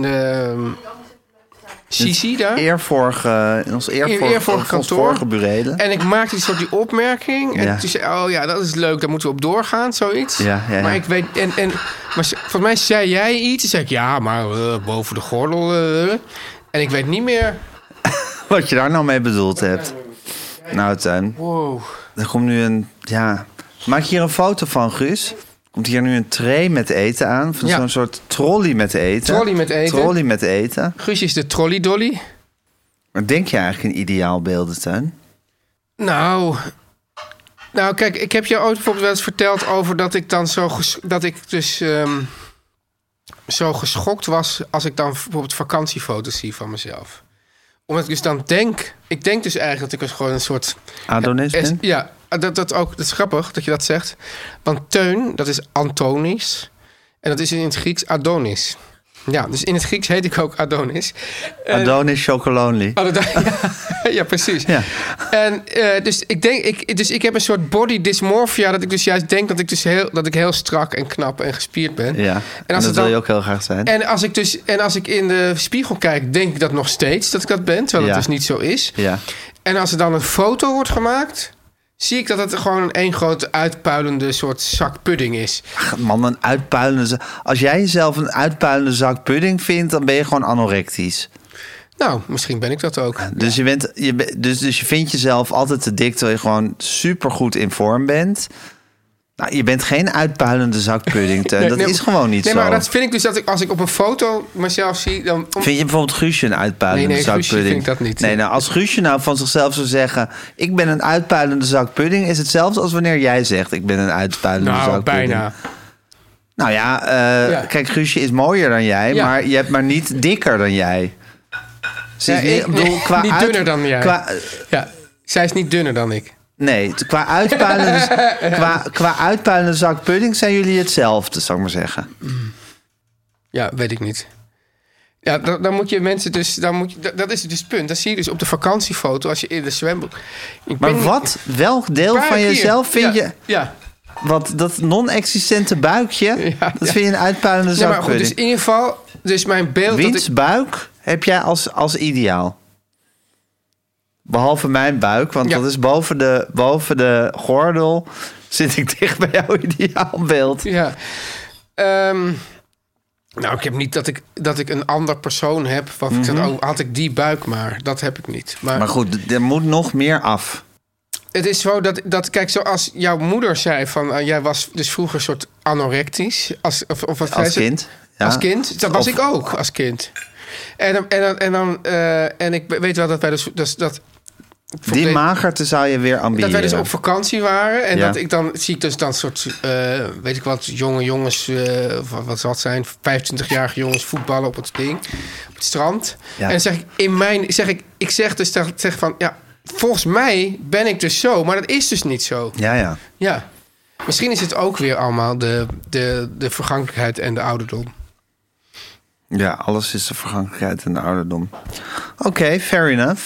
Sisi daar. In ons eervorige kantoor. Burelen. En ik maakte die opmerking. En toen zei dat is leuk, daar moeten we op doorgaan, zoiets. Ja. Maar ik weet... Maar volgens mij zei jij iets. Toen zei ik, ja, maar boven de gordel. En ik weet niet meer... Wat je daar nou mee bedoeld hebt. Nou, Teun. Wow. Er komt nu een... Ja. Maak je hier een foto van, Guus? Komt hier nu een tray met eten aan? Van zo'n soort trolley met eten. Trolley met eten. Guusje is de trolley dolly. Maar denk je eigenlijk in ideaalbeelden, Teun? Nou, kijk, ik heb je ooit bijvoorbeeld wel eens verteld over dat ik dan zo geschokt was als ik dan bijvoorbeeld vakantiefoto's zie van mezelf. Omdat ik dus dan denk... Ik denk dus eigenlijk dat ik gewoon een soort... Adonis ben? Ja, dat is grappig dat je dat zegt. Want Teun, dat is Antonis. En dat is in het Grieks Adonis. Ja, dus in het Grieks heet ik ook Adonis. Adonis Chocolonely. Ja, precies. Ja. En dus ik heb een soort body dysmorphia... dat ik dus juist denk dat ik heel strak en knap en gespierd ben. Ja, en dat wil je ook heel graag zijn. En als ik in de spiegel kijk, denk ik dat nog steeds dat ik dat ben... terwijl het dus niet zo is. Ja. En als er dan een foto wordt gemaakt... zie ik dat het gewoon een grote uitpuilende soort zak pudding is. Ach, man, een uitpuilende... Als jij jezelf een uitpuilende zak pudding vindt... dan ben je gewoon anorectisch. Nou, misschien ben ik dat ook. Dus, je vindt jezelf altijd te dik... terwijl je gewoon supergoed in vorm bent... Nou, je bent geen uitpuilende zak pudding, Teun. Dat is gewoon niet zo. Nee, maar dat vind ik dus dat als ik op een foto mezelf zie... Dan... Vind je bijvoorbeeld Guusje een uitpuilende zak pudding? Nee, vind ik dat niet. Nee, nou, als Guusje nou van zichzelf zou zeggen... ik ben een uitpuilende zak pudding... is hetzelfde als wanneer jij zegt... ik ben een uitpuilende zak pudding. Bijna. Nou ja, kijk, Guusje is mooier dan jij... maar je hebt maar niet dikker dan jij. Niet dunner dan jij. Zij is niet dunner dan ik. Nee, qua uitpuilende zak pudding zijn jullie hetzelfde, zou ik maar zeggen. Ja, weet ik niet. Ja, dan moet je mensen dus... dat is dus het punt. Dat zie je dus op de vakantiefoto als je in de zwembad... Welk deel van jezelf vind je... Ja. Wat dat non-existente buikje, dat vind je een uitpuilende zak pudding. Maar goed, dus in ieder geval... Dus mijn beeld... Wiens buik heb jij als ideaal? Behalve mijn buik, want dat is boven de gordel... zit ik dicht bij jouw ideaalbeeld. Ja. Nou, ik heb niet dat ik een ander persoon heb. Wat ik zeg, had ik die buik maar. Dat heb ik niet. Maar goed, er moet nog meer af. Het is zo dat kijk, zoals jouw moeder zei van... jij was dus vroeger een soort anorectisch. Als kind. Ja. Als kind. Dat was ik ook als kind. En ik weet wel dat wij dus... Die magerte zou je weer ambiëren. Dat wij dus op vakantie waren. En dat ik dan zie ik dus dan soort, weet ik wat, jonge jongens, wat zal het zijn, 25-jarige jongens voetballen op het ding, op het strand. Ja. En dan zeg ik, zeg van, ja, volgens mij ben ik dus zo, maar dat is dus niet zo. Ja. Misschien is het ook weer allemaal de vergankelijkheid en de ouderdom. Ja, alles is de vergankelijkheid en de ouderdom. Oké, fair enough.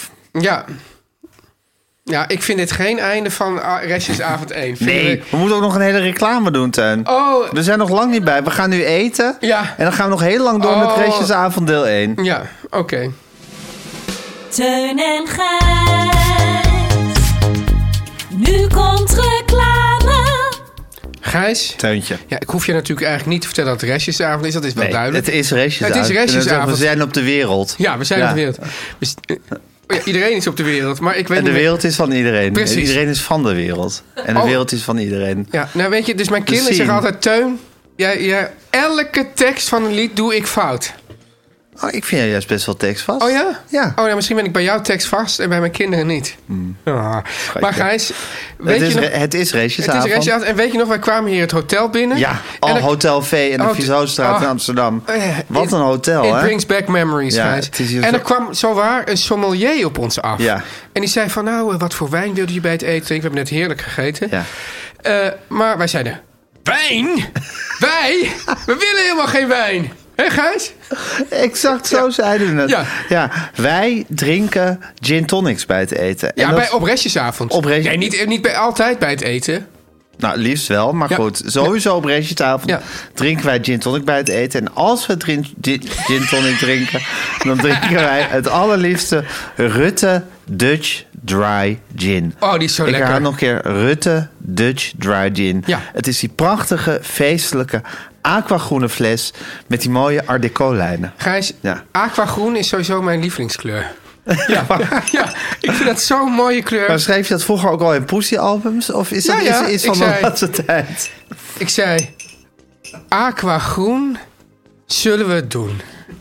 Ja, ik vind dit geen einde van Restjesavond 1. Nee, we moeten ook nog een hele reclame doen, Teun. Oh. We zijn nog lang niet bij. We gaan nu eten. Ja. En dan gaan we nog heel lang door met Restjesavond deel 1. Ja, oké. Teun en Gijs. Nu komt reclame. Gijs? Teuntje. Ja, ik hoef je natuurlijk eigenlijk niet te vertellen dat het Restjesavond is. Dat is wel duidelijk. Het is Restjesavond. Het is Restjesavond. We zijn op de wereld. Ja, we zijn op de wereld. Iedereen is op de wereld, maar ik weet en de wereld is van iedereen. Precies. Iedereen is van de wereld. En de wereld is van iedereen. Ja, nou weet je, dus mijn kinderen zeggen altijd... Teun, elke tekst van een lied doe ik fout. Oh, ik vind jou juist best wel tekstvast. Oh ja? Ja. Oh ja, misschien ben ik bij jou tekst vast en bij mijn kinderen niet. Maar Gijs, het is Restjesavond. Het is Restjesavond. En weet je nog, wij kwamen hier het hotel binnen. Ja, Hotel V in de Vizostraat in Amsterdam. Wat een hotel, It hè? brings back memories, Gijs. En er kwam zowaar een sommelier op ons af. Ja. En die zei van, nou, wat voor wijn wilde je bij het eten? We hebben net heerlijk gegeten. Ja. Maar wij zeiden, wijn? Wij? We willen helemaal geen wijn. Hé, Gijs? Exact zo zeiden we het. Ja, wij drinken gin tonics bij het eten. Ja, op Restjesavond. Nee, niet altijd bij het eten. Nou, liefst wel, maar goed. Sowieso op Restjesavond drinken wij gin tonic bij het eten. En als we gin tonic drinken, dan drinken wij het allerliefste Rutte Dutch Dry Gin. Oh, die is zo lekker. Ik herhaal nog een keer Rutte Dutch Dry Gin. Ja. Het is die prachtige, feestelijke, aquagroene fles met die mooie Art Deco-lijnen. Gijs, aquagroen is sowieso mijn lievelingskleur. Ja, ik vind dat zo'n mooie kleur. Maar schreef je dat vroeger ook al in Poesie-albums? Of is dat iets van de laatste tijd? Ik zei, aquagroen, zullen we het doen?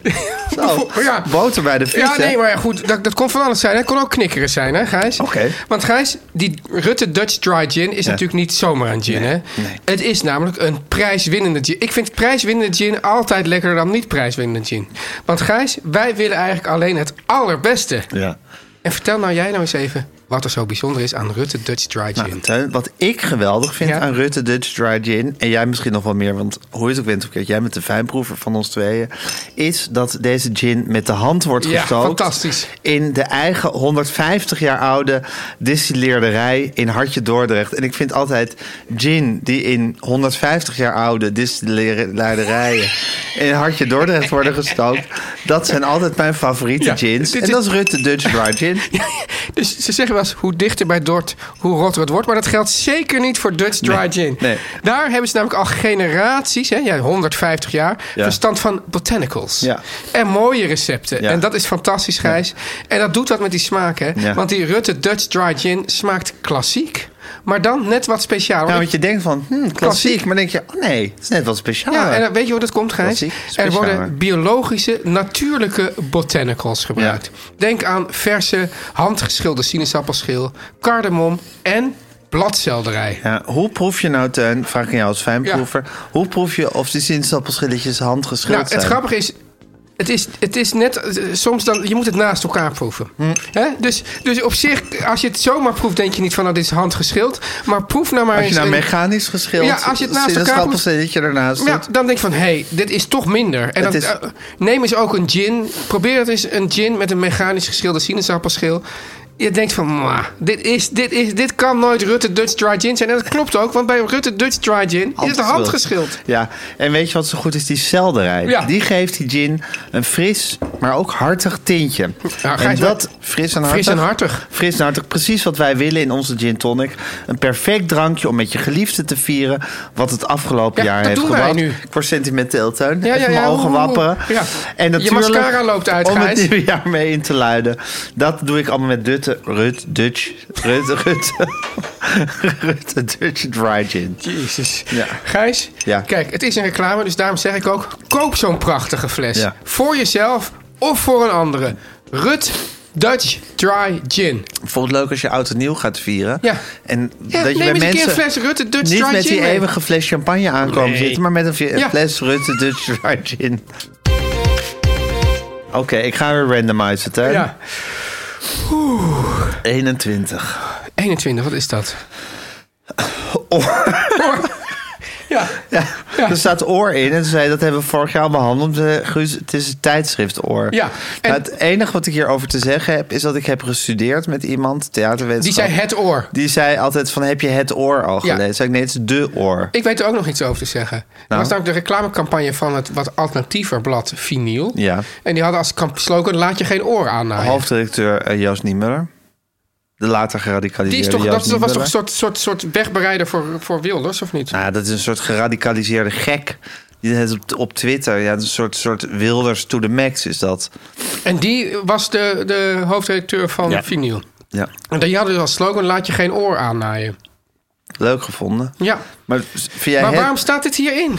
Zo, boter bij de vis. Ja, nee, maar goed, dat kon van alles zijn. Het kon ook knikkeren zijn, hè, Gijs? Oké. Want Gijs, die Rutte Dutch Dry Gin is natuurlijk niet zomaar een gin, hè? Nee. Het is namelijk een prijswinnende gin. Ik vind prijswinnende gin altijd lekkerder dan niet prijswinnende gin. Want Gijs, wij willen eigenlijk alleen het allerbeste. Ja. En vertel nou jij nou eens even wat er zo bijzonder is aan Rutte Dutch Dry Gin. Teun, wat ik geweldig vind aan Rutte Dutch Dry Gin... en jij misschien nog wel meer, want hoe je het ook bent... jij bent de fijnproever van ons tweeën... is dat deze gin met de hand wordt gestookt... Ja, fantastisch. In de eigen 150 jaar oude distilleerderij in Hartje Dordrecht. En ik vind altijd gin die in 150 jaar oude distilleerderijen... in Hartje Dordrecht worden gestookt... dat zijn altijd mijn favoriete gins. En dat is Rutte Dutch Dry Gin. Ja, dus ze zeggen wel eens, hoe dichter bij Dort, hoe rotter het wordt. Maar dat geldt zeker niet voor Dutch Dry Gin. Nee. Daar hebben ze namelijk al generaties, 150 jaar... verstand van botanicals. Ja. En mooie recepten. Ja. En dat is fantastisch, Gijs. Ja. En dat doet wat met die smaak, hè. Ja. Want die Rutte Dutch Dry Gin smaakt klassiek... maar dan net wat speciaal. Ja, want je denkt van, klassiek. Maar denk je, nee, het is net wat speciaal. Ja, en weet je hoe dat komt, Gijs? Er worden biologische, natuurlijke botanicals gebruikt. Ja. Denk aan verse, handgeschilde sinaasappelschil, cardamom en bladselderij. Ja, hoe proef je nou, Teun, vraag ik aan jou als fijnproever... hoe proef je of die sinaasappelschilletjes handgeschild zijn? Het grappige is... Het is net, soms dan, je moet het naast elkaar proeven. Hè? Dus op zich, als je het zomaar proeft, denk je niet van, dit is handgeschild. Maar proef nou maar eens... Als je nou mechanisch geschild, als je het naast elkaar proeft, ernaast doet. Dan denk je van, dit is toch minder. En dan neem eens ook een gin. Probeer het eens een gin met een mechanisch geschilde sinaasappelschil. je denkt van, dit kan nooit Rutte Dutch Dry Gin zijn. En dat klopt ook, want bij Rutte Dutch Dry Gin is het handgeschild. Ja, en weet je wat zo goed is? Die selderij. Ja. Die geeft die gin een fris, maar ook hartig tintje. Ja, en dat fris en hartig. Fris en hartig, precies wat wij willen in onze gin tonic. Een perfect drankje om met je geliefde te vieren wat het afgelopen jaar heeft gebracht. Ik word sentimenteel, Teun. Even mijn ogen wapperen. Ja. En natuurlijk, je mascara loopt uit, om het nieuwe jaar mee in te luiden. Dat doe ik allemaal met Rutte Dutch Dry Gin. Jezus. Ja. Gijs, kijk, het is een reclame, dus daarom zeg ik ook, koop zo'n prachtige fles. Ja. Voor jezelf of voor een andere. Rutte Dutch Dry Gin. Bijvoorbeeld leuk als je oud en nieuw gaat vieren. Ja. En dat je bij mensen een fles Rutte Dutch Dry Gin niet met die eeuwige fles champagne aankomen zitten, maar met een fles Rutte Dutch Dry Gin. Oké, ik ga weer randomizen, hè? Ja. 21. 21, wat is dat? Oor. Ja. Er staat oor in. En zei, dat hebben we vorig jaar al behandeld. Guus, het is een tijdschriftoor. Ja. En het enige wat ik hierover te zeggen heb, is dat ik heb gestudeerd met iemand, theaterwetenschap. Die zei het oor. Die zei altijd van, heb je het oor al gelezen? Ja. Zei ik, nee, het is de oor. Ik weet er ook nog iets over te zeggen. Nou. Dat was namelijk de reclamecampagne van het wat alternatiever blad Vinyl. Ja. En die hadden als slogan, laat je geen oor aannaaien. Hoofdredacteur Joost Niemuller. De later geradicaliseerde dat was toch een soort wegbereider voor Wilders, of niet? Nou, dat is een soort geradicaliseerde gek. Die het op Twitter. Ja, een soort Wilders to the max is dat. En die was de hoofdredacteur van Vinyl. Ja. En die hadden dus als slogan, laat je geen oor aannaaien. Leuk gevonden. Ja. Maar waarom staat dit hierin?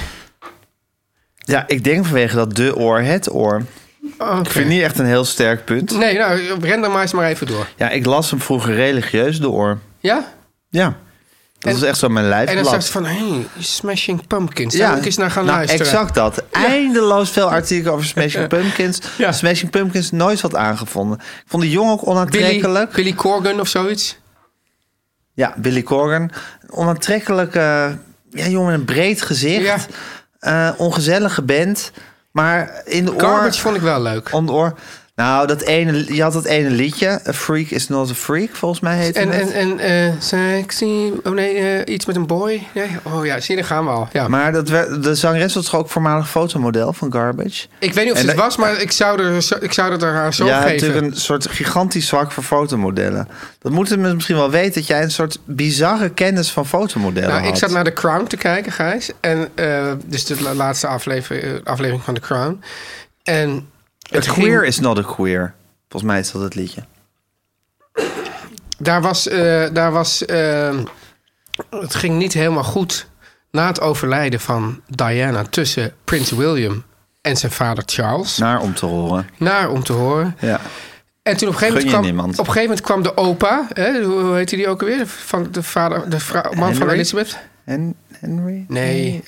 Ja, ik denk vanwege dat de oor het oor. Okay. Ik vind niet echt een heel sterk punt. Nee, nou, randomize maar even door. Ja, ik las hem vroeger religieus door. Ja? Ja. Dat was echt zo mijn lijfblad. En dan zegt ze van, hey, Smashing Pumpkins. Daar moet ik eens naar gaan luisteren. Exact dat. Eindeloos veel artikelen over Smashing Pumpkins. Ja. Smashing Pumpkins, nooit wat aangevonden. Ik vond die jongen ook onaantrekkelijk. Billy Corgan of zoiets? Ja, Billy Corgan. Onaantrekkelijke jongen met een breed gezicht. Ja. Ongezellige band. Maar in de Garbage vond ik wel leuk. Om de oor. Nou, je had dat ene liedje. A Freak is not a Freak, volgens mij heet het. En sexy... Oh nee, iets met een boy. Nee. Oh ja, zie je, daar gaan we al. Ja. Maar de zangeres was toch ook voormalig fotomodel van Garbage? Ik weet niet of ze het was, maar ik zou er haar zo geven. Ja, natuurlijk een soort gigantisch zwak voor fotomodellen. Dat moeten we misschien wel weten, dat jij een soort bizarre kennis van fotomodellen had. Ik zat naar The Crown te kijken, Gijs. En dus de laatste aflevering van The Crown. En... Het queer is not a queer. Volgens mij is dat het liedje. Het ging niet helemaal goed na het overlijden van Diana tussen Prins William en zijn vader Charles. Naar om te horen. Ja. En toen op een gegeven moment kwam de opa, hoe heet die ook alweer? Van de man van Elizabeth? Henry? Nee.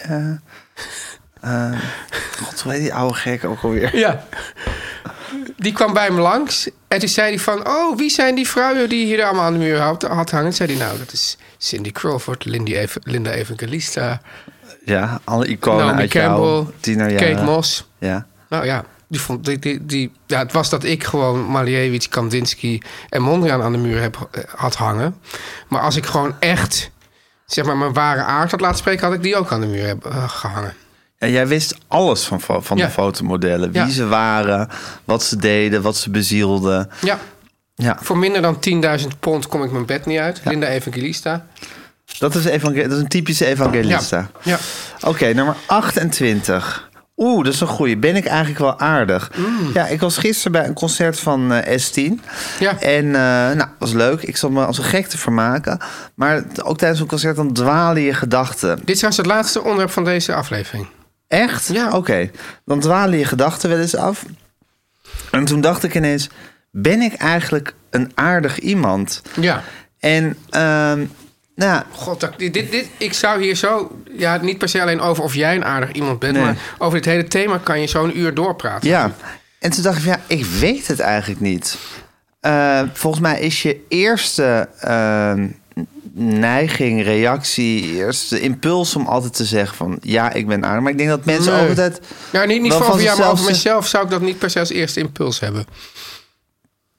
God, hoe heet die oude gek ook alweer? Ja. Die kwam bij hem langs. En toen zei hij van... Oh, wie zijn die vrouwen die hier allemaal aan de muur had hangen? Toen zei hij, nou, dat is Cindy Crawford, Linda Evangelista. Ja, alle iconen Naomi uit Campbell, jouw tienerjaren. Kate Moss. Ja. Nou ja, het was dat ik gewoon Malevich, Kandinsky en Mondriaan aan de muur had hangen. Maar als ik gewoon echt, zeg maar, mijn ware aard had laten spreken... had ik die ook aan de muur gehangen. Ja, jij wist alles van de fotomodellen. Wie ze waren, wat ze deden, wat ze bezielden. Ja. Voor minder dan 10.000 pond kom ik mijn bed niet uit. Ja. Linda Evangelista. Dat is een typische Evangelista. Ja. Oké, nummer 28. Dat is een goeie. Ben ik eigenlijk wel aardig? Ja, ik was gisteren bij een concert van S10. Ja. En was leuk. Ik zat me als een gek te vermaken. Maar ook tijdens een concert dan dwalen je gedachten. Dit is het laatste onderwerp van deze aflevering. Echt? Ja. Oké. Dan dwalen je gedachten wel eens af. En toen dacht ik ineens... Ben ik eigenlijk een aardig iemand? Ja. En... God, ik zou hier zo... Ja, niet per se alleen over of jij een aardig iemand bent... maar over dit hele thema kan je zo een uur doorpraten. Ja, en toen dacht ik ik weet het eigenlijk niet. Volgens mij is je eerste neiging, reactie... eerste impuls om altijd te zeggen van... ja, ik ben aardig. Maar ik denk dat mensen ook altijd... Ja, niet voor over jou, maar over mezelf zou ik dat niet per se als eerste impuls hebben.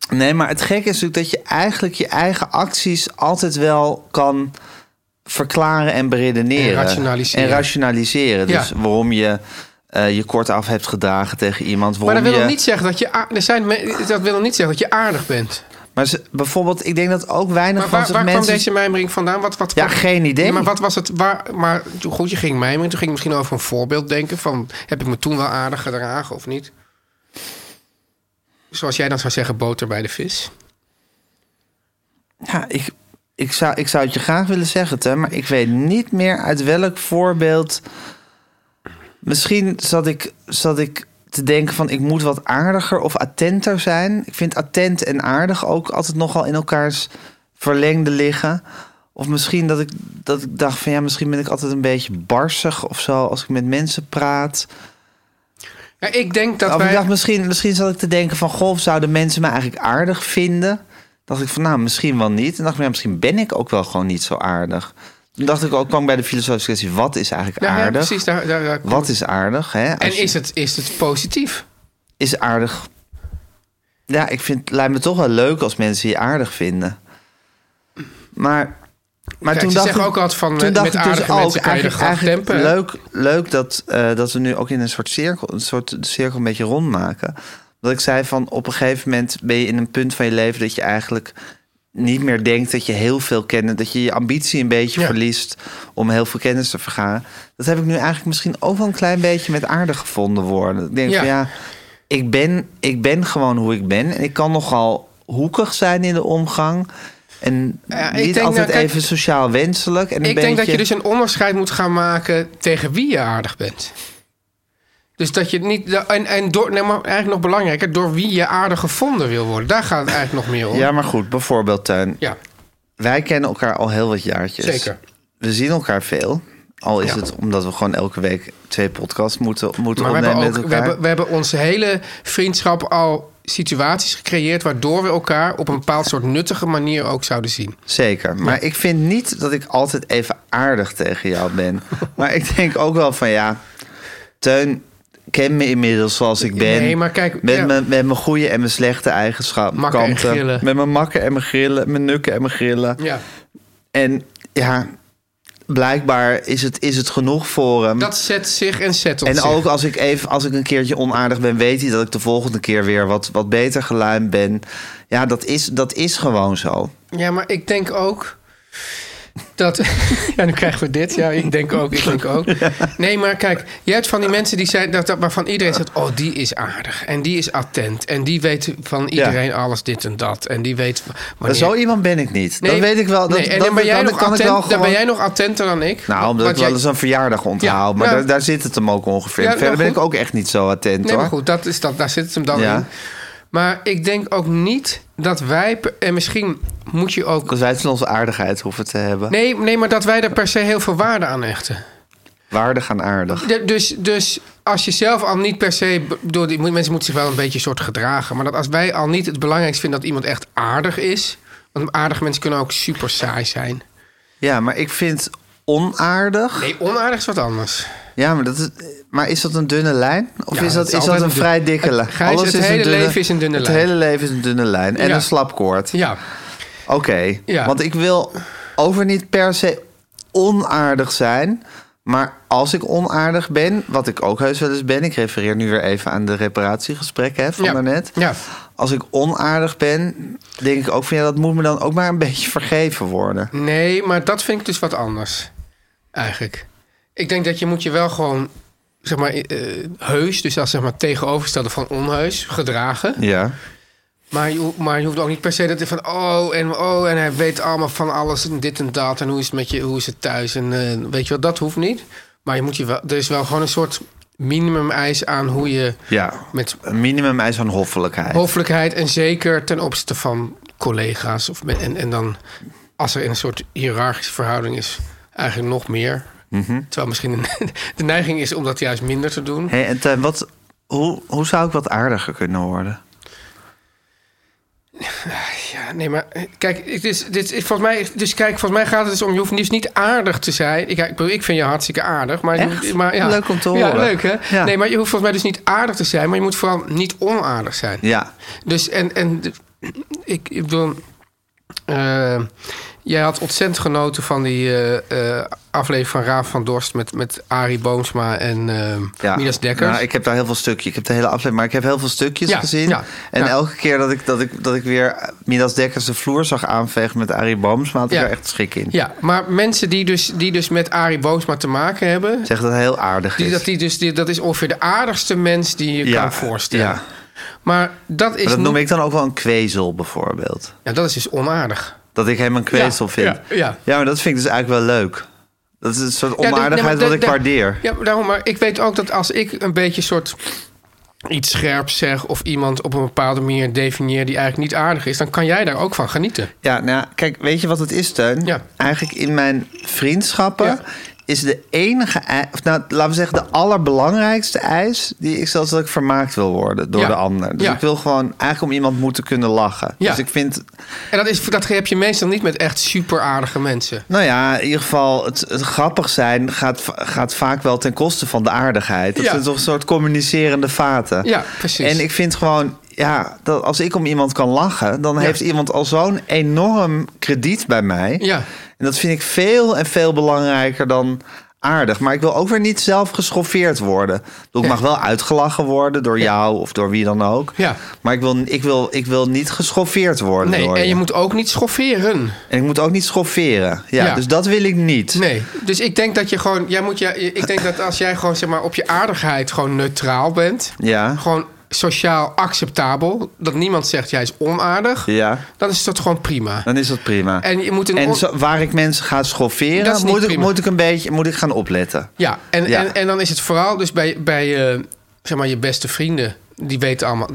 Nee, maar het gekke is natuurlijk dat je eigenlijk je eigen acties altijd wel kan verklaren en beredeneren. En rationaliseren. Dus waarom je je kortaf hebt gedragen tegen iemand. Maar dat wil nog niet zeggen dat dat wil nog niet zeggen dat je aardig bent. Maar bijvoorbeeld, ik denk dat ook weinig van waar mensen... kwam deze mijmering vandaan? Geen idee. Nee, maar wat was het? Maar goed, je ging mijmeren. Toen ging je misschien over een voorbeeld denken van... heb ik me toen wel aardig gedragen of niet? Zoals jij dan zou zeggen, boter bij de vis. Ja, ik zou het je graag willen zeggen, Teun, maar ik weet niet meer uit welk voorbeeld... Misschien zat ik te denken van ik moet wat aardiger of attenter zijn. Ik vind attent en aardig ook altijd nogal in elkaars verlengde liggen. Of misschien dat ik dacht van misschien ben ik altijd een beetje barsig of zo als ik met mensen praat. Ja, ik denk dat ik dacht misschien zat ik te denken van goh, zouden mensen me eigenlijk aardig vinden? Dacht ik van misschien wel niet. En dacht ik misschien ben ik ook wel gewoon niet zo aardig. Toen dacht ik ook, kwam bij de filosofische kwestie, wat is eigenlijk aardig? Ja, precies. Daar wat is aardig? Hè? En is het positief? Is aardig... Ja, het lijkt me toch wel leuk als mensen je aardig vinden. Maar kijk, toen ze dacht zeggen ik... ook altijd van toen dacht met ik aardige dus mensen kan je de graf dempen. Leuk dat we nu ook in een soort cirkel een beetje rond maken. Dat ik zei van op een gegeven moment ben je in een punt van je leven dat je eigenlijk... niet meer denkt dat je heel veel kent... dat je je ambitie een beetje verliest... om heel veel kennis te vergaren. Dat heb ik nu eigenlijk misschien ook wel een klein beetje... met aardig gevonden worden. Ik denk van ik ben gewoon hoe ik ben... en ik kan nogal hoekig zijn in de omgang... en niet altijd even sociaal wenselijk. En ik denk dat je dus een onderscheid moet gaan maken... tegen wie je aardig bent. Dus dat je niet... maar eigenlijk nog belangrijker... door wie je aardig gevonden wil worden. Daar gaat het eigenlijk nog meer om. Ja, maar goed, bijvoorbeeld, Teun. Ja. Wij kennen elkaar al heel wat jaartjes. Zeker. We zien elkaar veel. Al is het omdat we gewoon elke week 2 podcasts moeten opnemen met elkaar. We hebben onze hele vriendschap al situaties gecreëerd... waardoor we elkaar op een bepaald soort nuttige manier ook zouden zien. Zeker, maar ik vind niet dat ik altijd even aardig tegen jou ben. Maar ik denk ook wel van Teun... ken me inmiddels zoals ik ben. Nee, maar kijk... Met mijn goede en mijn slechte eigenschappen. Makken en grillen. Met mijn makken en mijn grillen. Mijn nukken en mijn grillen. Ja. En blijkbaar is het genoeg voor hem. Dat zet zich en zettelt en zich. ook als ik een keertje onaardig ben... weet hij dat ik de volgende keer weer wat beter geluimd ben. Ja, dat is gewoon zo. Ja, maar ik denk ook... dat... nu krijgen we dit. Ja, ik denk ook. Ja. Nee, maar kijk, je hebt van die mensen die zijn... waarvan iedereen zegt, die is aardig. En die is attent. En die weet van iedereen alles dit en dat. En die weet... wanneer... Zo iemand ben ik niet. Nee, dat weet ik wel. Dan ben jij nog attenter dan ik. Nou, omdat ik wel eens een verjaardag onthoud. Maar daar zit het hem ook ongeveer. Verder ben ik ook echt niet zo attent, hoor. Nee, maar goed, daar zit het hem dan in. Maar ik denk ook niet dat wij... En misschien moet je ook... Dat wij het van onze aardigheid hoeven te hebben. Nee, maar dat wij er per se heel veel waarde aan hechten. Waardig aan aardig. Dus als je zelf al niet per se... mensen moeten zich wel een beetje soort gedragen. Maar dat als wij al niet het belangrijkste vinden dat iemand echt aardig is... Want aardige mensen kunnen ook super saai zijn. Ja, maar ik vind onaardig... Nee, onaardig is wat anders. Ja, maar is dat een dunne lijn? Of is dat een vrij dikke lijn? Het hele leven is een dunne lijn. Het hele leven is een dunne lijn. En een slapkoord. Ja. Oké. Want ik wil over niet per se onaardig zijn... Maar als ik onaardig ben, wat ik ook heus wel eens ben... ik refereer nu weer even aan de reparatiegesprekken van daarnet. Ja. Als ik onaardig ben, denk ik ook van... dat moet me dan ook maar een beetje vergeven worden. Nee, maar dat vind ik dus wat anders. Eigenlijk. Ik denk dat je moet je wel gewoon, zeg maar, heus... dus als zeg maar tegenovergestelde van onheus, gedragen. Ja. Maar je hoeft ook niet per se dat je van... en hij weet allemaal van alles en dit en dat... en hoe is het met je, hoe is het thuis en weet je wat, dat hoeft niet. Maar er is wel gewoon een soort minimum-eis aan hoe je... Ja, een minimum-eis aan hoffelijkheid. Hoffelijkheid en zeker ten opzichte van collega's. En dan, als er in een soort hiërarchische verhouding is, eigenlijk nog meer. Mm-hmm. Terwijl misschien de neiging is om dat juist minder te doen. Hey, en Teun, hoe zou ik wat aardiger kunnen worden? Ja, nee, maar kijk, volgens mij gaat het dus om... je hoeft dus niet aardig te zijn. Ik vind je hartstikke aardig. Maar leuk om te horen. Ja, leuk, hè? Ja. Nee, maar je hoeft volgens mij dus niet aardig te zijn... maar je moet vooral niet onaardig zijn. Ja. Dus ik bedoel... jij had ontzettend genoten van die aflevering van Raaf van Dorst... met Arie Boomsma en Midas Dekkers. Nou, ik heb daar heel veel stukjes. Ik heb de hele aflevering, maar ik heb heel veel stukjes gezien. Ja, en elke keer dat ik weer Midas Dekkers de vloer zag aanvegen met Arie Boomsma... had ik er echt schik in. Ja, maar mensen die dus met Arie Boomsma te maken hebben... Zeg dat het heel aardig is. Dat is ongeveer de aardigste mens die je kan voorstellen. Ja. Maar dat noem ik dan ook wel een kwezel, bijvoorbeeld. Ja, dat is dus onaardig. Dat ik hem een kwezel vind. Ja, maar dat vind ik dus eigenlijk wel leuk. Dat is een soort onaardigheid wat ik waardeer. Ja, daarom, maar ik weet ook dat als ik een beetje soort iets scherps zeg... of iemand op een bepaalde manier definieer die eigenlijk niet aardig is... dan kan jij daar ook van genieten. Ja, nou, kijk, weet je wat het is, Teun? Ja. Eigenlijk in mijn vriendschappen... Ja. Is de enige eis, of nou, laten we zeggen, de allerbelangrijkste eis... die ik zelfs dat ik vermaakt wil worden door de ander. Dus ik wil gewoon eigenlijk om iemand moeten kunnen lachen. Ja. Dus ik vind... En dat heb je meestal niet met echt super aardige mensen. Nou ja, in ieder geval, het grappig zijn gaat vaak wel ten koste van de aardigheid. Dat is toch een soort communicerende vaten. Ja, precies. En ik vind gewoon... Ja, dat als ik om iemand kan lachen... dan heeft iemand al zo'n enorm krediet bij mij. Ja. En dat vind ik veel en veel belangrijker dan aardig. Maar ik wil ook weer niet zelf geschoffeerd worden. Ik mag wel uitgelachen worden door jou of door wie dan ook. Ja. Maar ik wil niet geschoffeerd worden. Nee, en je moet ook niet schofferen. En ik moet ook niet schofferen. Ja. Dus dat wil ik niet. Nee, dus ik denk dat je gewoon... ik denk dat als jij gewoon zeg maar op je aardigheid gewoon neutraal bent... Ja. Gewoon sociaal acceptabel, dat niemand zegt jij is onaardig, dan is dat gewoon prima. Dan is dat prima. En je moet waar ik mensen ga schofferen, moet ik gaan opletten. Ja, en dan is het vooral dus bij zeg maar je beste vrienden. Die weten allemaal,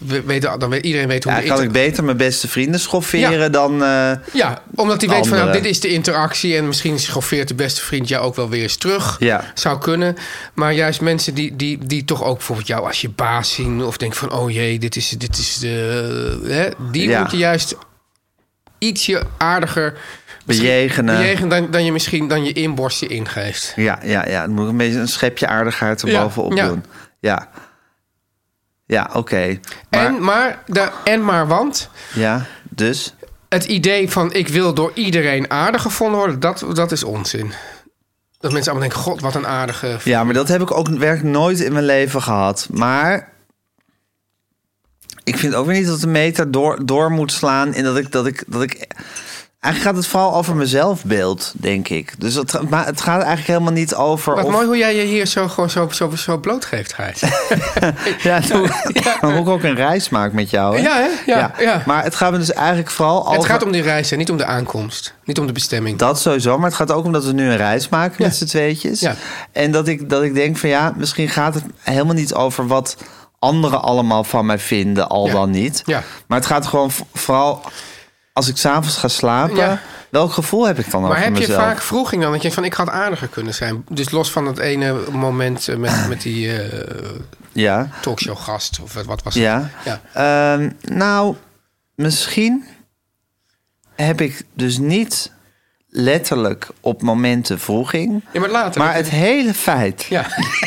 iedereen weet hoe. Ja, kan ik beter mijn beste vrienden schofferen dan. Ja, omdat hij weet van nou, dit is de interactie en misschien schoffeert de beste vriend jou ook wel weer eens terug. Ja. Zou kunnen. Maar juist mensen die toch ook bijvoorbeeld jou als je baas zien of denken van oh jee, dit is de. Die moet je juist ietsje aardiger bejegenen dan je inborst je ingeeft. Ja. Dan moet ik een beetje een schepje aardigheid erbovenop doen. Ja. Ja, oké. Want... Ja, dus? Het idee van ik wil door iedereen aardig gevonden worden, dat is onzin. Dat mensen allemaal denken, god, wat een aardige... Ja, maar dat heb ik ook werkelijk nooit in mijn leven gehad. Maar ik vind ook weer niet dat de meter door moet slaan... in dat ik eigenlijk gaat het vooral over mijn zelfbeeld, denk ik. Dus het gaat eigenlijk helemaal niet over... Wat mooi hoe jij je hier zo blootgeeft, Gijs. Dan moet ik ook een reis maken met jou. Hè? Ja. Maar het gaat me dus eigenlijk vooral over... Het gaat om die reis en niet om de aankomst. Niet om de bestemming. Dat sowieso, maar het gaat ook om dat we nu een reis maken met z'n tweetjes. Ja. En dat ik denk van misschien gaat het helemaal niet over wat anderen allemaal van mij vinden, dan niet. Ja. Maar het gaat gewoon vooral... Als ik 's avonds ga slapen, welk gevoel heb ik dan over mezelf? Maar heb je vaak vroeging dan dat je van ik had aardiger kunnen zijn? Dus los van dat ene moment met die talkshowgast of wat was het? Ja. Nou, misschien heb ik dus niet letterlijk op momenten vroeging. Ja, maar later. Maar het hele feit... Ja.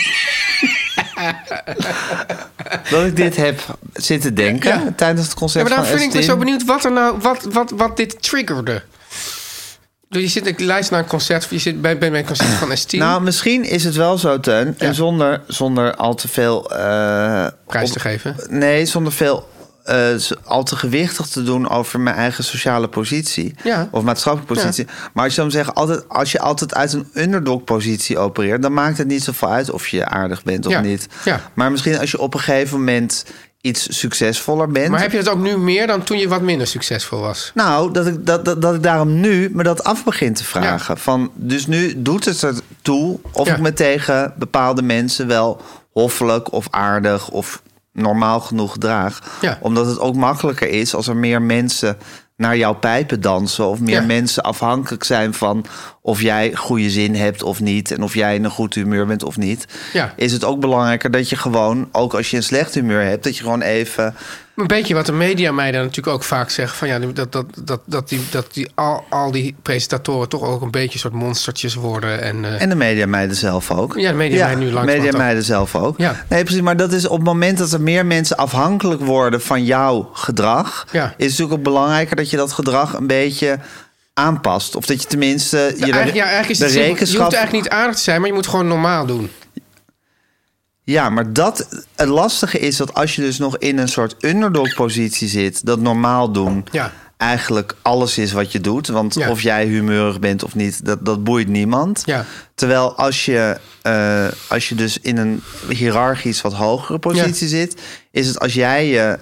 dat ik dit heb zitten denken tijdens het concert van maar dan vind ik zo benieuwd wat er nou wat dit triggerde. Dus ik luister naar een concert, je zit bij mijn concert van Estine. Nou, misschien is het wel zo, Teun. En zonder al te veel prijs te geven. Nee, zonder veel al te gewichtig te doen over mijn eigen sociale positie. Ja. Of maatschappelijke positie. Ja. Maar als je dan zegt, als je altijd uit een underdog-positie opereert, dan maakt het niet zoveel uit of je aardig bent of niet. Ja. Maar misschien als je op een gegeven moment iets succesvoller bent. Maar heb je het ook nu meer dan toen je wat minder succesvol was? Nou, dat ik daarom nu me dat af begin te vragen. Ja. Dus nu doet het ertoe of ik me tegen bepaalde mensen wel hoffelijk of aardig of normaal genoeg gedraag. Ja. Omdat het ook makkelijker is als er meer mensen naar jouw pijpen dansen of meer mensen afhankelijk zijn van of jij goede zin hebt of niet en of jij in een goed humeur bent of niet. Ja. Is het ook belangrijker dat je gewoon, ook als je een slecht humeur hebt, dat je gewoon even Een beetje wat de mediameiden natuurlijk ook vaak zeggen. Van ja, al die presentatoren toch ook een beetje een soort monstertjes worden. En de mediameiden zelf ook. Ja, de mediameiden nu langs. De mediameiden zelf ook. Ja. Nee, precies. Maar dat is op het moment dat er meer mensen afhankelijk worden van jouw gedrag. Ja. Is het natuurlijk ook belangrijker dat je dat gedrag een beetje aanpast. Of dat je tenminste eigenlijk is het rekenschap... Je hoeft eigenlijk niet aardig te zijn, maar je moet gewoon normaal doen. Ja, maar het lastige is dat als je dus nog in een soort underdog-positie zit, dat normaal doen eigenlijk alles is wat je doet. Want of jij humeurig bent of niet, dat boeit niemand. Ja. Terwijl als je dus in een hiërarchisch wat hogere positie zit, is het als jij je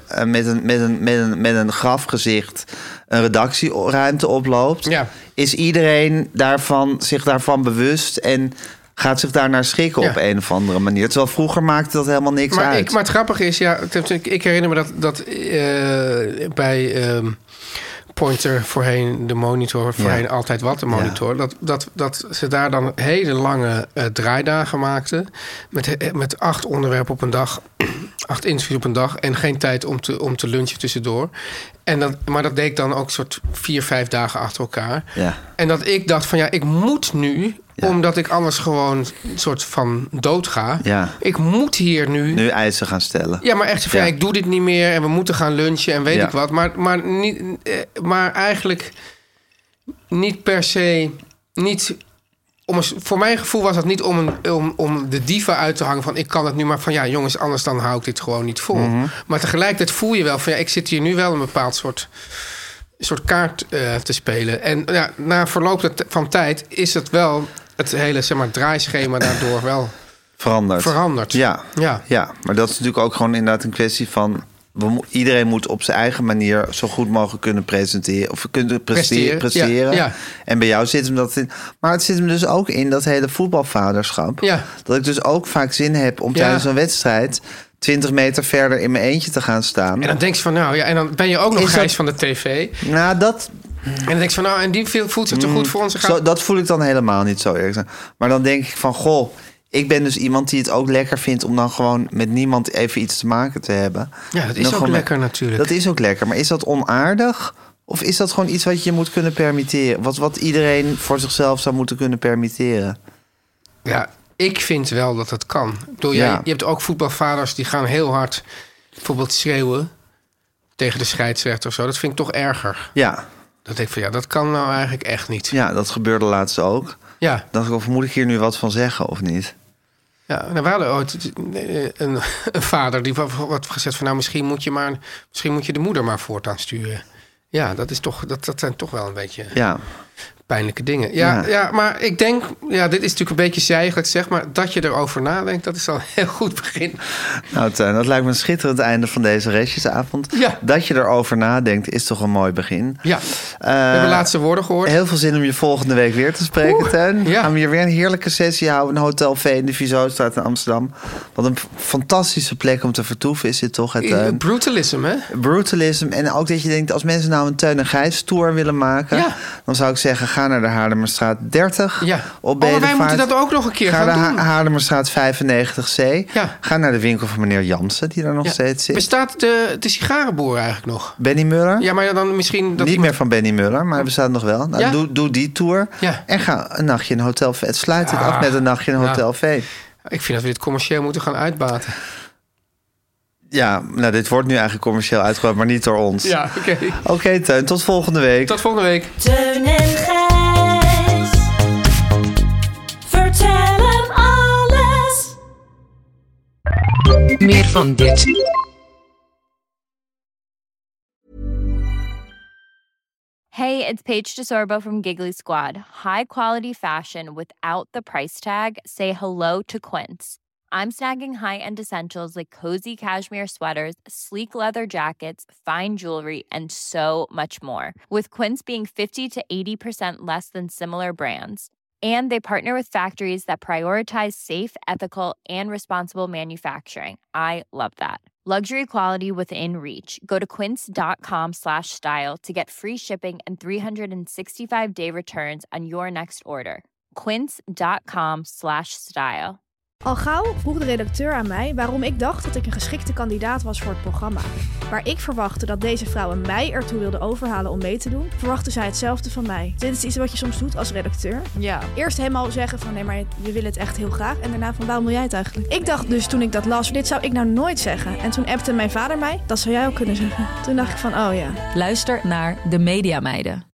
met een grafgezicht een redactieruimte oploopt, is iedereen zich daarvan bewust en gaat zich daarnaar schikken op een of andere manier. Terwijl vroeger maakte dat helemaal niks uit. Maar het grappige is, ik herinner me dat bij Pointer voorheen de monitor, voorheen altijd wat de monitor, dat ze daar dan hele lange draaidagen maakten met 8 onderwerpen op een dag, 8 interviews op een dag en geen tijd om te lunchen tussendoor. Maar dat deed ik dan ook soort 4-5 dagen achter elkaar. Ja. En dat ik dacht van ik moet nu, omdat ik anders gewoon een soort van dood ga. Ja. Ik moet hier nu eisen gaan stellen. Ja, maar echt van ik doe dit niet meer en we moeten gaan lunchen en weet ik wat. Maar eigenlijk niet per se. Voor mijn gevoel was dat niet om de diva uit te hangen van ik kan het nu, maar van jongens, anders dan hou ik dit gewoon niet vol. Mm-hmm. Maar tegelijkertijd voel je wel van ik zit hier nu wel een bepaald soort kaart te spelen. En na verloop van tijd is het wel het hele draaischema daardoor wel veranderd. Ja, maar dat is natuurlijk ook gewoon inderdaad een kwestie van iedereen moet op zijn eigen manier zo goed mogelijk kunnen presenteren of kunnen presteren. Ja. En bij jou zit hem dat in. Maar het zit hem dus ook in dat hele voetbalvaderschap. Ja. Dat ik dus ook vaak zin heb om tijdens een wedstrijd 20 meter verder in mijn eentje te gaan staan. En dan denk je van en dan ben je ook nog Gijs van de tv. Nou, dat. En dan denk je van en die voelt zich te goed voor ons. Dat voel ik dan helemaal niet zo eerlijk. Maar dan denk ik van goh, ik ben dus iemand die het ook lekker vindt om dan gewoon met niemand even iets te maken te hebben. Ja, dat is ook lekker natuurlijk. Dat is ook lekker, maar is dat onaardig? Of is dat gewoon iets wat je moet kunnen permitteren? Wat iedereen voor zichzelf zou moeten kunnen permitteren? Ja, ik vind wel dat het kan. Je hebt ook voetbalvaders die gaan heel hard bijvoorbeeld schreeuwen tegen de scheidsrechter of zo. Dat vind ik toch erger. Ja. Dat denk ik van dat kan nou eigenlijk echt niet. Ja, dat gebeurde laatst ook. Ja. Dacht ik, of moet ik hier nu wat van zeggen of niet? Ja, we hadden ooit een vader die wat gezegd van misschien moet je de moeder maar voortaan sturen. Ja, dat zijn toch wel een beetje pijnlijke dingen. Ja, maar ik denk, dit is natuurlijk een beetje zijgelijk zeg, maar dat je erover nadenkt, dat is al een heel goed begin. Nou, Teun, dat lijkt me een schitterend einde van deze restjesavond. Ja. Dat je erover nadenkt, is toch een mooi begin. Ja, we hebben laatste woorden gehoord. Heel veel zin om je volgende week weer te spreken, Teun. Ja. Gaan we hier weer een heerlijke sessie houden. Een Hotel V in de Vizostraat in Amsterdam. Wat een fantastische plek om te vertoeven is dit toch? Brutalism, hè? Brutalism. En ook dat je denkt, als mensen nou een Teun en Gijs tour willen maken, dan zou ik zeggen, ga naar de Haarlemmerstraat 30. Ja. Op wij moeten dat ook nog een keer gaan doen. Ga naar de Haarlemmerstraat 95C. Ja. Ga naar de winkel van meneer Jansen, die daar nog steeds zit. Bestaat de sigarenboer eigenlijk nog? Benny Muller? Ja, maar dan misschien... Niet meer van Benny Muller, maar hij bestaat nog wel. Nou, doe die tour. Ja. En ga een nachtje in Hotel V. Het sluit het af met een nachtje in Hotel V. Ik vind dat we dit commercieel moeten gaan uitbaten. Ja, nou, dit wordt nu eigenlijk commercieel uitgebracht, maar niet door ons. Ja, oké. Oké, Teun, tot volgende week. Tot volgende week. Teun en Gijs. Vertel hem alles. Meer van dit. Hey, it's Paige DeSorbo from Giggly Squad. High quality fashion without the price tag. Say hello to Quince. I'm snagging high-end essentials like cozy cashmere sweaters, sleek leather jackets, fine jewelry, and so much more. With Quince being 50 to 80% less than similar brands. And they partner with factories that prioritize safe, ethical, and responsible manufacturing. I love that. Luxury quality within reach. Go to quince.com/style to get free shipping and 365-day returns on your next order. Quince.com/style. Al gauw vroeg de redacteur aan mij waarom ik dacht dat ik een geschikte kandidaat was voor het programma. Waar ik verwachtte dat deze vrouwen mij ertoe wilden overhalen om mee te doen, verwachtte zij hetzelfde van mij. Dit is iets wat je soms doet als redacteur. Ja. Eerst helemaal zeggen van nee, maar we willen het echt heel graag. En daarna van waarom wil jij het eigenlijk? Ik dacht dus toen ik dat las, dit zou ik nou nooit zeggen. En toen appte mijn vader mij, dat zou jij ook kunnen zeggen. Toen dacht ik van oh ja. Luister naar De Mediameiden.